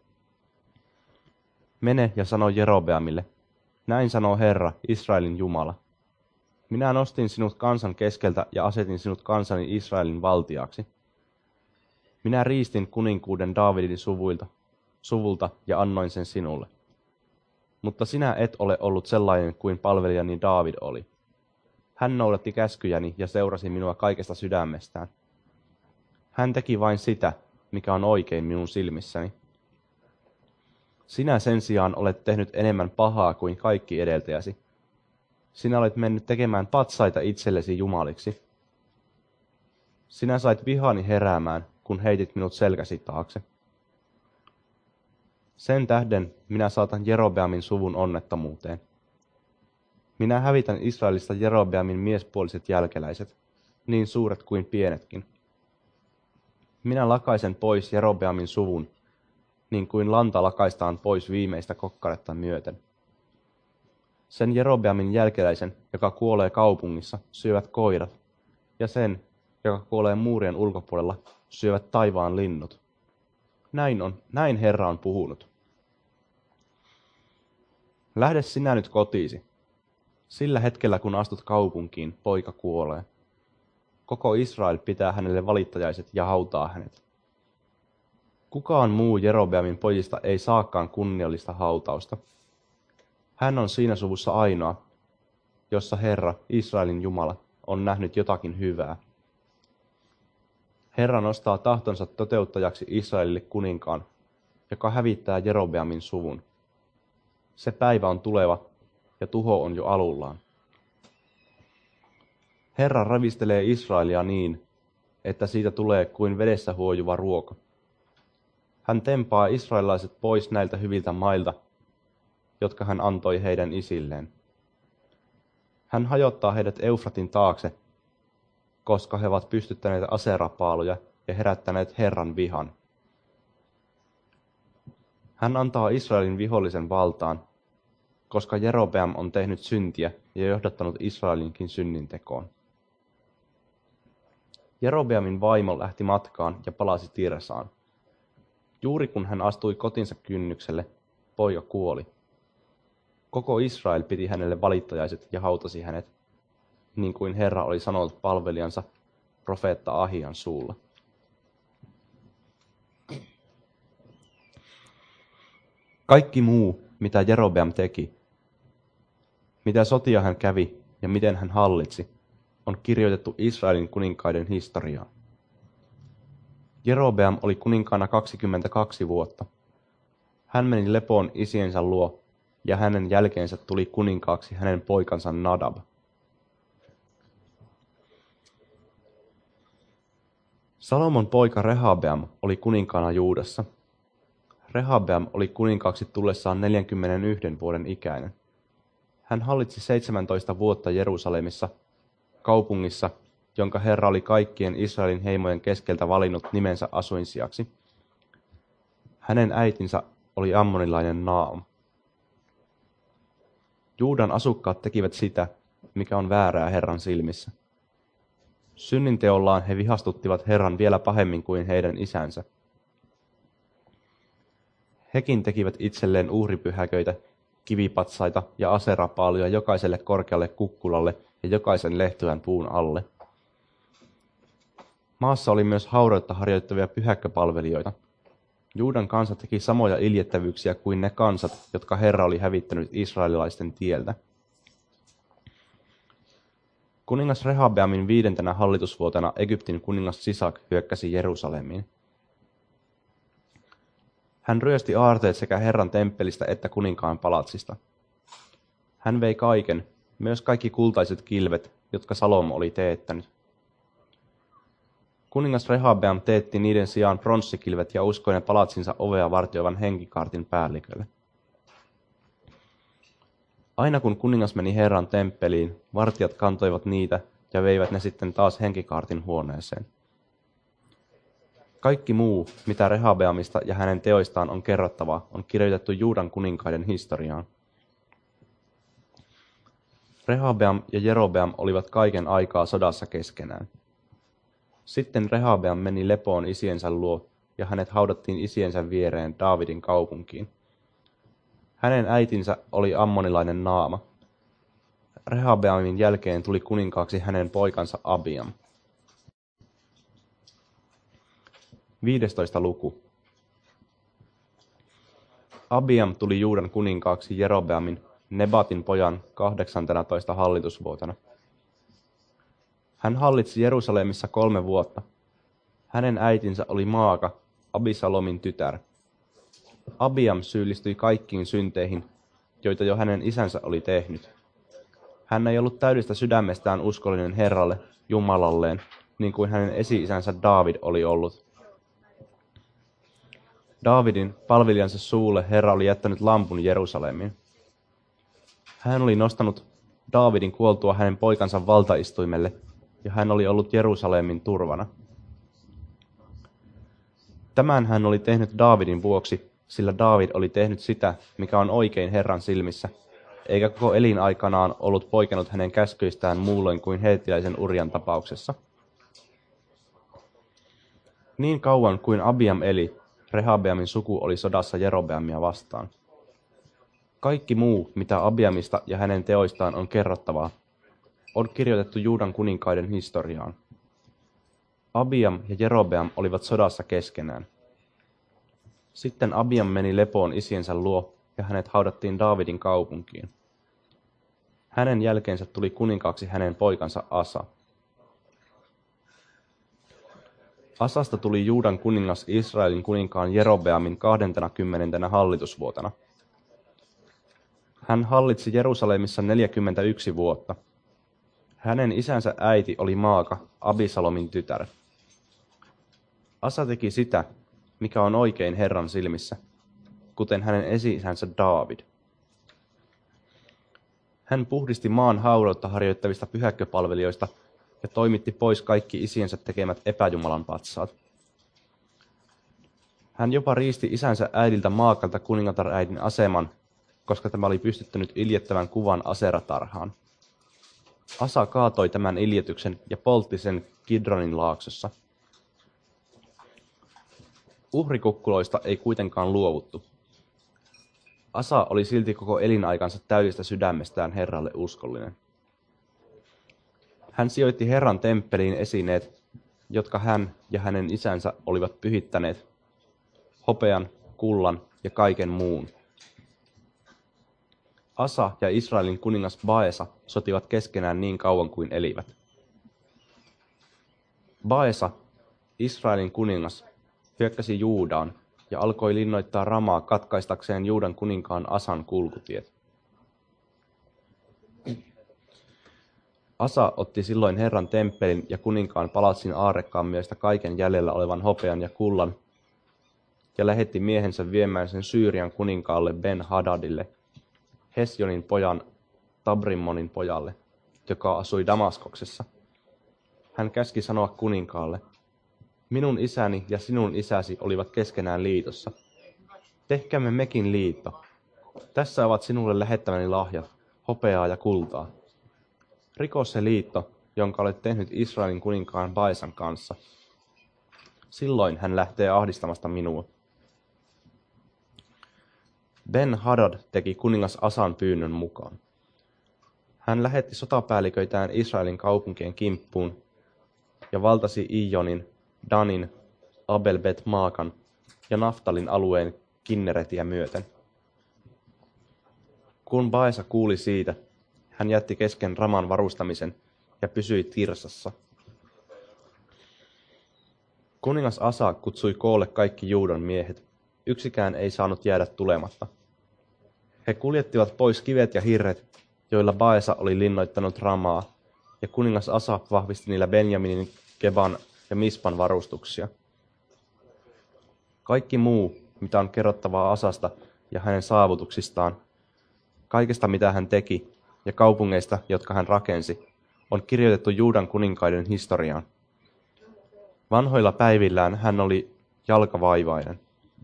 Mene ja sano Jerobeamille, näin sanoo Herra, Israelin Jumala. Minä nostin sinut kansan keskeltä ja asetin sinut kansani Israelin valtiaksi. Minä riistin kuninkuuden Daavidin suvuilta, suvulta ja annoin sen sinulle. Mutta sinä et ole ollut sellainen kuin palvelijani Daavid oli. Hän noudatti käskyjäni ja seurasi minua kaikesta sydämestään. Hän teki vain sitä, mikä on oikein minun silmissäni. Sinä sen sijaan olet tehnyt enemmän pahaa kuin kaikki edeltäjäsi. Sinä olet mennyt tekemään patsaita itsellesi jumaliksi. Sinä sait vihani heräämään, kun heitit minut selkäsi taakse. Sen tähden minä saatan Jerobeamin suvun onnettomuuteen. Minä hävitän Israelista Jerobeamin miespuoliset jälkeläiset, niin suuret kuin pienetkin. Minä lakaisen pois Jerobeamin suvun, niin kuin lanta lakaistaan pois viimeistä kokkaretta myöten. Sen Jerobeamin jälkeläisen, joka kuolee kaupungissa, syövät koirat, ja sen, joka kuolee muurien ulkopuolella, syövät taivaan linnut. Näin on, näin Herra on puhunut. Lähde sinä nyt kotiisi. Sillä hetkellä, kun astut kaupunkiin, poika kuolee. Koko Israel pitää hänelle valittajaiset ja hautaa hänet. Kukaan muu Jerobeamin pojista ei saakaan kunniallista hautausta. Hän on siinä suvussa ainoa, jossa Herra, Israelin Jumala, on nähnyt jotakin hyvää. Herra nostaa tahtonsa toteuttajaksi Israelille kuninkaan, joka hävittää Jerobeamin suvun. Se päivä on tuleva, ja tuho on jo alullaan. Herra ravistelee Israelia niin, että siitä tulee kuin vedessä huojuva ruoka. Hän tempaa israelilaiset pois näiltä hyviltä mailta, jotka hän antoi heidän isilleen. Hän hajottaa heidät Eufratin taakse, koska he ovat pystyttäneet aserapaaluja ja herättäneet Herran vihan. Hän antaa Israelin vihollisen valtaan, koska Jerobeam on tehnyt syntiä ja johdattanut Israelinkin synnintekoon. Jerobeamin vaimo lähti matkaan ja palasi Tirsaan. Juuri kun hän astui kotinsa kynnykselle, poika kuoli. Koko Israel piti hänelle valittajaiset ja hautasi hänet, niin kuin Herra oli sanonut palvelijansa profeetta Ahian suulla. Kaikki muu, mitä Jerobeam teki, mitä sotia hän kävi ja miten hän hallitsi, on kirjoitettu Israelin kuninkaiden historiaan. Jerobeam oli kuninkaana kaksikymmentäkaksi vuotta. Hän meni lepoon isiensä luo, ja hänen jälkeensä tuli kuninkaaksi hänen poikansa Nadab. Salomon poika Rehabeam oli kuninkaana Juudassa. Rehabeam oli kuninkaaksi tullessaan neljänkymmenenyhden vuoden ikäinen. Hän hallitsi seitsemäntoista vuotta Jerusalemissa, kaupungissa, jonka Herra oli kaikkien Israelin heimojen keskeltä valinnut nimensä asuinsijaksi. Hänen äitinsä oli ammonilainen Naam. Juudan asukkaat tekivät sitä, mikä on väärää Herran silmissä. Synninteollaan he vihastuttivat Herran vielä pahemmin kuin heidän isänsä. Hekin tekivät itselleen uhripyhäköitä, kivipatsaita ja aserapaaluja jokaiselle korkealle kukkulalle ja jokaisen lehtojan puun alle. Maassa oli myös haureutta harjoittavia pyhäkköpalvelijoita. Juudan kansa teki samoja iljettävyyksiä kuin ne kansat, jotka Herra oli hävittänyt israelilaisten tieltä. Kuningas Rehabeamin viidentenä hallitusvuotena Egyptin kuningas Sisak hyökkäsi Jerusalemiin. Hän ryösti aarteet sekä Herran temppelistä että kuninkaan palatsista. Hän vei kaiken, myös kaikki kultaiset kilvet, jotka Salomo oli teettänyt. Kuningas Rehabeam teetti niiden sijaan pronssikilvet ja uskoi ne palatsinsa ovea vartioivan henkikaartin päällikölle. Aina kun kuningas meni Herran temppeliin, vartijat kantoivat niitä ja veivät ne sitten taas henkikaartin huoneeseen. Kaikki muu, mitä Rehabeamista ja hänen teoistaan on kerrottava, on kirjoitettu Juudan kuninkaiden historiaan. Rehabeam ja Jerobeam olivat kaiken aikaa sodassa keskenään. Sitten Rehabeam meni lepoon isiensä luo, ja hänet haudattiin isiensä viereen Daavidin kaupunkiin. Hänen äitinsä oli ammonilainen Naama. Rehabeamin jälkeen tuli kuninkaaksi hänen poikansa Abiam. viidestoista luku. Abiam tuli Juudan kuninkaaksi Jerobeamin, Nebatin pojan, kahdeksantenatoista hallitusvuotena. Hän hallitsi Jerusalemissa kolme vuotta. Hänen äitinsä oli Maaka, Abisalomin tytär. Abiam syyllistyi kaikkiin synteihin, joita jo hänen isänsä oli tehnyt. Hän ei ollut täydestä sydämestään uskollinen Herralle, Jumalalleen, niin kuin hänen esi-isänsä Daavid oli ollut. Daavidin palvelijansa suulle Herra oli jättänyt lampun Jerusalemiin. Hän oli nostanut Daavidin kuoltua hänen poikansa valtaistuimelle, ja hän oli ollut Jerusalemin turvana. Tämän hän oli tehnyt Daavidin vuoksi, sillä Daavid oli tehnyt sitä, mikä on oikein Herran silmissä, eikä koko elinaikanaan ollut poikennut hänen käskyistään muulloin kuin heettiläisen Urian tapauksessa. Niin kauan kuin Abiam eli, Rehabeamin suku oli sodassa Jerobeamia vastaan. Kaikki muu, mitä Abiamista ja hänen teoistaan on kerrottavaa, on kirjoitettu Juudan kuninkaiden historiaan. Abiam ja Jerobeam olivat sodassa keskenään. Sitten Abiam meni lepoon isiensä luo, ja hänet haudattiin Daavidin kaupunkiin. Hänen jälkeensä tuli kuninkaaksi hänen poikansa Asa. Asasta tuli Juudan kuningas Israelin kuninkaan Jerobeamin kahdentenakymmenentenä hallitusvuotena. Hän hallitsi Jerusalemissa neljäkymmentäyksi vuotta. Hänen isänsä äiti oli Maaka, Abisalomin tytär. Asa teki sitä, mikä on oikein Herran silmissä, kuten hänen esi-isänsä Daavid. Hän puhdisti maan haureutta harjoittavista pyhäkköpalvelijoista ja toimitti pois kaikki isiensä tekemät epäjumalan patsaat. Hän jopa riisti isänsä äidiltä Maakalta kuningatar-äidin aseman, koska tämä oli pystyttänyt iljettävän kuvan Asera-tarhaan. Asa kaatoi tämän iljetyksen ja poltti sen Kidronin laaksossa. Uhrikukkuloista ei kuitenkaan luovuttu. Asa oli silti koko elinaikansa täydestä sydämestään Herralle uskollinen. Hän sijoitti Herran temppeliin esineet, jotka hän ja hänen isänsä olivat pyhittäneet, hopean, kullan ja kaiken muun. Asa ja Israelin kuningas Baesa sotivat keskenään niin kauan kuin elivät. Baesa, Israelin kuningas, hyökkäsi Juudaan ja alkoi linnoittaa Ramaa katkaistakseen Juudan kuninkaan Asan kulkutiet. Asa otti silloin Herran temppelin ja kuninkaan palatsin aarrekammioista kaiken jäljellä olevan hopean ja kullan ja lähetti miehensä viemään sen Syyrian kuninkaalle Ben-Hadadille, Hesjonin pojan Tabrimmonin pojalle, joka asui Damaskoksessa. Hän käski sanoa kuninkaalle, minun isäni ja sinun isäsi olivat keskenään liitossa. Tehkäämme mekin liitto. Tässä ovat sinulle lähettämäni lahjat, hopeaa ja kultaa. Riko se liitto, jonka olet tehnyt Israelin kuninkaan Baesan kanssa. Silloin hän lähtee ahdistamasta minua. Ben-Hadad teki kuningas Asan pyynnön mukaan. Hän lähetti sotapäälliköitään Israelin kaupunkien kimppuun ja valtasi Ijonin, Danin, Abel-Bet-Maakan ja Naftalin alueen Kinneretiä myöten. Kun Baesa kuuli siitä, hän jätti kesken Raman varustamisen ja pysyi Tirsassa. Kuningas Asa kutsui koolle kaikki Juudan miehet. Yksikään ei saanut jäädä tulematta. He kuljettivat pois kivet ja hirret, joilla Baesa oli linnoittanut Ramaa, ja kuningas Asa vahvisti niillä Benjaminin, Geban ja Mispan varustuksia. Kaikki muu, mitä on kerrottavaa Asasta ja hänen saavutuksistaan, kaikesta mitä hän teki ja kaupungeista, jotka hän rakensi, on kirjoitettu Juudan kuninkaiden historiaan. Vanhoilla päivillään hän oli jalkavaivainen.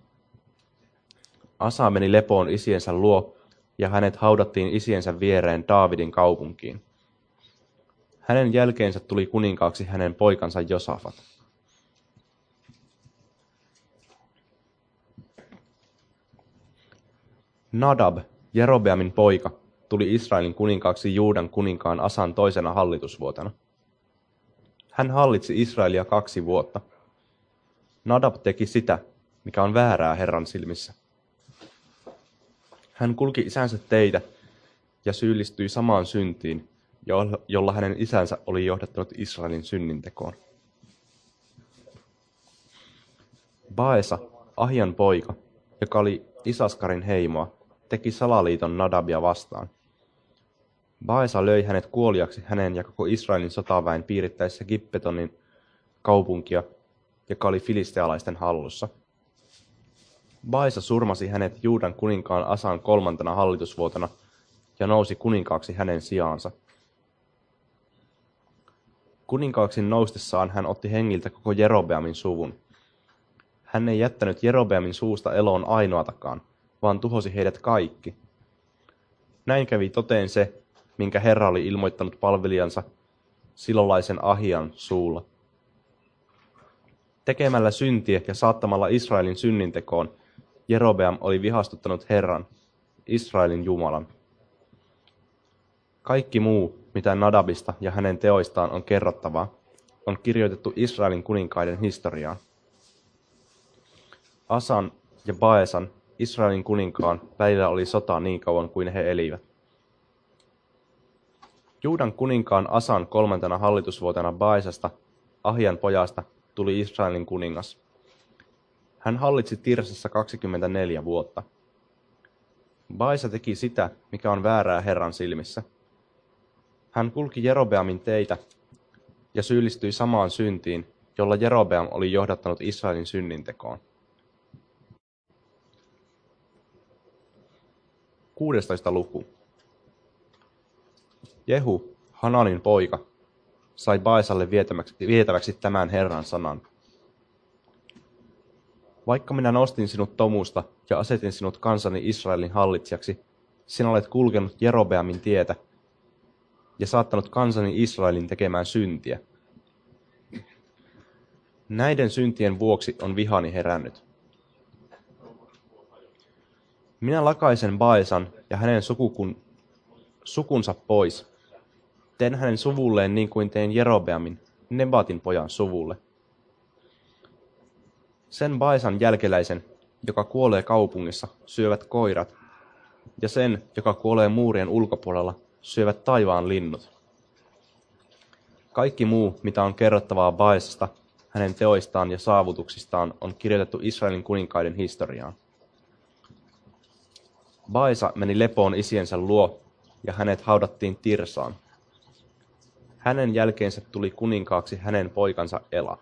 Asa meni lepoon isiensä luo, ja hänet haudattiin isiensä viereen Daavidin kaupunkiin. Hänen jälkeensä tuli kuninkaaksi hänen poikansa Josafat. Nadab, Jerobeamin poika, tuli Israelin kuninkaaksi Juudan kuninkaan Asan toisena hallitusvuotena. Hän hallitsi Israelia kaksi vuotta. Nadab teki sitä, mikä on väärää Herran silmissä. Hän kulki isänsä teitä ja syyllistyi samaan syntiin, jolla hänen isänsä oli johdattanut Israelin synnintekoon. Baesa, Ahian poika, joka oli Isaskarin heimoa, teki salaliiton Nadabia vastaan. Baesa löi hänet kuoliaksi hänen ja koko Israelin sotaväen piirittäessä Gibbetonin kaupunkia, joka oli filistealaisten hallussa. Baesa surmasi hänet Juudan kuninkaan Asan kolmantena hallitusvuotena ja nousi kuninkaaksi hänen sijaansa. Kuninkaaksi noustessaan hän otti hengiltä koko Jerobeamin suvun. Hän ei jättänyt Jerobeamin suusta eloon ainoatakaan, vaan tuhosi heidät kaikki. Näin kävi toteen se, minkä Herra oli ilmoittanut palvelijansa silolaisen Ahian suulla. Tekemällä syntiä ja saattamalla Israelin synnintekoon, Jerobeam oli vihastuttanut Herran, Israelin Jumalan. Kaikki muu, mitä Nadabista ja hänen teoistaan on kerrottavaa, on kirjoitettu Israelin kuninkaiden historiaan. Asan ja Baesan, Israelin kuninkaan, välillä oli sota niin kauan kuin he elivät. Juudan kuninkaan Asan kolmantena hallitusvuotena Baesasta, Ahian pojasta, tuli Israelin kuningas. Hän hallitsi Tirsassa kaksikymmentäneljä vuotta. Baesa teki sitä, mikä on väärää Herran silmissä. Hän kulki Jerobeamin teitä ja syyllistyi samaan syntiin, jolla Jerobeam oli johdattanut Israelin synnintekoon. kuudestoista luku. Jehu, Hananin poika, sai Baesalle vietäväksi, vietäväksi tämän Herran sanan. Vaikka minä nostin sinut tomusta ja asetin sinut kansani Israelin hallitsijaksi, sinä olet kulkenut Jerobeamin tietä ja saattanut kansani Israelin tekemään syntiä. Näiden syntien vuoksi on vihani herännyt. Minä lakaisen Baesan ja hänen sukukun, sukunsa pois. Teen hänen suvulleen niin kuin tein Jerobeamin, Nebatin pojan suvulle. Sen Baesan jälkeläisen, joka kuolee kaupungissa, syövät koirat, ja sen, joka kuolee muurien ulkopuolella, syövät taivaan linnut. Kaikki muu, mitä on kerrottavaa Baesasta, hänen teoistaan ja saavutuksistaan, on kirjoitettu Israelin kuninkaiden historiaan. Baesa meni lepoon isiensä luo, ja hänet haudattiin Tirsaan. Hänen jälkeensä tuli kuninkaaksi hänen poikansa Ela.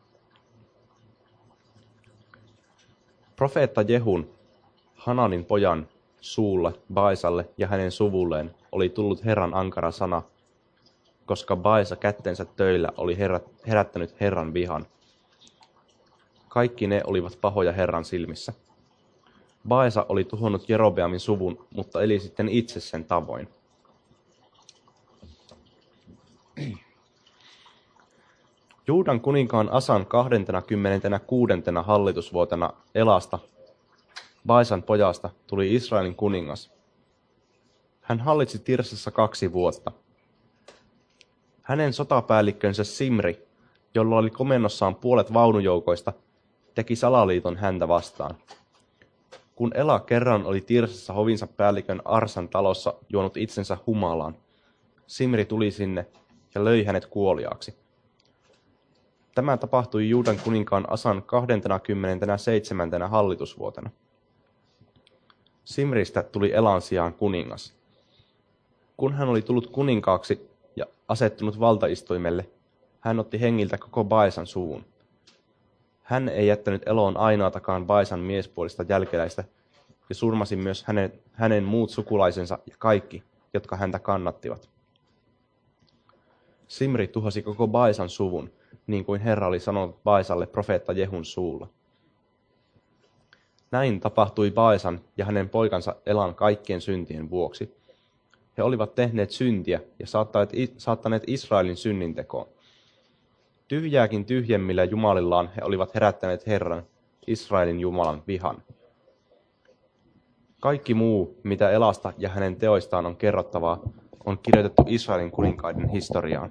Profeetta Jehun, Hananin pojan, suulla Baisalle ja hänen suvulleen oli tullut Herran ankara sana, koska Baisa kättensä töillä oli herättänyt Herran vihan. Kaikki ne olivat pahoja Herran silmissä. Baisa oli tuhonnut Jerobeamin suvun, mutta eli sitten itse sen tavoin. Juudan kuninkaan Asan kaksikymmentäkuudentena hallitusvuotena Elasta, Baisan pojasta, tuli Israelin kuningas. Hän hallitsi Tirsassa kaksi vuotta. Hänen sotapäällikkönsä Simri, jolla oli komennossaan puolet vaunujoukoista, teki salaliiton häntä vastaan. Kun Ela kerran oli Tirsassa hovinsa päällikön Arsan talossa juonut itsensä humalaan, Simri tuli sinne ja löi hänet kuoliaaksi. Tämä tapahtui Juudan kuninkaan Asan kaksikymmentäseitsemäntenä hallitusvuotena. Simristä tuli Elan sijaan kuningas. Kun hän oli tullut kuninkaaksi ja asettunut valtaistuimelle, hän otti hengiltä koko Baisan suvun. Hän ei jättänyt eloon ainoatakaan Baisan miespuolista jälkeläistä ja surmasi myös hänen, hänen muut sukulaisensa ja kaikki, jotka häntä kannattivat. Simri tuhosi koko Baisan suvun, niin kuin Herra oli sanonut Baisalle profeetta Jehun suulla. Näin tapahtui Baisan ja hänen poikansa Elan kaikkien syntien vuoksi. He olivat tehneet syntiä ja saattaneet Israelin synnintekoon. Tyhjääkin tyhjemmillä jumalillaan he olivat herättäneet Herran, Israelin Jumalan vihan. Kaikki muu, mitä Elasta ja hänen teoistaan on kerrottavaa, on kirjoitettu Israelin kuninkaiden historiaan.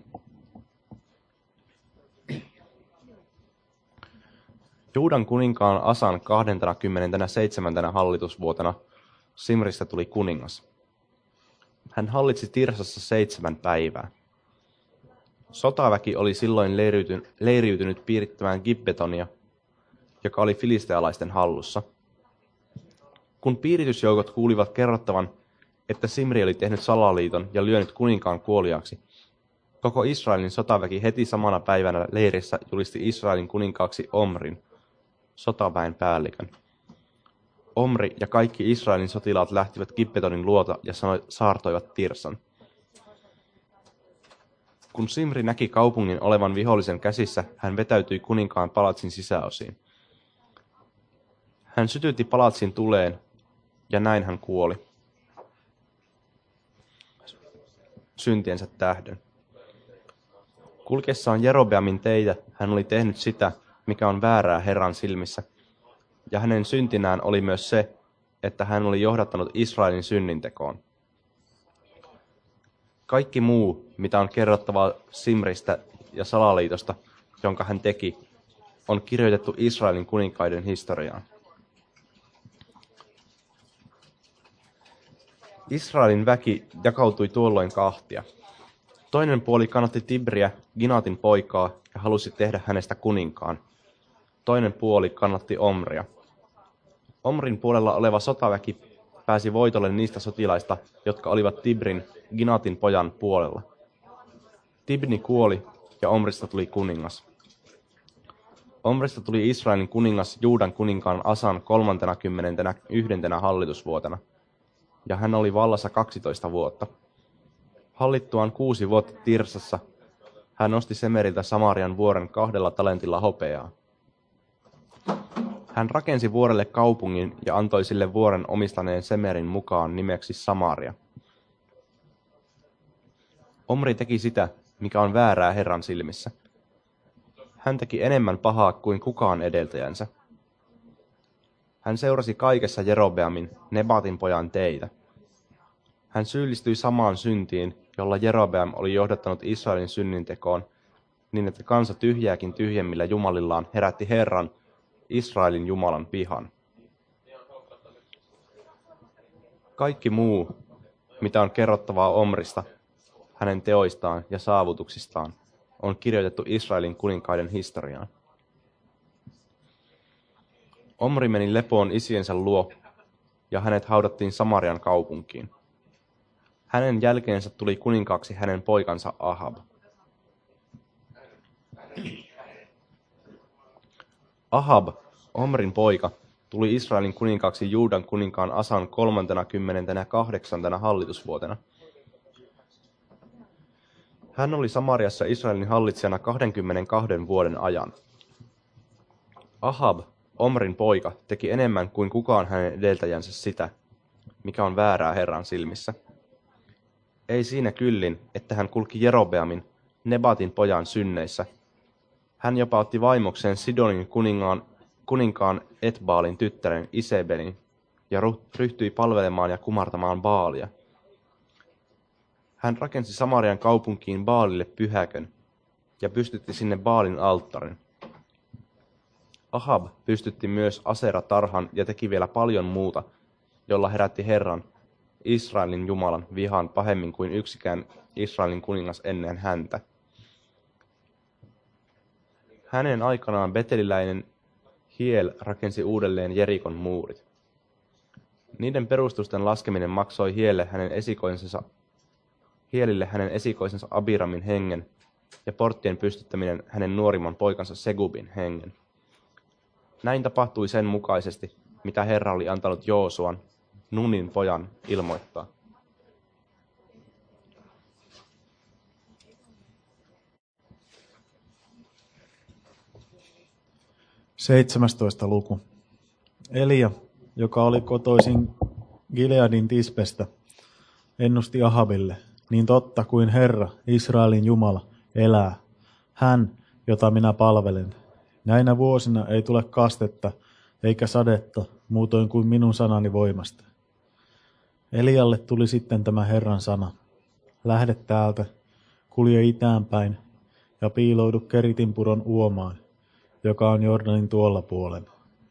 Juudan kuninkaan Asan kaksikymmentäseitsemäntenä hallitusvuotena Simristä tuli kuningas. Hän hallitsi Tirsassa seitsemän päivää. Sotaväki oli silloin leiriytynyt, leiriytynyt piirittämään Gibbetonia, joka oli filistealaisten hallussa. Kun piiritysjoukot kuulivat kerrottavan, että Simri oli tehnyt salaliiton ja lyönyt kuninkaan kuoliaaksi, koko Israelin sotaväki heti samana päivänä leirissä julisti Israelin kuninkaaksi Omrin, sotaväen päällikön. Omri ja kaikki Israelin sotilaat lähtivät Gibbetonin luota ja saartoivat Tirsan. Kun Simri näki kaupungin olevan vihollisen käsissä, hän vetäytyi kuninkaan palatsin sisäosiin. Hän sytytti palatsin tuleen, ja näin hän kuoli syntiensä tähden. Kulkessaan Jerobeamin teitä hän oli tehnyt sitä, mikä on väärää Herran silmissä, ja hänen syntinään oli myös se, että hän oli johdattanut Israelin synnintekoon. Kaikki muu, mitä on kerrottavaa Simristä ja salaliitosta, jonka hän teki, on kirjoitettu Israelin kuninkaiden historiaan. Israelin väki jakautui tuolloin kahtia. Toinen puoli kannatti Tibriä, Ginatin poikaa, ja halusi tehdä hänestä kuninkaan. Toinen puoli kannatti Omria. Omrin puolella oleva sotaväki pääsi voitolle niistä sotilaista, jotka olivat Tibrin, Ginatin pojan puolella. Tibni kuoli ja Omrista tuli kuningas. Omrista tuli Israelin kuningas Juudan kuninkaan Asan kolmantenakymmenentenäyhdentenä hallitusvuotena, ja hän oli vallassa kaksitoista vuotta. Hallittuaan kuusi vuotta Tirsassa, hän nosti Semeriltä Samarian vuoren kahdella talentilla hopeaa. Hän rakensi vuorelle kaupungin ja antoi sille vuoren omistaneen Semerin mukaan nimeksi Samaria. Omri teki sitä, mikä on väärää Herran silmissä. Hän teki enemmän pahaa kuin kukaan edeltäjänsä. Hän seurasi kaikessa Jerobeamin, Nebatin pojan teitä. Hän syyllistyi samaan syntiin, jolla Jerobeam oli johdattanut Israelin synnintekoon, niin että kansa tyhjääkin tyhjemmillä jumalillaan herätti Herran, Israelin Jumalan vihan. Kaikki muu, mitä on kerrottavaa Omrista, hänen teoistaan ja saavutuksistaan, on kirjoitettu Israelin kuninkaiden historiaan. Omri meni lepoon isiensä luo, ja hänet haudattiin Samarian kaupunkiin. Hänen jälkeensä tuli kuninkaaksi hänen poikansa Ahab. Ahab, Omrin poika, tuli Israelin kuninkaaksi Juudan kuninkaan Asan kolmantena kymmenentenä kahdeksantena hallitusvuotena. Hän oli Samariassa Israelin hallitsijana kaksikymmentäkaksi vuoden ajan. Ahab, Omrin poika, teki enemmän kuin kukaan hänen edeltäjänsä sitä, mikä on väärää Herran silmissä. Ei siinä kyllin, että hän kulki Jerobeamin, Nebatin pojan synneissä. Hän jopa otti vaimokseen Sidonin kuningaan, kuninkaan Etbaalin tyttären Isebelin ja ryhtyi palvelemaan ja kumartamaan Baalia. Hän rakensi Samarian kaupunkiin Baalille pyhäkön ja pystytti sinne Baalin alttarin. Ahab pystytti myös Asera-tarhan ja teki vielä paljon muuta, jolla herätti Herran, Israelin Jumalan, vihan pahemmin kuin yksikään Israelin kuningas ennen häntä. Hänen aikanaan beteliläinen Hiel rakensi uudelleen Jerikon muurit. Niiden perustusten laskeminen maksoi Hielle hänen esikoisensa, Hielille hänen esikoisensa Abiramin hengen ja porttien pystyttäminen hänen nuorimman poikansa Segubin hengen. Näin tapahtui sen mukaisesti, mitä Herra oli antanut Joosuan, Nunin pojan, ilmoittaa. seitsemästoista luku. Elia, joka oli kotoisin Gileadin Tispestä, ennusti Ahabille, niin totta kuin Herra, Israelin Jumala, elää. Hän, jota minä palvelen. Näinä vuosina ei tule kastetta eikä sadetta muutoin kuin minun sanani voimasta. Elialle tuli sitten tämä Herran sana. Lähde täältä, kulje itäänpäin ja piiloudu Keritinpuron uomaan, joka on Jordanin tuolla puolen.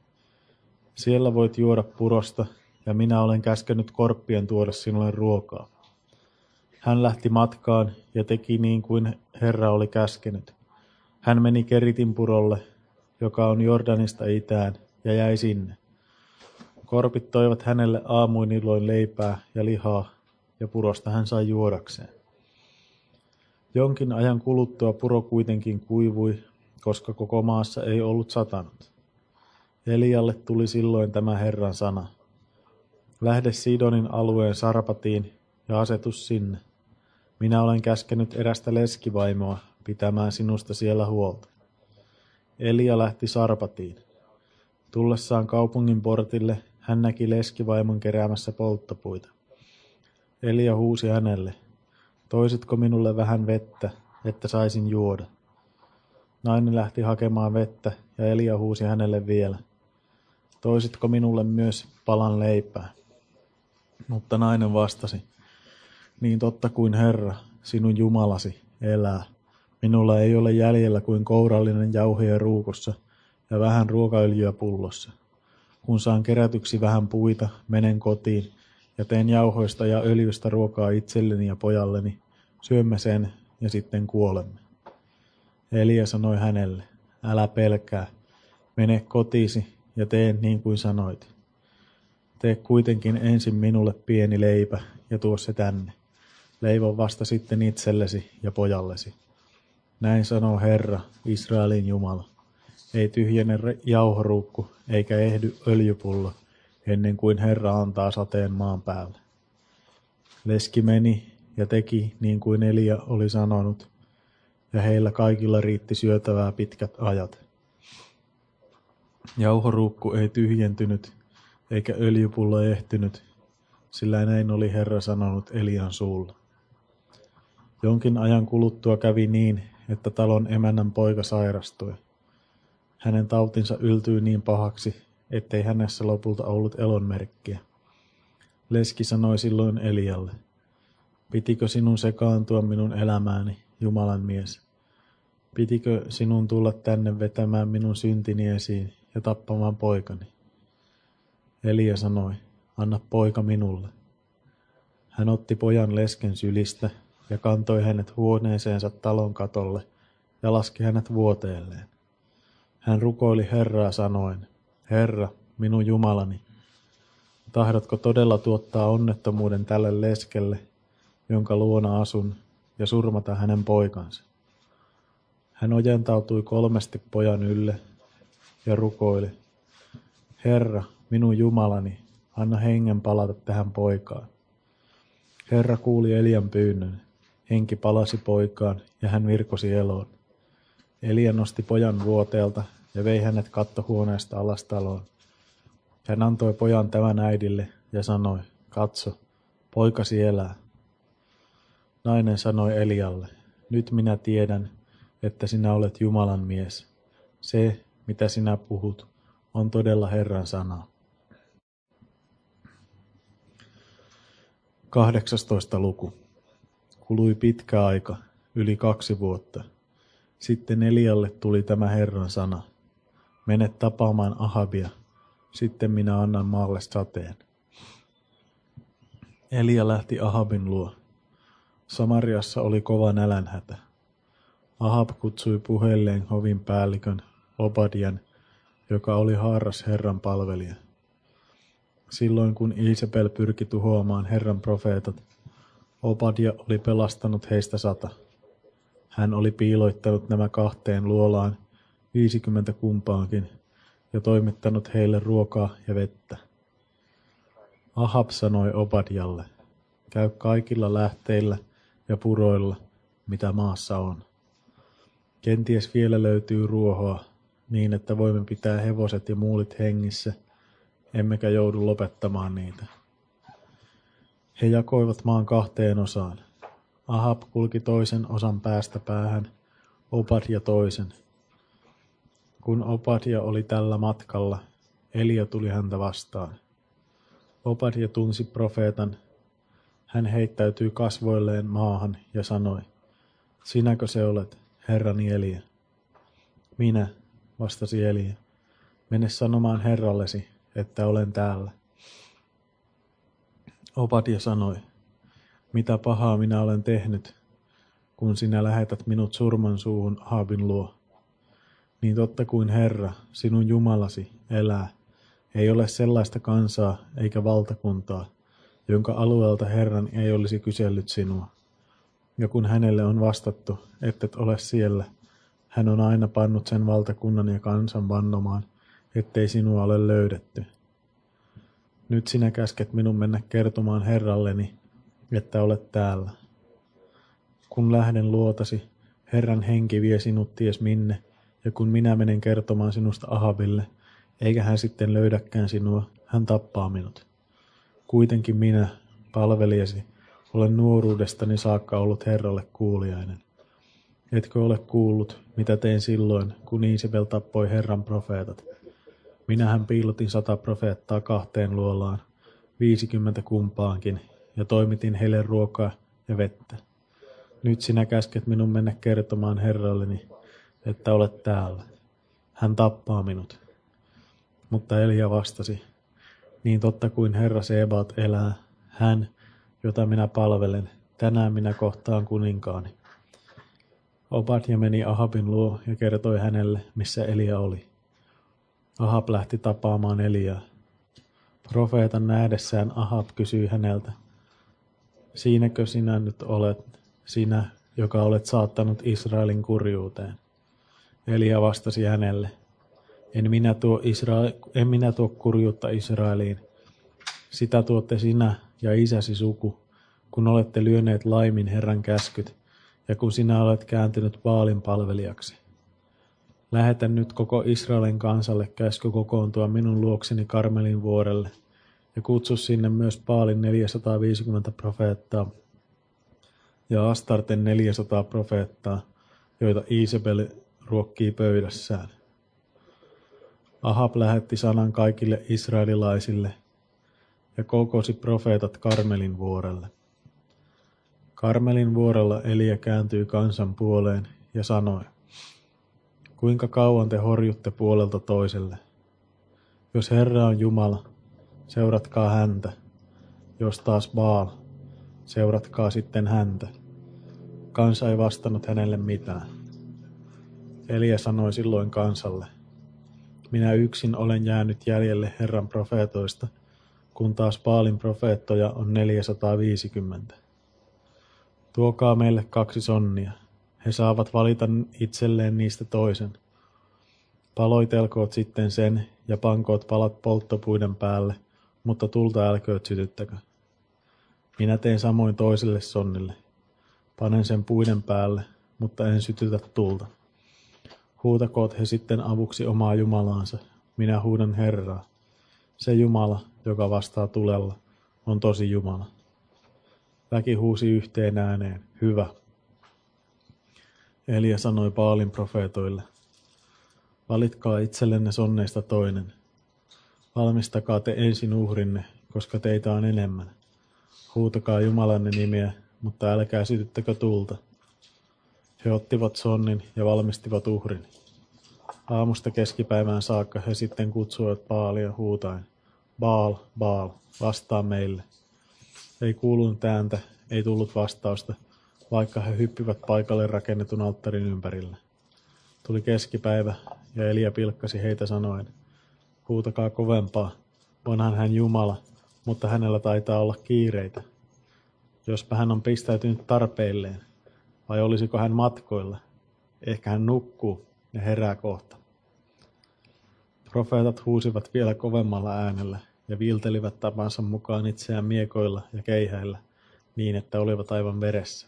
Siellä voit juoda purosta, ja minä olen käskenyt korppien tuoda sinulle ruokaa. Hän lähti matkaan ja teki niin kuin Herra oli käskenyt. Hän meni Keritinpurolle, joka on Jordanista itään, ja jäi sinne. Korpit toivat hänelle aamuin illoin leipää ja lihaa, ja purosta hän sai juodakseen. Jonkin ajan kuluttua puro kuitenkin kuivui, koska koko maassa ei ollut satanut. Elialle tuli silloin tämä Herran sana. Lähde Sidonin alueen Sarpatiin ja asetus sinne. Minä olen käskenyt erästä leskivaimoa pitämään sinusta siellä huolta. Elia lähti Sarpatiin. Tullessaan kaupungin portille hän näki leskivaimon keräämässä polttopuita. Elia huusi hänelle, toisitko minulle vähän vettä, että saisin juoda? Nainen lähti hakemaan vettä ja Elia huusi hänelle vielä, toisitko minulle myös palan leipää? Mutta nainen vastasi, niin totta kuin Herra, sinun Jumalasi, elää. Minulla ei ole jäljellä kuin kourallinen jauhoja ruukussa ja vähän ruokaöljyä pullossa. Kun saan kerätyksi vähän puita, menen kotiin ja teen jauhoista ja öljystä ruokaa itselleni ja pojalleni. Syömme sen ja sitten kuolemme. Elia sanoi hänelle, älä pelkää, mene kotiisi ja tee niin kuin sanoit. Tee kuitenkin ensin minulle pieni leipä ja tuo se tänne. Leivon vasta sitten itsellesi ja pojallesi. Näin sanoo Herra, Israelin Jumala. Ei tyhjene jauhoruukku eikä ehdy öljypullo, ennen kuin Herra antaa sateen maan päälle. Leski meni ja teki niin kuin Elia oli sanonut, ja heillä kaikilla riitti syötävää pitkät ajat. Jauhoruukku ei tyhjentynyt, eikä öljypullo ehtynyt, sillä näin oli Herra sanonut Elian suulla. Jonkin ajan kuluttua kävi niin, että talon emännän poika sairastui. Hänen tautinsa yltyi niin pahaksi, ettei hänessä lopulta ollut elonmerkkiä. Leski sanoi silloin Elialle, pitikö sinun sekaantua minun elämääni, Jumalan mies? Pitikö sinun tulla tänne vetämään minun syntini esiin ja tappamaan poikani? Elia sanoi, anna poika minulle. Hän otti pojan lesken sylistä ja kantoi hänet huoneeseensa talon katolle ja laski hänet vuoteelleen. Hän rukoili Herraa sanoen, Herra, minun Jumalani, tahdotko todella tuottaa onnettomuuden tälle leskelle, jonka luona asun, ja surmata hänen poikansa? Hän ojentautui kolmesti pojan ylle ja rukoili, Herra, minun Jumalani, anna hengen palata tähän poikaan. Herra kuuli Elian pyynnön. Henki palasi poikaan ja hän virkosi eloon. Elia nosti pojan vuoteelta ja vei hänet kattohuoneesta alas taloon. Hän antoi pojan tämän äidille ja sanoi, katso, poikasi elää. Nainen sanoi Elialle, nyt minä tiedän, että sinä olet Jumalan mies. Se, mitä sinä puhut, on todella Herran sana. kahdeksastoista luku. Kului pitkä aika, yli kaksi vuotta. Sitten Elialle tuli tämä Herran sana. Mene tapaamaan Ahabia, sitten minä annan maalle sateen. Elia lähti Ahabin luo. Samariassa oli kova nälänhätä. Ahab kutsui puheilleen hovin päällikön Obadian, joka oli haaras Herran palvelija. Silloin kun Iisabel pyrki tuhoamaan Herran profeetat, Obadia oli pelastanut heistä sata. Hän oli piiloittanut nämä kahteen luolaan viisikymmentä kumpaankin ja toimittanut heille ruokaa ja vettä. Ahab sanoi Obadialle, käy kaikilla lähteillä ja puroilla, mitä maassa on. Kenties vielä löytyy ruohoa, niin että voimme pitää hevoset ja muulit hengissä, emmekä joudu lopettamaan niitä. He jakoivat maan kahteen osaan. Ahab kulki toisen osan päästä päähän, Obadia toisen. Kun Obadia oli tällä matkalla, Elia tuli häntä vastaan. Obadia tunsi profeetan. Hän heittäytyi kasvoilleen maahan ja sanoi, sinäkö se olet, herrani Elia? Minä, vastasi Elia. Mene sanomaan herrallesi, että olen täällä. Obadia sanoi, mitä pahaa minä olen tehnyt, kun sinä lähetät minut surman suuhun Ahabin luo. Niin totta kuin Herra, sinun Jumalasi, elää, ei ole sellaista kansaa eikä valtakuntaa, jonka alueelta Herran ei olisi kysellyt sinua. Ja kun hänelle on vastattu, ettet ole siellä, hän on aina pannut sen valtakunnan ja kansan vannomaan, ettei sinua ole löydetty. Nyt sinä käsket minun mennä kertomaan Herralleni, että olet täällä. Kun lähden luotasi, Herran henki vie sinut ties minne, ja kun minä menen kertomaan sinusta Ahabille, eikä hän sitten löydäkään sinua, hän tappaa minut. Kuitenkin minä, palvelijasi, olen nuoruudestani saakka ollut Herralle kuuliainen. Etkö ole kuullut, mitä tein silloin, kun Iisabel tappoi Herran profeetat? Minähän piilotin sata profeettaa kahteen luolaan, viisikymmentä kumpaankin, ja toimitin heille ruokaa ja vettä. Nyt sinä käsket minun mennä kertomaan Herralleni, että olet täällä. Hän tappaa minut. Mutta Elia vastasi, niin totta kuin Herra Sebaot elää, hän, jota minä palvelen, tänään minä kohtaan kuninkaani. Obadia meni Ahabin luo ja kertoi hänelle, missä Elia oli. Ahab lähti tapaamaan Eliaa. Profeetan nähdessään Ahab kysyi häneltä, siinäkö sinä nyt olet, sinä, joka olet saattanut Israelin kurjuuteen? Elia vastasi hänelle, en minä tuo, Isra- en minä tuo kurjuutta Israeliin. Sitä tuotte sinä ja isäsi suku, kun olette lyöneet laimin Herran käskyt, ja kun sinä olet kääntynyt Baalin palvelijaksi. Lähetä nyt koko Israelin kansalle käsky kokoontua minun luokseni Karmelin vuorelle, ja kutsu sinne myös Baalin neljäsataaviisikymmentä profeettaa, ja Astarten neljäsataa profeettaa, joita Iisabel ruokkii pöydässään. Ahab lähetti sanan kaikille israelilaisille, ja kokosi profeetat Karmelin vuorelle. Karmelin vuorella Elia kääntyi kansan puoleen ja sanoi, kuinka kauan te horjutte puolelta toiselle? Jos Herra on Jumala, seuratkaa häntä. Jos taas Baal, seuratkaa sitten häntä. Kansa ei vastannut hänelle mitään. Elia sanoi silloin kansalle, minä yksin olen jäänyt jäljelle Herran profeetoista, kun taas Baalin profeettoja on neljäsataaviisikymmentä. Tuokaa meille kaksi sonnia. He saavat valita itselleen niistä toisen. Paloitelkoot sitten sen ja pankoot palat polttopuiden päälle, mutta tulta älkööt sytyttäkö. Minä teen samoin toiselle sonnille. Panen sen puiden päälle, mutta en sytytä tulta. Huutakoot he sitten avuksi omaa Jumalaansa. Minä huudan Herraa. Se Jumala, joka vastaa tulella, on tosi Jumala. Väki huusi yhteen ääneen, hyvä. Elia sanoi Baalin profeetoille, valitkaa itsellenne sonneista toinen. Valmistakaa te ensin uhrinne, koska teitä on enemmän. Huutakaa Jumalanne nimeä, mutta älkää sytyttäkö tulta. He ottivat sonnin ja valmistivat uhrin. Aamusta keskipäivään saakka he sitten kutsuivat Baalia huutaen, Baal, Baal, vastaa meille. Ei kuulunut ääntä, ei tullut vastausta, vaikka he hyppivät paikalle rakennetun alttarin ympärillä. Tuli keskipäivä ja Elia pilkkasi heitä sanoen, huutakaa kovempaa, onhan hän Jumala, mutta hänellä taitaa olla kiireitä. Jospa hän on pistäytynyt tarpeilleen, vai olisiko hän matkoilla? Ehkä hän nukkuu ja herää kohta. Profeetat huusivat vielä kovemmalla äänellä ja viiltelivät tapansa mukaan itseään miekoilla ja keihäillä niin, että olivat aivan veressä.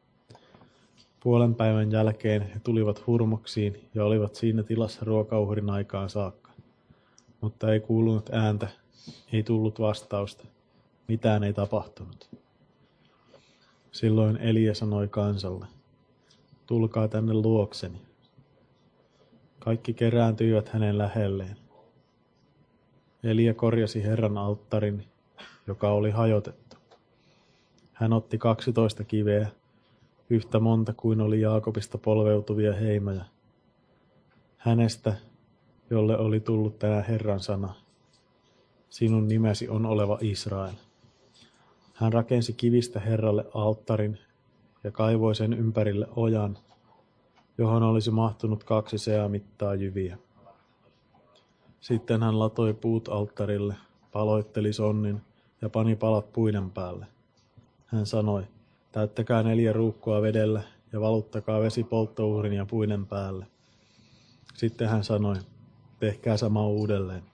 Puolen päivän jälkeen he tulivat hurmoksiin ja olivat siinä tilassa ruokauhrin aikaan saakka. Mutta ei kuulunut ääntä, ei tullut vastausta, mitään ei tapahtunut. Silloin Elia sanoi kansalle, tulkaa tänne luokseni. Kaikki kerääntyivät hänen lähelleen. Elia korjasi Herran alttarin, joka oli hajotettu. Hän otti kaksitoista kiveä, yhtä monta kuin oli Jaakobista polveutuvia heimoja. Hänestä, jolle oli tullut tänä Herran sana. Sinun nimesi on oleva Israel. Hän rakensi kivistä Herralle alttarin ja kaivoi sen ympärille ojan, johon olisi mahtunut kaksi seaa mittaa jyviä. Sitten hän latoi puut alttarille, paloitteli sonnin ja pani palat puiden päälle. Hän sanoi, täyttäkää neljä ruukkoa vedellä ja valuttakaa vesi polttouhrin ja puiden päälle. Sitten hän sanoi, tehkää sama uudelleen.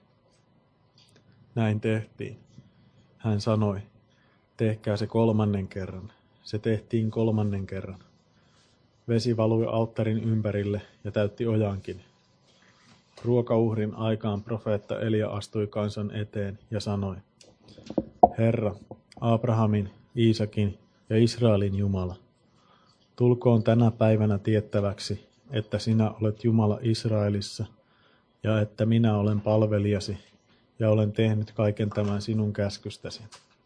Näin tehtiin. Hän sanoi, tehkää se kolmannen kerran. Se tehtiin kolmannen kerran. Vesi valui alttarin ympärille ja täytti ojankin. Ruokauhrin aikaan profeetta Elia astui kansan eteen ja sanoi, Herra, Abrahamin, Iisakin ja Israelin Jumala, tulkoon tänä päivänä tiettäväksi, että sinä olet Jumala Israelissa ja että minä olen palvelijasi ja olen tehnyt kaiken tämän sinun käskystäsi.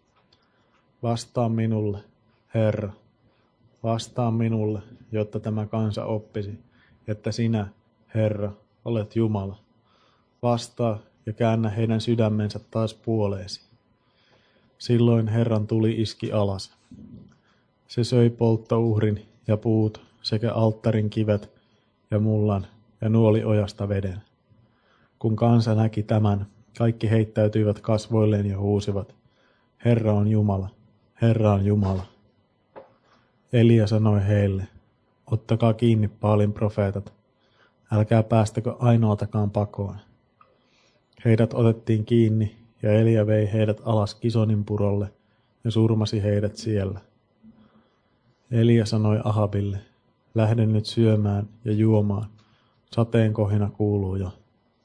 Vastaa minulle, Herra, vastaa minulle, jotta tämä kansa oppisi, että sinä, Herra, olet Jumala. Vastaa ja käännä heidän sydämensä taas puoleesi. Silloin Herran tuli iski alas. Se söi polttouhrin ja puut sekä alttarin kivet ja mullan ja nuoli ojasta veden. Kun kansa näki tämän, kaikki heittäytyivät kasvoilleen ja huusivat, Herra on Jumala, Herra on Jumala. Elia sanoi heille, ottakaa kiinni Baalin profeetat, älkää päästäkö ainoatakaan pakoon. Heidät otettiin kiinni ja Elia vei heidät alas Kisonin purolle ja surmasi heidät siellä. Elia sanoi Ahabille, lähde nyt syömään ja juomaan, sateenkohina kuuluu jo.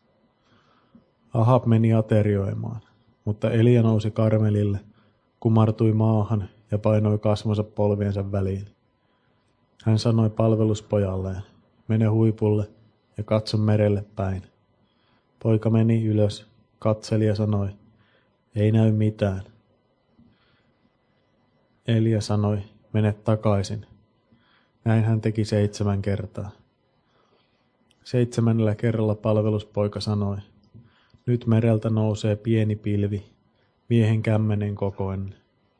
Ahab meni aterioimaan, mutta Elia nousi Karmelille, kumartui maahan ja painoi kasvonsa polviensa väliin. Hän sanoi palveluspojalleen, mene huipulle ja katso merelle päin. Poika meni ylös, katseli ja sanoi, ei näy mitään. Elia sanoi, mene takaisin. Näin hän teki seitsemän kertaa. Seitsemännellä kerralla palveluspoika sanoi, nyt mereltä nousee pieni pilvi, miehen kämmenen kokoinen.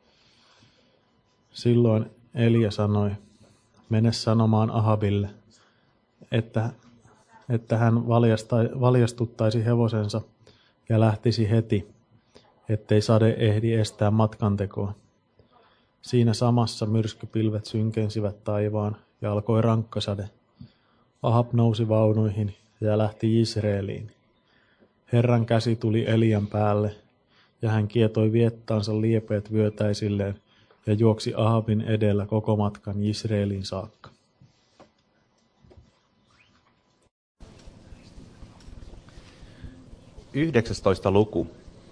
Silloin Elia sanoi, mene sanomaan Ahabille, että, että hän valjastuttaisi hevosensa ja lähtisi heti, ettei sade ehdi estää matkantekoa. Siinä samassa myrskypilvet synkensivät taivaan ja alkoi rankkasade. Ahab nousi vaunuihin ja lähti Israeliin. Herran käsi tuli Elian päälle, ja hän kietoi viettaansa liepeet vyötäisilleen ja juoksi Ahabin edellä koko matkan Israeliin saakka. yhdeksästoista luku.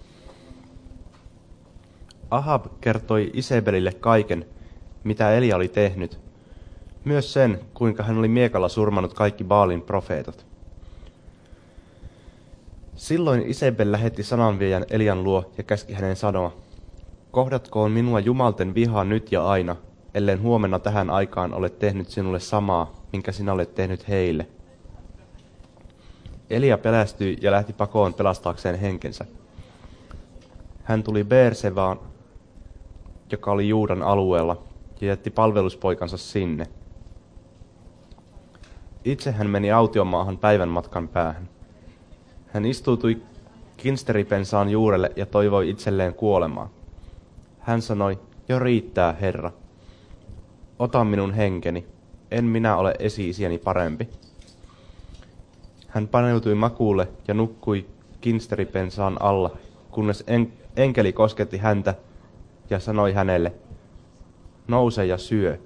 Ahab kertoi Isebelille kaiken, mitä Elia oli tehnyt, myös sen, kuinka hän oli miekalla surmannut kaikki Baalin profeetat. Silloin Isebel lähetti sananviejän Elian luo ja käski hänen sanoa, kohdatkoon minua jumalten vihaa nyt ja aina, ellen huomenna tähän aikaan ole tehnyt sinulle samaa, minkä sinä olet tehnyt heille. Elia pelästyi ja lähti pakoon pelastaakseen henkensä. Hän tuli Beersebaan, joka oli Juudan alueella, ja jätti palveluspoikansa sinne. Itse hän meni autiomaahan päivän matkan päähän. Hän istuutui kinsteripensaan juurelle ja toivoi itselleen kuolemaa. Hän sanoi, jo riittää, Herra. Ota minun henkeni, en minä ole esi-isiäni parempi. Hän paneutui makuulle ja nukkui kinsteripensaan alla, kunnes en- enkeli kosketti häntä ja sanoi hänelle, nouse ja syö.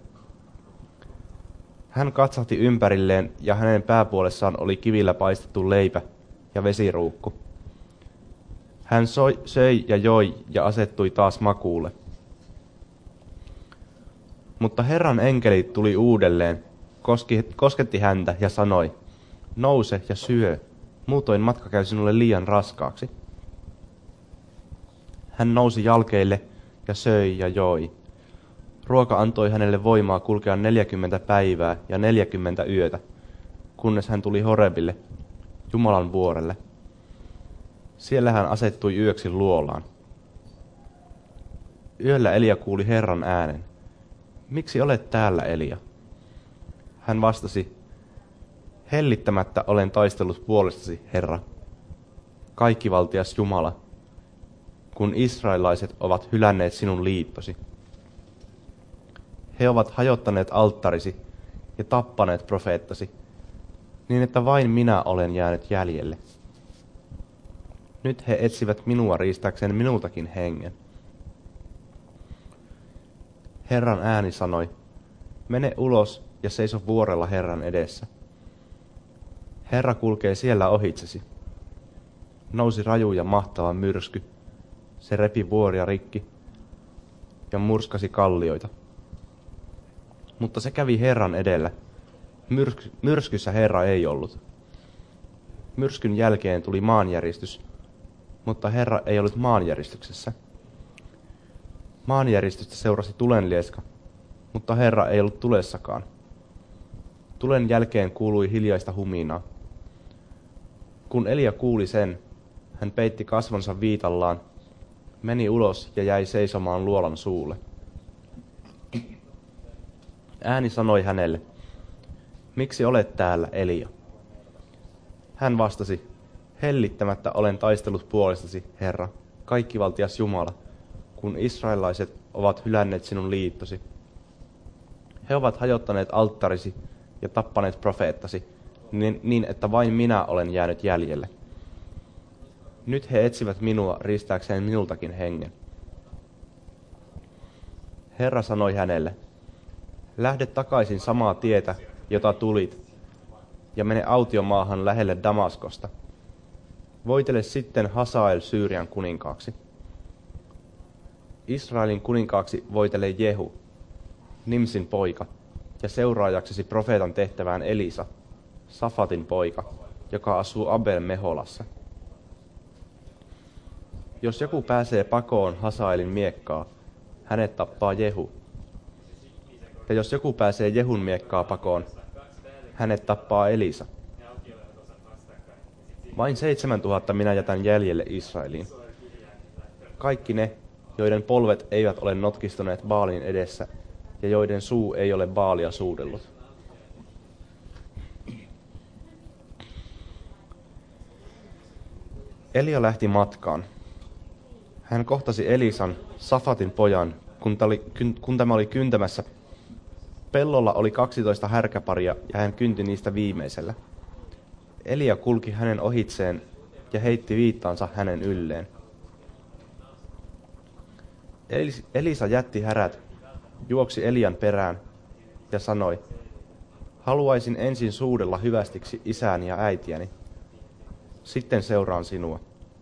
Hän katsahti ympärilleen ja hänen pääpuolessaan oli kivillä paistettu leipä ja vesiruukku. Hän soi, söi ja joi ja asettui taas makuulle. Mutta Herran enkeli tuli uudelleen, koski, kosketti häntä ja sanoi, nouse ja syö, muutoin matka käy sinulle liian raskaaksi. Hän nousi jalkeille ja söi ja joi. Ruoka antoi hänelle voimaa kulkea neljäkymmentä päivää ja neljäkymmentä yötä, kunnes hän tuli Horebille, Jumalan vuorelle. Siellä hän asettui yöksi luolaan. Yöllä Elia kuuli Herran äänen. Miksi olet täällä, Elia? Hän vastasi, hellittämättä olen taistellut puolestasi, Herra, kaikkivaltias Jumala, kun israelaiset ovat hylänneet sinun liittosi. He ovat hajottaneet alttarisi ja tappaneet profeettasi, niin että vain minä olen jäänyt jäljelle. Nyt he etsivät minua riistääkseen minultakin hengen. Herran ääni sanoi, mene ulos ja seiso vuorella Herran edessä. Herra kulkee siellä ohitsesi. Nousi raju ja mahtava myrsky. Se repi vuoria rikki ja murskasi kallioita. Mutta se kävi Herran edellä. Myrsky, myrskyssä Herra ei ollut. Myrskyn jälkeen tuli maanjäristys, mutta Herra ei ollut maanjäristyksessä. Maanjäristystä seurasi tulenlieska, mutta Herra ei ollut tulessakaan. Tulen jälkeen kuului hiljaista huminaa. Kun Elia kuuli sen, hän peitti kasvonsa viitallaan, meni ulos ja jäi seisomaan luolan suulle. Ääni sanoi hänelle, miksi olet täällä, Elia? Hän vastasi, hellittämättä olen taistellut puolestasi, Herra, kaikkivaltias Jumala, kun israelaiset ovat hylänneet sinun liittosi. He ovat hajottaneet alttarisi ja tappaneet profeettasi, niin, niin että vain minä olen jäänyt jäljelle. Nyt he etsivät minua riistääkseen minultakin hengen. Herra sanoi hänelle, lähde takaisin samaa tietä, jota tulit, ja mene autiomaahan lähelle Damaskosta. Voitele sitten Hasael Syyrian kuninkaaksi. Israelin kuninkaaksi voitele Jehu, Nimsin poika, ja seuraajaksesi profeetan tehtävään Elisa, Safatin poika, joka asuu Abel-Meholassa. Jos joku pääsee pakoon Hasaelin miekkaa, hänet tappaa Jehu. Ja jos joku pääsee Jehun miekkaa pakoon, hänet tappaa Elisa. Vain seitsemän tuhatta minä jätän jäljelle Israeliin. Kaikki ne, joiden polvet eivät ole notkistuneet Baalin edessä ja joiden suu ei ole Baalia suudellut. Elia lähti matkaan. Hän kohtasi Elisan, Safatin pojan, kun, tali, kun tämä oli kyntämässä. Pellolla oli kaksitoista härkäparia ja hän kynti niistä viimeisellä. Elia kulki hänen ohitseen ja heitti viittaansa hänen ylleen. Elis- Elisa jätti härät, juoksi Elian perään ja sanoi, haluaisin ensin suudella hyvästiksi isääni ja äitiäni, sitten seuraan sinua.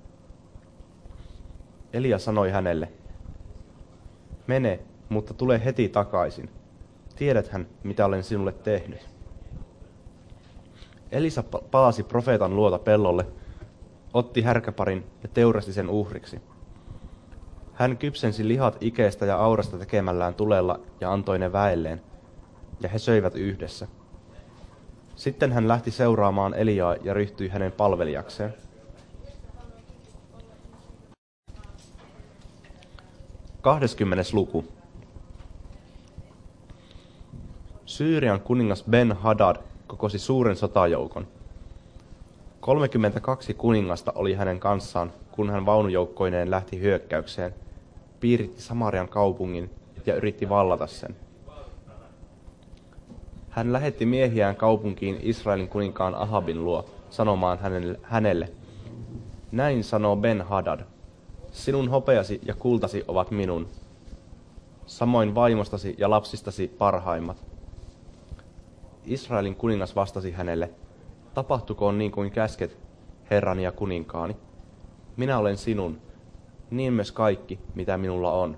Elia sanoi hänelle, mene, mutta tule heti takaisin. Tiedäthän, mitä olen sinulle tehnyt. Elisa palasi profeetan luota pellolle, otti härkäparin ja teurasti sen uhriksi. Hän kypsensi lihat ikeestä ja aurasta tekemällään tulella ja antoi ne väelleen, ja he söivät yhdessä. Sitten hän lähti seuraamaan Eliaa ja ryhtyi hänen palvelijakseen. Kahdeskymmenes luku. Syyrian kuningas Ben-Hadad kokosi suuren sotajoukon. kolmekymmentäkaksi kuningasta oli hänen kanssaan, kun hän vaunujoukkoineen lähti hyökkäykseen, piiritti Samarian kaupungin ja yritti vallata sen. Hän lähetti miehiään kaupunkiin Israelin kuninkaan Ahabin luo sanomaan hänelle, hänelle näin sanoo Ben-Hadad, sinun hopeasi ja kultasi ovat minun, samoin vaimostasi ja lapsistasi parhaimmat. Israelin kuningas vastasi hänelle, tapahtukoon niin kuin käsket, herrani ja kuninkaani. Minä olen sinun, niin myös kaikki, mitä minulla on.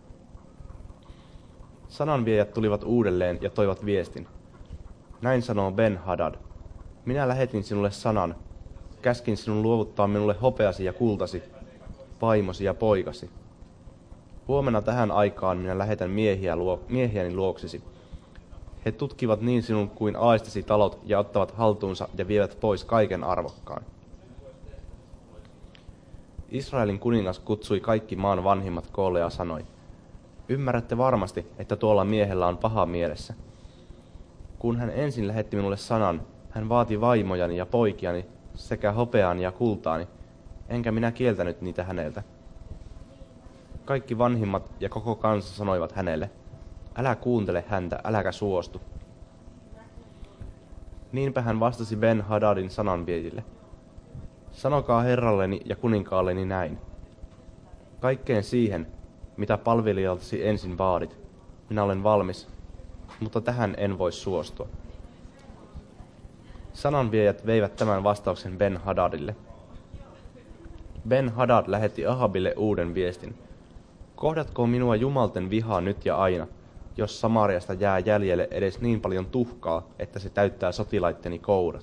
Sananviejät tulivat uudelleen ja toivat viestin. Näin sanoo Ben-Hadad, minä lähetin sinulle sanan, käskin sinun luovuttaa minulle hopeasi ja kultasi, vaimosi ja poikasi. Huomenna tähän aikaan minä lähetän miehiä luo, miehiäni luoksisi. He tutkivat niin sinun kuin aistesi talot ja ottavat haltuunsa ja vievät pois kaiken arvokkaan. Israelin kuningas kutsui kaikki maan vanhimmat koolle ja sanoi, ymmärrätte varmasti, että tuolla miehellä on paha mielessä. Kun hän ensin lähetti minulle sanan, hän vaati vaimojani ja poikiani sekä hopeaani ja kultaani, enkä minä kieltänyt niitä häneltä. Kaikki vanhimmat ja koko kansa sanoivat hänelle, älä kuuntele häntä, äläkä suostu. Niinpä hän vastasi Ben-Hadadin sananviejille. Sanokaa herralleni ja kuninkaalleni näin. Kaikkeen siihen, mitä palvelijaltasi ensin vaadit, minä olen valmis, mutta tähän en voi suostua. Sananviejät veivät tämän vastauksen Ben-Hadadille. Ben-Hadad lähetti Ahabille uuden viestin. Kohdatko minua jumalten vihaa nyt ja aina, jos Samariasta jää jäljelle edes niin paljon tuhkaa, että se täyttää sotilaitteni kourat.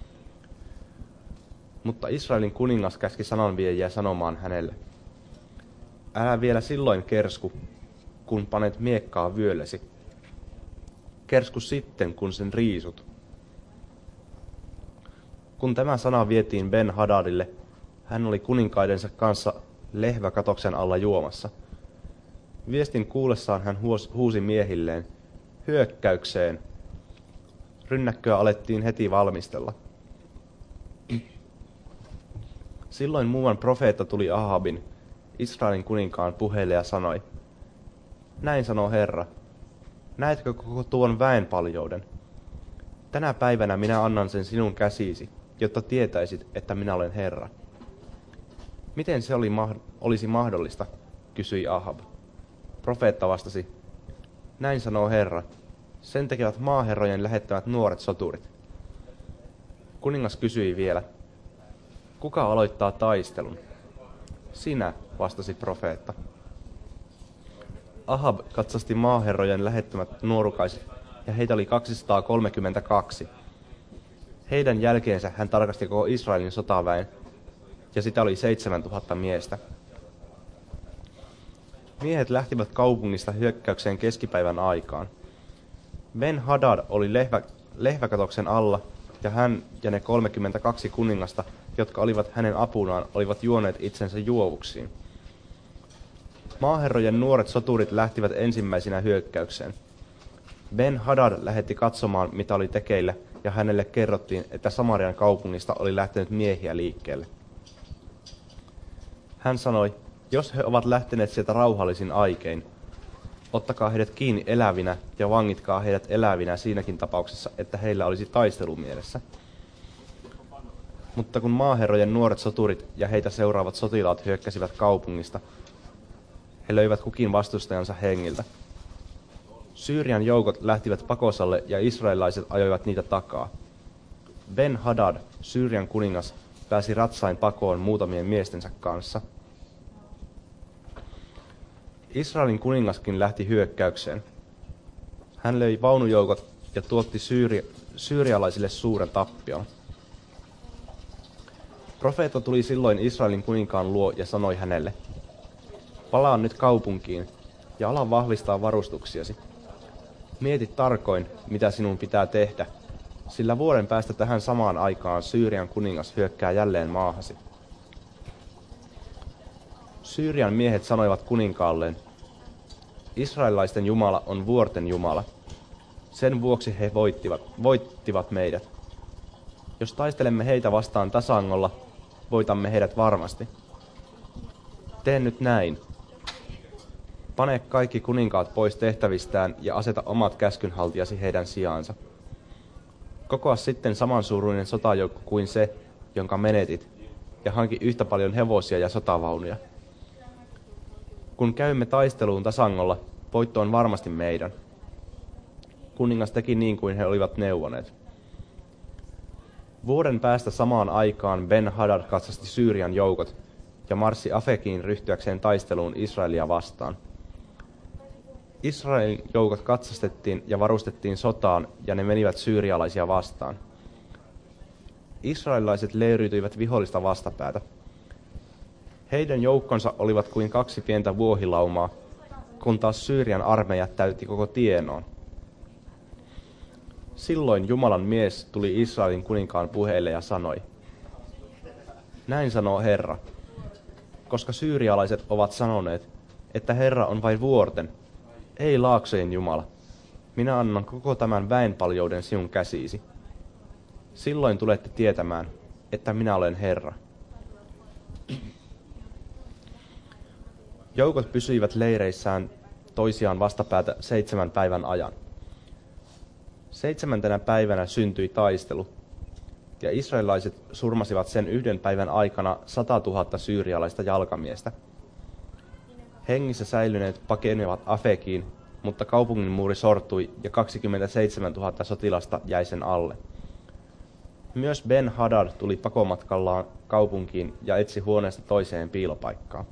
Mutta Israelin kuningas käski sananviejiä sanomaan hänelle, älä vielä silloin kersku, kun panet miekkaa vyöllesi. Kersku sitten, kun sen riisut. Kun tämä sana vietiin Ben-Hadadille, hän oli kuninkaidensa kanssa lehväkatoksen alla juomassa. Viestin kuullessaan hän huusi miehilleen, hyökkäykseen. Rynnäkköä alettiin heti valmistella. Silloin muuan profeetta tuli Ahabin, Israelin kuninkaan puheille ja sanoi, näin sanoo Herra, näetkö koko tuon väen paljouden? Tänä päivänä minä annan sen sinun käsiisi, jotta tietäisit, että minä olen Herra. Miten se oli, olisi mahdollista, kysyi Ahab. Profeetta vastasi, näin sanoo Herra, sen tekevät maaherrojen lähettämät nuoret soturit. Kuningas kysyi vielä, kuka aloittaa taistelun? Sinä, vastasi profeetta. Ahab katsasti maaherrojen lähettämät nuorukaiset, ja heitä oli kaksisataakolmekymmentäkaksi. Heidän jälkeensä hän tarkasti koko Israelin sotaväen, ja sitä oli seitsemäntuhatta miestä. Miehet lähtivät kaupungista hyökkäykseen keskipäivän aikaan. Ben-Hadad oli lehvä, lehväkatoksen alla, ja hän ja ne kolmekymmentäkaksi kuningasta, jotka olivat hänen apunaan, olivat juoneet itsensä juovuksiin. Maaherrojen nuoret soturit lähtivät ensimmäisinä hyökkäykseen. Ben-Hadad lähetti katsomaan, mitä oli tekeillä, ja hänelle kerrottiin, että Samarian kaupungista oli lähtenyt miehiä liikkeelle. Hän sanoi, jos he ovat lähteneet sieltä rauhallisin aikein, ottakaa heidät kiinni elävinä ja vangitkaa heidät elävinä siinäkin tapauksessa, että heillä olisi taistelumielessä. Mutta kun maaherrojen nuoret soturit ja heitä seuraavat sotilaat hyökkäsivät kaupungista, he löivät kukin vastustajansa hengiltä. Syyrian joukot lähtivät pakosalle ja israelilaiset ajoivat niitä takaa. Ben-Hadad, Syyrian kuningas, pääsi ratsain pakoon muutamien miestensä kanssa. Israelin kuningaskin lähti hyökkäykseen. Hän löi vaunujoukot ja tuotti syyri- syyrialaisille suuren tappion. Profeetta tuli silloin Israelin kuninkaan luo ja sanoi hänelle, palaa nyt kaupunkiin ja ala vahvistaa varustuksiasi. Mieti tarkoin, mitä sinun pitää tehdä, sillä vuoden päästä tähän samaan aikaan Syyrian kuningas hyökkää jälleen maahasi. Syyrian miehet sanoivat kuninkaalleen, israelilaisten Jumala on vuorten Jumala. Sen vuoksi he voittivat, voittivat meidät. Jos taistelemme heitä vastaan tasangolla, voitamme heidät varmasti. Tee nyt näin. Pane kaikki kuninkaat pois tehtävistään ja aseta omat käskynhaltijasi heidän sijaansa. Kokoa sitten samansuuruinen sotajoukko kuin se, jonka menetit, ja hanki yhtä paljon hevosia ja sotavaunuja. Kun käymme taisteluun tasangolla, voitto on varmasti meidän. Kuningas teki niin kuin he olivat neuvoneet. Vuoden päästä samaan aikaan Ben-Hadad katsasti Syyrian joukot ja marssi Afekiin ryhtyäkseen taisteluun Israelia vastaan. Israelin joukot katsastettiin ja varustettiin sotaan ja ne menivät syyrialaisia vastaan. Israelilaiset leiriytyivät vihollista vastapäätä. Heidän joukkonsa olivat kuin kaksi pientä vuohilaumaa, kun taas Syyrian armeija täytti koko tienoon. Silloin Jumalan mies tuli Israelin kuninkaan puheille ja sanoi, näin sanoo Herra, koska syyrialaiset ovat sanoneet, että Herra on vain vuorten, ei laaksojen Jumala. Minä annan koko tämän väenpaljouden sinun käsiisi. Silloin tulette tietämään, että minä olen Herra. Joukot pysyivät leireissään toisiaan vastapäätä seitsemän päivän ajan. Seitsemäntenä päivänä syntyi taistelu, ja israelilaiset surmasivat sen yhden päivän aikana satatuhatta syyrialaista jalkamiestä. Hengissä säilyneet pakenivat Afekiin, mutta kaupungin muuri sortui ja kaksikymmentäseitsemäntuhatta sotilasta jäi sen alle. Myös Ben-Hadad tuli pakomatkallaan kaupunkiin ja etsi huoneesta toiseen piilopaikkaa.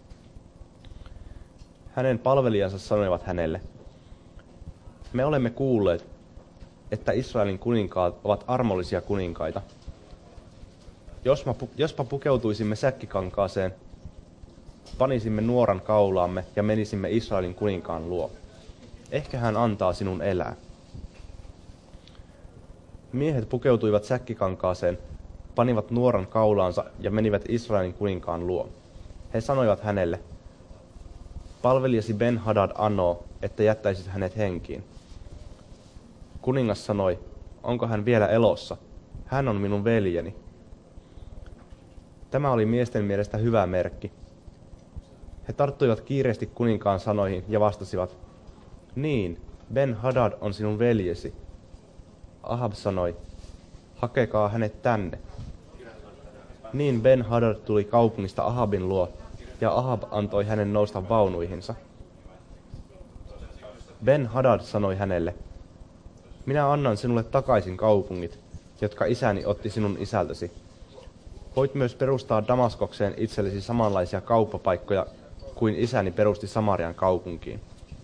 Hänen palvelijansa sanoivat hänelle, me olemme kuulleet, että Israelin kuninkaat ovat armollisia kuninkaita. Jospa, jospa pukeutuisimme säkkikankaaseen, panisimme nuoran kaulaamme ja menisimme Israelin kuninkaan luo. Ehkä hän antaa sinun elää. Miehet pukeutuivat säkkikankaaseen, panivat nuoran kaulaansa ja menivät Israelin kuninkaan luo. He sanoivat hänelle, palvelijasi Ben-Hadad anoo, että jättäisit hänet henkiin. Kuningas sanoi, onko hän vielä elossa? Hän on minun veljeni. Tämä oli miesten mielestä hyvä merkki. He tarttuivat kiireesti kuninkaan sanoihin ja vastasivat, niin, Ben-Hadad on sinun veljesi. Ahab sanoi, hakekaa hänet tänne. Niin Ben-Hadad tuli kaupungista Ahabin luo, ja Ahab antoi hänen nousta vaunuihinsa. Ben-Hadad sanoi hänelle, minä annan sinulle takaisin kaupungit, jotka isäni otti sinun isältäsi. Voit myös perustaa Damaskokseen itsellesi samanlaisia kauppapaikkoja kuin isäni perusti Samarian kaupunkiin.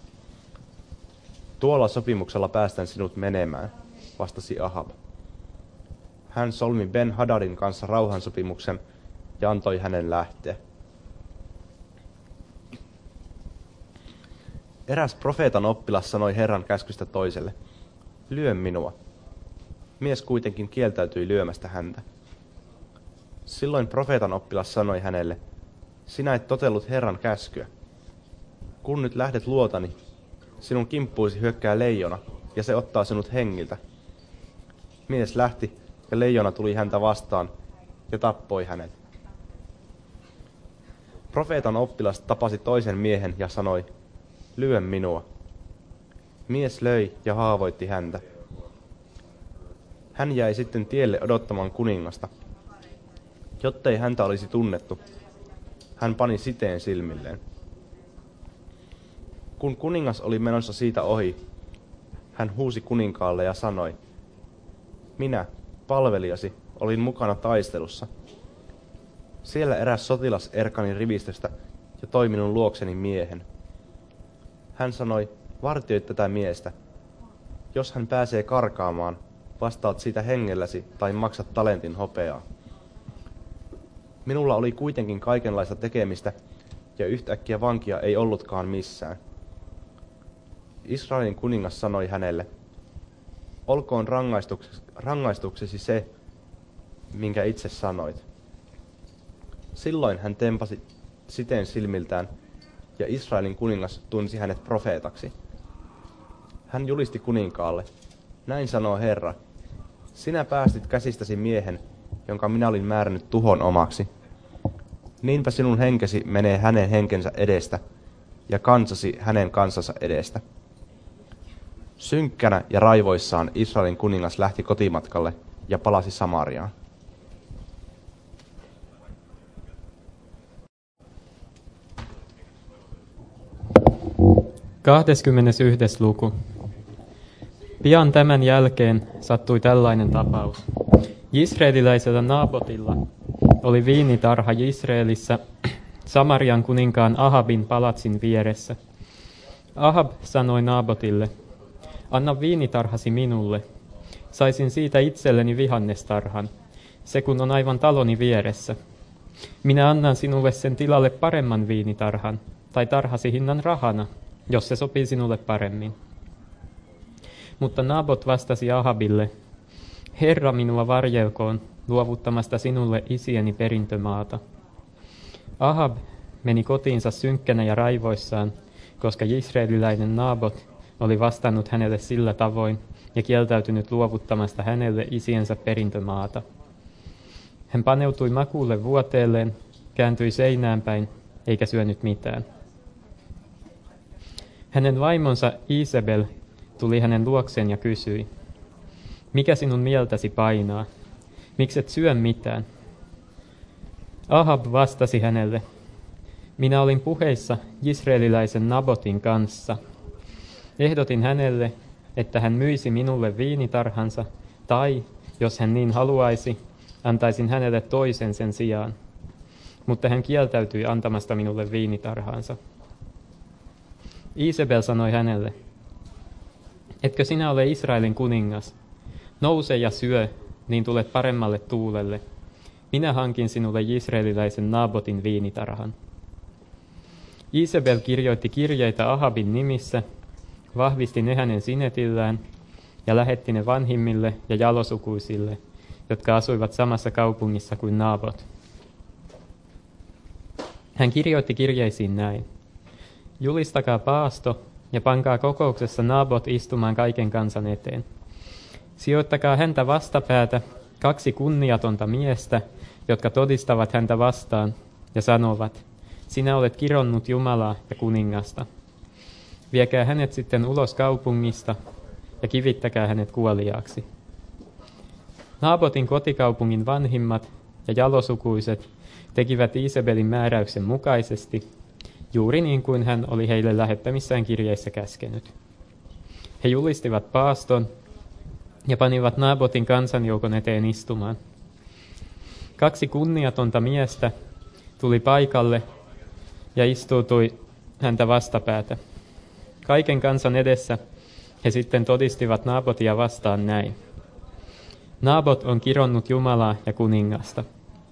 Tuolla sopimuksella päästän sinut menemään, vastasi Ahab. Hän solmi Ben-Hadadin kanssa rauhansopimuksen ja antoi hänen lähteä. Eräs profeetan oppilas sanoi Herran käskystä toiselle, lyö minua. Mies kuitenkin kieltäytyi lyömästä häntä. Silloin profeetan oppilas sanoi hänelle, sinä et totellut Herran käskyä. Kun nyt lähdet luotani, sinun kimppuisi hyökkää leijona, ja se ottaa sinut hengiltä. Mies lähti, ja leijona tuli häntä vastaan, ja tappoi hänet. Profeetan oppilas tapasi toisen miehen ja sanoi, lyö minua. Mies löi ja haavoitti häntä. Hän jäi sitten tielle odottamaan kuningasta, jottei häntä olisi tunnettu. Hän pani siteen silmilleen. Kun kuningas oli menossa siitä ohi, hän huusi kuninkaalle ja sanoi, minä, palvelijasi, olin mukana taistelussa. Siellä eräs sotilas erkani rivistöstä ja toi minun luokseni miehen. Hän sanoi, vartioi tätä miestä. Jos hän pääsee karkaamaan, vastaat siitä hengelläsi tai maksat talentin hopeaa. Minulla oli kuitenkin kaikenlaista tekemistä, ja yhtäkkiä vankia ei ollutkaan missään. Israelin kuningas sanoi hänelle, olkoon rangaistuksesi, rangaistuksesi se, minkä itse sanoit. Silloin hän tempasi siteen silmiltään, ja Israelin kuningas tunsi hänet profeetaksi. Hän julisti kuninkaalle, näin sanoo Herra, sinä päästit käsistäsi miehen, jonka minä olin määrännyt tuhon omaksi. Niinpä sinun henkesi menee hänen henkensä edestä, ja kansasi hänen kansansa edestä. Synkkänä ja raivoissaan Israelin kuningas lähti kotimatkalle ja palasi Samariaan. kahdeskymmenesensimmäinen luku. Pian tämän jälkeen sattui tällainen tapaus. Jisreeliläisellä Naabotilla oli viinitarha Jisreelissä Samarian kuninkaan Ahabin palatsin vieressä. Ahab sanoi Naabotille, anna viinitarhasi minulle. Saisin siitä itselleni vihannestarhan, se kun on aivan taloni vieressä. Minä annan sinulle sen tilalle paremman viinitarhan, tai tarhasi hinnan rahana, jos se sopii sinulle paremmin. Mutta Naabot vastasi Ahabille, Herra minua varjelkoon luovuttamasta sinulle isieni perintömaata. Ahab meni kotiinsa synkkänä ja raivoissaan, koska jisreeliläinen Naabot oli vastannut hänelle sillä tavoin ja kieltäytynyt luovuttamasta hänelle isiensä perintömaata. Hän paneutui makuulle vuoteelleen, kääntyi seinään päin, eikä syönyt mitään. Hänen vaimonsa Isabel tuli hänen luokseen ja kysyi, mikä sinun mieltäsi painaa? Mikset syö mitään? Ahab vastasi hänelle, minä olin puheissa jisreeliläisen Nabotin kanssa. Ehdotin hänelle, että hän myisi minulle viinitarhansa, tai, jos hän niin haluaisi, antaisin hänelle toisen sen sijaan. Mutta hän kieltäytyi antamasta minulle viinitarhansa. Isabel sanoi hänelle, etkö sinä ole Israelin kuningas? Nouse ja syö, niin tulet paremmalle tuulelle. Minä hankin sinulle jisreeliläisen Nabotin viinitarhan. Isabel kirjoitti kirjeitä Ahabin nimissä, vahvisti ne hänen sinetillään ja lähetti ne vanhimmille ja jalosukuisille, jotka asuivat samassa kaupungissa kuin Naabot. Hän kirjoitti kirjeisiin näin. Julistakaa paasto ja pankaa kokouksessa Naabot istumaan kaiken kansan eteen. Sijoittakaa häntä vastapäätä kaksi kunniatonta miestä, jotka todistavat häntä vastaan ja sanovat, sinä olet kironnut Jumalaa ja kuningasta. Viekää hänet sitten ulos kaupungista ja kivittäkää hänet kuoliaaksi. Naabotin kotikaupungin vanhimmat ja jalosukuiset tekivät Isabelin määräyksen mukaisesti, juuri niin kuin hän oli heille lähettämissään kirjeissä käskenyt. He julistivat paaston ja panivat Naabotin kansanjoukon eteen istumaan. Kaksi kunniatonta miestä tuli paikalle ja istuutui häntä vastapäätä. Kaiken kansan edessä he sitten todistivat Naabotia vastaan näin. Naabot on kironnut Jumalaa ja kuningasta.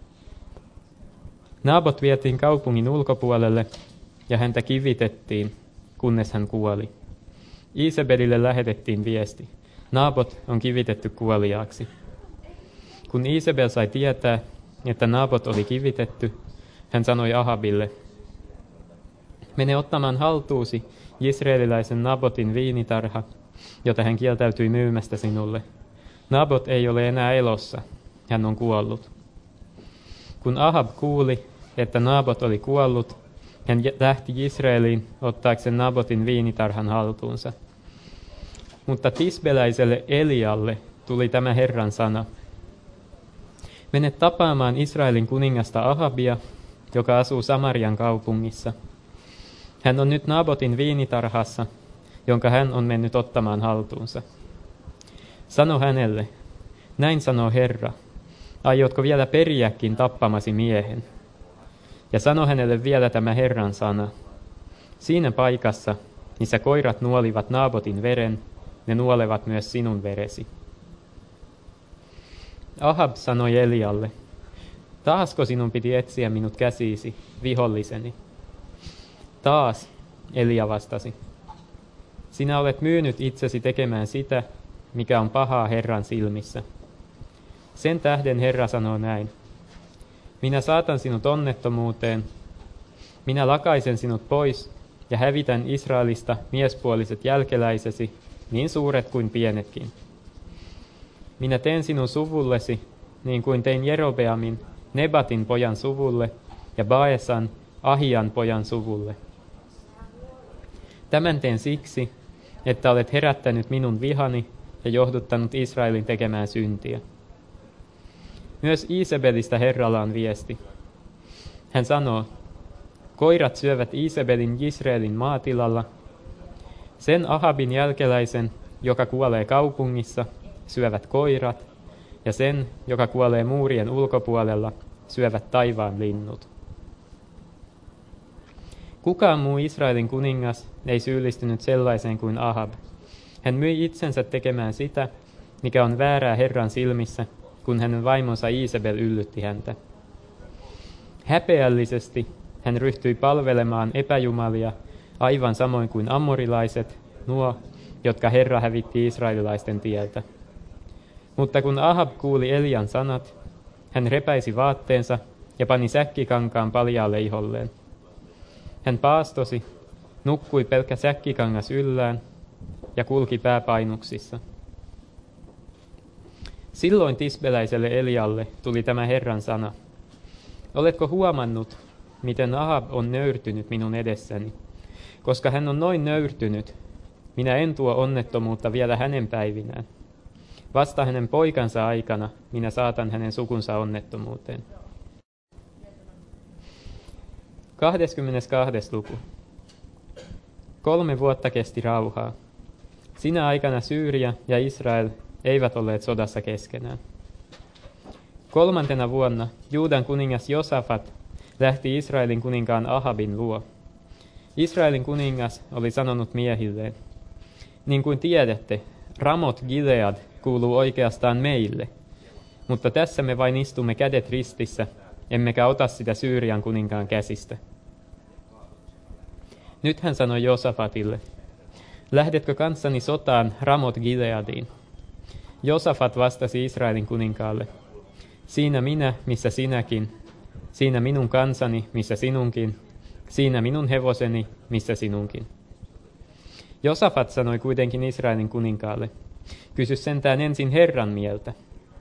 Naabot vietiin kaupungin ulkopuolelle ja häntä kivitettiin, kunnes hän kuoli. Isabelille lähetettiin viesti. Naabot on kivitetty kuoliaaksi. Kun Isabel sai tietää, että Naabot oli kivitetty, hän sanoi Ahabille, mene ottamaan haltuusi jisreeliläisen Nabotin viinitarha, jota hän kieltäytyi myymästä sinulle. Nabot ei ole enää elossa, hän on kuollut. Kun Ahab kuuli, että Nabot oli kuollut, hän lähti Israeliin ottaakseen Nabotin viinitarhan haltuunsa. Mutta tisbeläiselle Elialle tuli tämä Herran sana. Mene tapaamaan Israelin kuningasta Ahabia, joka asuu Samarian kaupungissa. Hän on nyt Nabotin viinitarhassa, jonka hän on mennyt ottamaan haltuunsa. Sano hänelle, näin sanoo Herra, aiotko vielä periäkin tappamasi miehen? Ja sano hänelle vielä tämä Herran sana. Siinä paikassa, missä koirat nuolivat Nabotin veren, ne nuolevat myös sinun veresi. Ahab sanoi Elialle, taasko sinun piti etsiä minut käsiisi, viholliseni? Taas, Elia vastasi, sinä olet myynyt itsesi tekemään sitä, mikä on pahaa Herran silmissä. Sen tähden Herra sanoo näin, minä saatan sinut onnettomuuteen, minä lakaisen sinut pois ja hävitän Israelista miespuoliset jälkeläisesi, niin suuret kuin pienetkin. Minä teen sinun suvullesi, niin kuin tein Jerobeamin, Nebatin pojan suvulle ja Baesan, Ahian pojan suvulle. Tämän teen siksi, että olet herättänyt minun vihani ja johduttanut Israelin tekemään syntiä. Myös Iisebelistä Herralla on viesti. Hän sanoo, koirat syövät Iisebelin Jisreelin maatilalla, sen Ahabin jälkeläisen, joka kuolee kaupungissa, syövät koirat, ja sen, joka kuolee muurien ulkopuolella, syövät taivaan linnut. Kukaan muu Israelin kuningas ei syyllistynyt sellaiseen kuin Ahab. Hän myi itsensä tekemään sitä, mikä on väärää Herran silmissä, kun hänen vaimonsa Iisebel yllytti häntä. Häpeällisesti hän ryhtyi palvelemaan epäjumalia, aivan samoin kuin ammorilaiset, nuo, jotka Herra hävitti israelilaisten tieltä. Mutta kun Ahab kuuli Elian sanat, hän repäisi vaatteensa ja pani säkkikankaan paljaalle iholleen. Hän paastosi, nukkui pelkkä säkkikangas yllään ja kulki pääpainuksissa. Silloin tisbeläiselle Elialle tuli tämä Herran sana. Oletko huomannut, miten Ahab on nöyrtynyt minun edessäni? Koska hän on noin nöyrtynyt, minä en tuo onnettomuutta vielä hänen päivinään. Vasta hänen poikansa aikana minä saatan hänen sukunsa onnettomuuteen. kaksikymmentäkaksi luku. Kolme vuotta kesti rauhaa. Sinä aikana Syyria ja Israel eivät olleet sodassa keskenään. Kolmantena vuonna Juudan kuningas Josafat lähti Israelin kuninkaan Ahabin luo. Israelin kuningas oli sanonut miehilleen, niin kuin tiedätte, Ramot Gilead kuuluu oikeastaan meille, mutta tässä me vain istumme kädet ristissä, emmekä ota sitä Syyrian kuninkaan käsistä. Nyt hän sanoi Josafatille, lähdetkö kanssani sotaan Ramot Gileadiin? Josafat vastasi Israelin kuninkaalle, siinä minä, missä sinäkin, siinä minun kansani, missä sinunkin, siinä minun hevoseni, missä sinunkin. Josafat sanoi kuitenkin Israelin kuninkaalle, kysy sentään ensin Herran mieltä.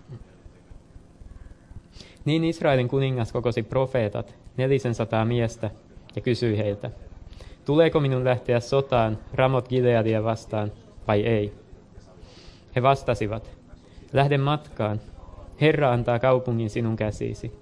Niin Israelin kuningas kokosi profeetat, nelisensataa miestä, ja kysyi heiltä, tuleeko minun lähteä sotaan Ramot Gileadia vastaan vai ei? He vastasivat, lähde matkaan, Herra antaa kaupungin sinun käsiisi.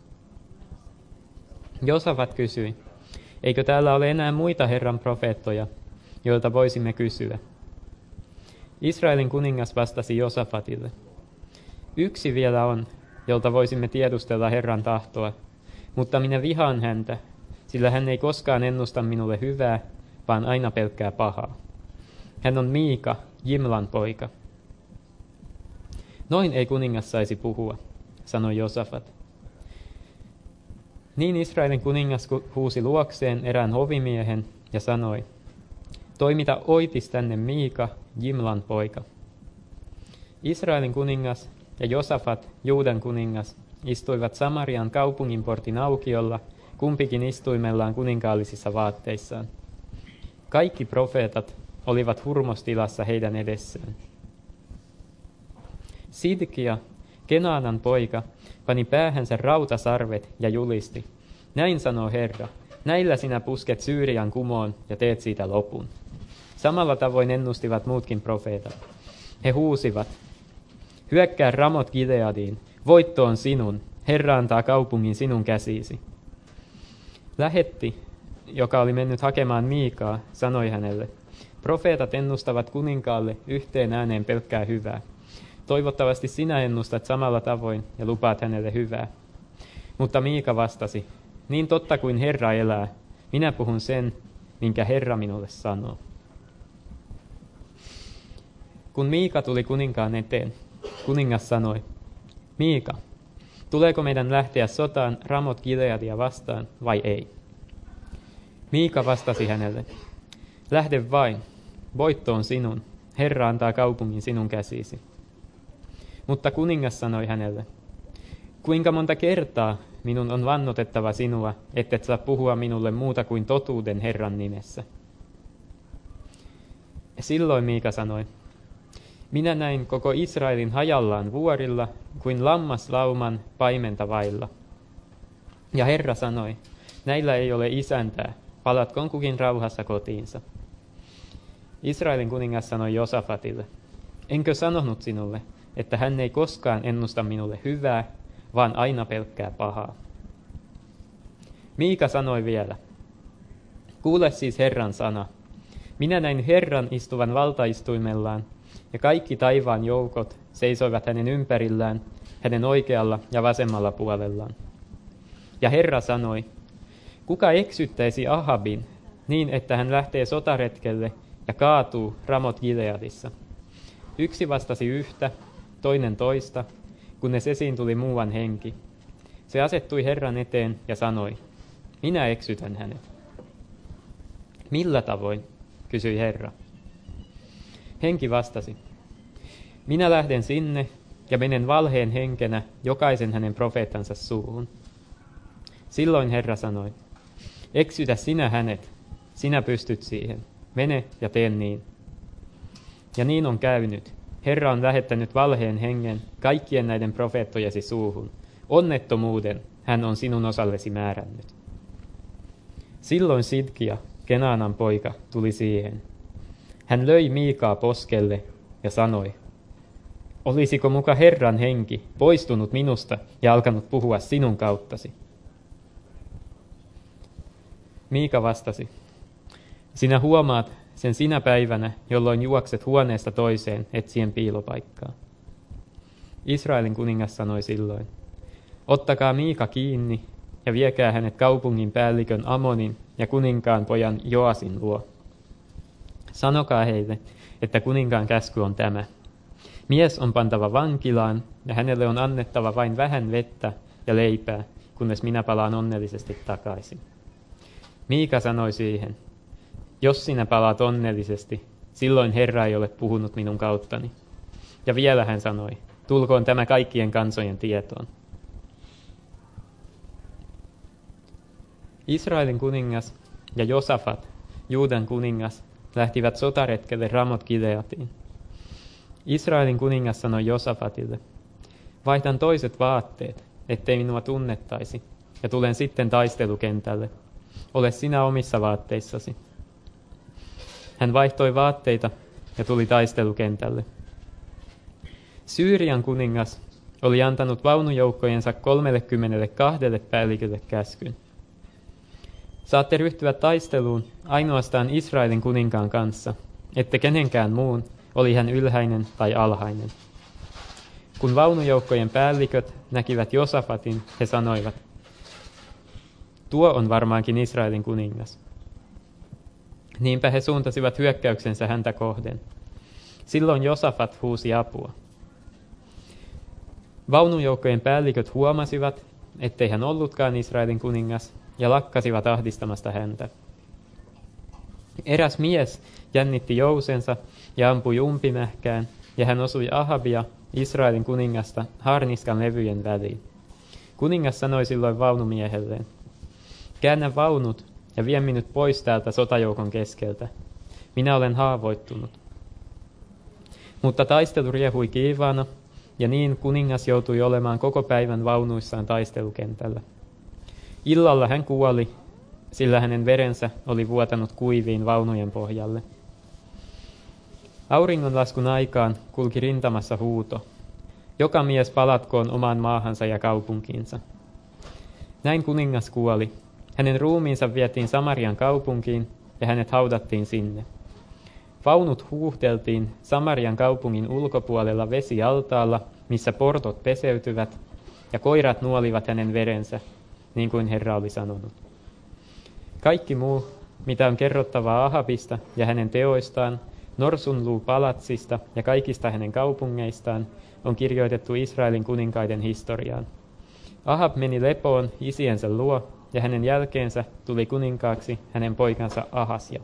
Josafat kysyi, eikö täällä ole enää muita Herran profeettoja, joilta voisimme kysyä? Israelin kuningas vastasi Josafatille, yksi vielä on, jolta voisimme tiedustella Herran tahtoa, mutta minä vihaan häntä, sillä hän ei koskaan ennusta minulle hyvää, vaan aina pelkkää pahaa. Hän on Miika, Jimlan poika. Noin ei kuningas saisi puhua, sanoi Josafat. Niin Israelin kuningas huusi luokseen erään hovimiehen ja sanoi, toimita oitis tänne Miika, Jimlan poika. Israelin kuningas ja Josafat, Juudan kuningas, istuivat Samarian kaupunginportin aukiolla, kumpikin istuimellaan kuninkaallisissa vaatteissaan. Kaikki profeetat olivat hurmostilassa heidän edessään. Sidkia, Kenaanan poika, pani päähänsä rautasarvet ja julisti. Näin sanoo Herra, näillä sinä pusket Syyrian kumoon ja teet siitä lopun. Samalla tavoin ennustivat muutkin profeetat. He huusivat, hyökkää Ramot Gileadiin, voitto on sinun, Herra antaa kaupungin sinun käsiisi. Lähetti, joka oli mennyt hakemaan Miikaa, sanoi hänelle, profeetat ennustavat kuninkaalle yhteen ääneen pelkkää hyvää. Toivottavasti sinä ennustat samalla tavoin ja lupaat hänelle hyvää. Mutta Miika vastasi, niin totta kuin Herra elää, minä puhun sen, minkä Herra minulle sanoo. Kun Miika tuli kuninkaan eteen, kuningas sanoi, Miika, tuleeko meidän lähteä sotaan Ramot Gileadia vastaan vai ei? Miika vastasi hänelle, lähde vain, voitto on sinun, Herra antaa kaupungin sinun käsiisi. Mutta kuningas sanoi hänelle, kuinka monta kertaa minun on vannotettava sinua, ettet saa puhua minulle muuta kuin totuuden Herran nimessä. Silloin Miika sanoi, minä näin koko Israelin hajallaan vuorilla, kuin lammaslauman paimenta vailla. Ja Herra sanoi, näillä ei ole isäntää, palatkoon kukin rauhassa kotiinsa. Israelin kuningas sanoi Josafatille, enkö sanonut sinulle, että hän ei koskaan ennusta minulle hyvää, vaan aina pelkkää pahaa. Miika sanoi vielä, kuule siis Herran sana. Minä näin Herran istuvan valtaistuimellaan, ja kaikki taivaan joukot seisoivat hänen ympärillään, hänen oikealla ja vasemmalla puolellaan. Ja Herra sanoi, kuka eksyttäisi Ahabin niin, että hän lähtee sotaretkelle ja kaatuu Ramot Gileadissa? Yksi vastasi yhtä, toinen toista, kunnes esiin tuli muuan henki. Se asettui Herran eteen ja sanoi, minä eksytän hänet. Millä tavoin, kysyi Herra. Henki vastasi, minä lähden sinne ja menen valheen henkenä jokaisen hänen profeettansa suuhun. Silloin Herra sanoi, eksytä sinä hänet, sinä pystyt siihen, mene ja tee niin. Ja niin on käynyt. Herra on lähettänyt valheen hengen kaikkien näiden profeettojesi suuhun. Onnettomuuden hän on sinun osallesi määrännyt. Silloin Sidkia, Kenaanan poika, tuli siihen. Hän löi Miikaa poskelle ja sanoi, olisiko muka Herran henki poistunut minusta ja alkanut puhua sinun kauttasi? Miika vastasi, sinä huomaat sen sinä päivänä, jolloin juokset huoneesta toiseen etsien piilopaikkaa. Israelin kuningas sanoi silloin, ottakaa Miika kiinni ja viekää hänet kaupungin päällikön Amonin ja kuninkaan pojan Joasin luo. Sanokaa heille, että kuninkaan käsky on tämä. Mies on pantava vankilaan ja hänelle on annettava vain vähän vettä ja leipää, kunnes minä palaan onnellisesti takaisin. Miika sanoi siihen, jos sinä palaat onnellisesti, silloin Herra ei ole puhunut minun kauttani. Ja vielä hän sanoi, tulkoon tämä kaikkien kansojen tietoon. Israelin kuningas ja Josafat, Juudan kuningas, lähtivät sotaretkelle Ramot Gileatiin. Israelin kuningas sanoi Josafatille, vaihdan toiset vaatteet, ettei minua tunnettaisi, ja tulen sitten taistelukentälle. Ole sinä omissa vaatteissasi. Hän vaihtoi vaatteita ja tuli taistelukentälle. Syyrian kuningas oli antanut vaunujoukkojensa kolmellekymmenellekahdelle päällikölle käskyn. Saatte ryhtyä taisteluun ainoastaan Israelin kuninkaan kanssa, ette kenenkään muun, oli hän ylhäinen tai alhainen. Kun vaunujoukkojen päälliköt näkivät Josafatin, he sanoivat, tuo on varmaankin Israelin kuningas. Niinpä he suuntasivat hyökkäyksensä häntä kohden. Silloin Josafat huusi apua. Vaunujoukkojen päälliköt huomasivat, ettei hän ollutkaan Israelin kuningas, ja lakkasivat ahdistamasta häntä. Eräs mies jännitti jousensa ja ampui umpimähkään, ja hän osui Ahabia, Israelin kuningasta, harniskan levyjen väliin. Kuningas sanoi silloin vaunumiehelleen, käännä vaunut ja vie minut pois täältä sotajoukon keskeltä. Minä olen haavoittunut. Mutta taistelu riehui kiivaana, ja niin kuningas joutui olemaan koko päivän vaunuissaan taistelukentällä. Illalla hän kuoli, sillä hänen verensä oli vuotanut kuiviin vaunujen pohjalle. Auringonlaskun aikaan kulki rintamassa huuto. joka mies palatkoon omaan maahansa ja kaupunkiinsa. Näin kuningas kuoli. Hänen ruumiinsa vietiin Samarian kaupunkiin ja hänet haudattiin sinne. Vaunut huuhdeltiin Samarian kaupungin ulkopuolella vesialtaalla, missä portot peseytyvät, ja koirat nuolivat hänen verensä, niin kuin Herra oli sanonut. Kaikki muu, mitä on kerrottavaa Ahabista ja hänen teoistaan, Norsunluu palatsista ja kaikista hänen kaupungeistaan, on kirjoitettu Israelin kuninkaiden historiaan. Ahab meni lepoon isiensä luo, ja hänen jälkeensä tuli kuninkaaksi hänen poikansa Ahasja.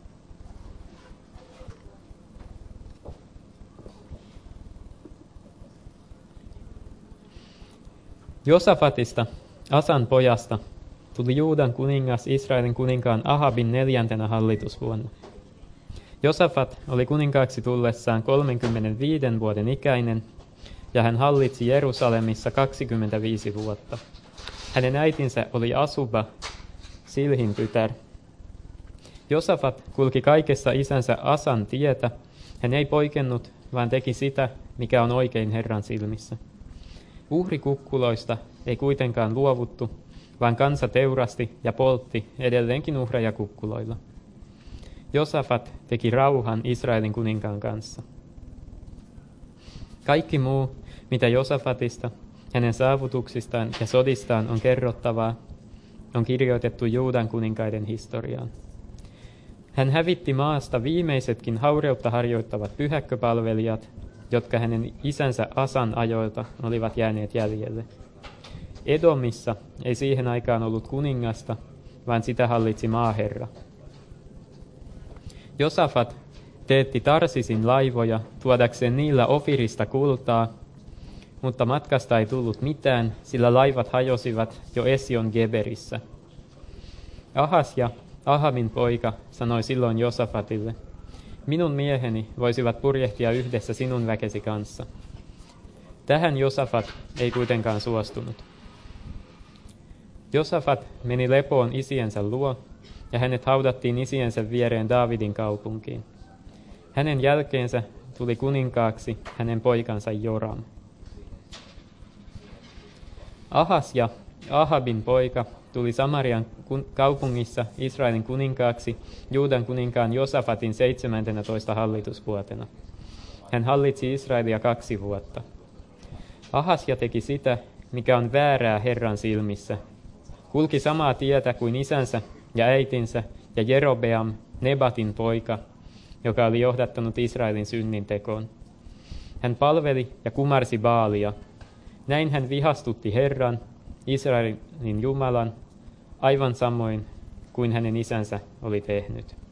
Josafatista, Asan pojasta, tuli Juudan kuningas Israelin kuninkaan Ahabin neljäntenä hallitusvuonna. Josafat oli kuninkaaksi tullessaan kolmenkymmenenviiden vuoden ikäinen, ja hän hallitsi Jerusalemissa kaksikymmentäviisi vuotta. Hänen äitinsä oli Asuba, Silhin tytär. Josafat kulki kaikessa isänsä Asan tietä. Hän ei poikennut, vaan teki sitä, mikä on oikein Herran silmissä. Uhrikukkuloista ei kuitenkaan luovuttu, vaan kansa teurasti ja poltti edelleenkin uhreja kukkuloilla. Josafat teki rauhan Israelin kuninkaan kanssa. Kaikki muu, mitä Josafatista, hänen saavutuksistaan ja sodistaan on kerrottavaa, on kirjoitettu Juudan kuninkaiden historiaan. Hän hävitti maasta viimeisetkin haureutta harjoittavat pyhäkköpalvelijat, jotka hänen isänsä Asan ajoilta olivat jääneet jäljelle. Edomissa ei siihen aikaan ollut kuningasta, vaan sitä hallitsi maaherra. Josafat teetti Tarsisin laivoja tuodakseen niillä Ofirista kultaa, mutta matkasta ei tullut mitään, sillä laivat hajosivat jo Esion Geberissä. Ahasja, Ahabin poika, sanoi silloin Josafatille, minun mieheni voisivat purjehtia yhdessä sinun väkesi kanssa. Tähän Josafat ei kuitenkaan suostunut. Josafat meni lepoon isiensä luo, ja hänet haudattiin isiensä viereen Daavidin kaupunkiin. Hänen jälkeensä tuli kuninkaaksi hänen poikansa Joram. Ahasja, Ahabin poika, tuli Samarian kaupungissa Israelin kuninkaaksi Juudan kuninkaan Josafatin seitsemäntenätoista hallitusvuotena. Hän hallitsi Israelia kaksi vuotta. Ahasja teki sitä, mikä on väärää Herran silmissä. Kulki samaa tietä kuin isänsä ja äitinsä ja Jerobeam, Nebatin poika, joka oli johdattanut Israelin synnin tekoon. Hän palveli ja kumarsi Baalia. Näin hän vihastutti Herran, Israelin Jumalan, aivan samoin kuin hänen isänsä oli tehnyt.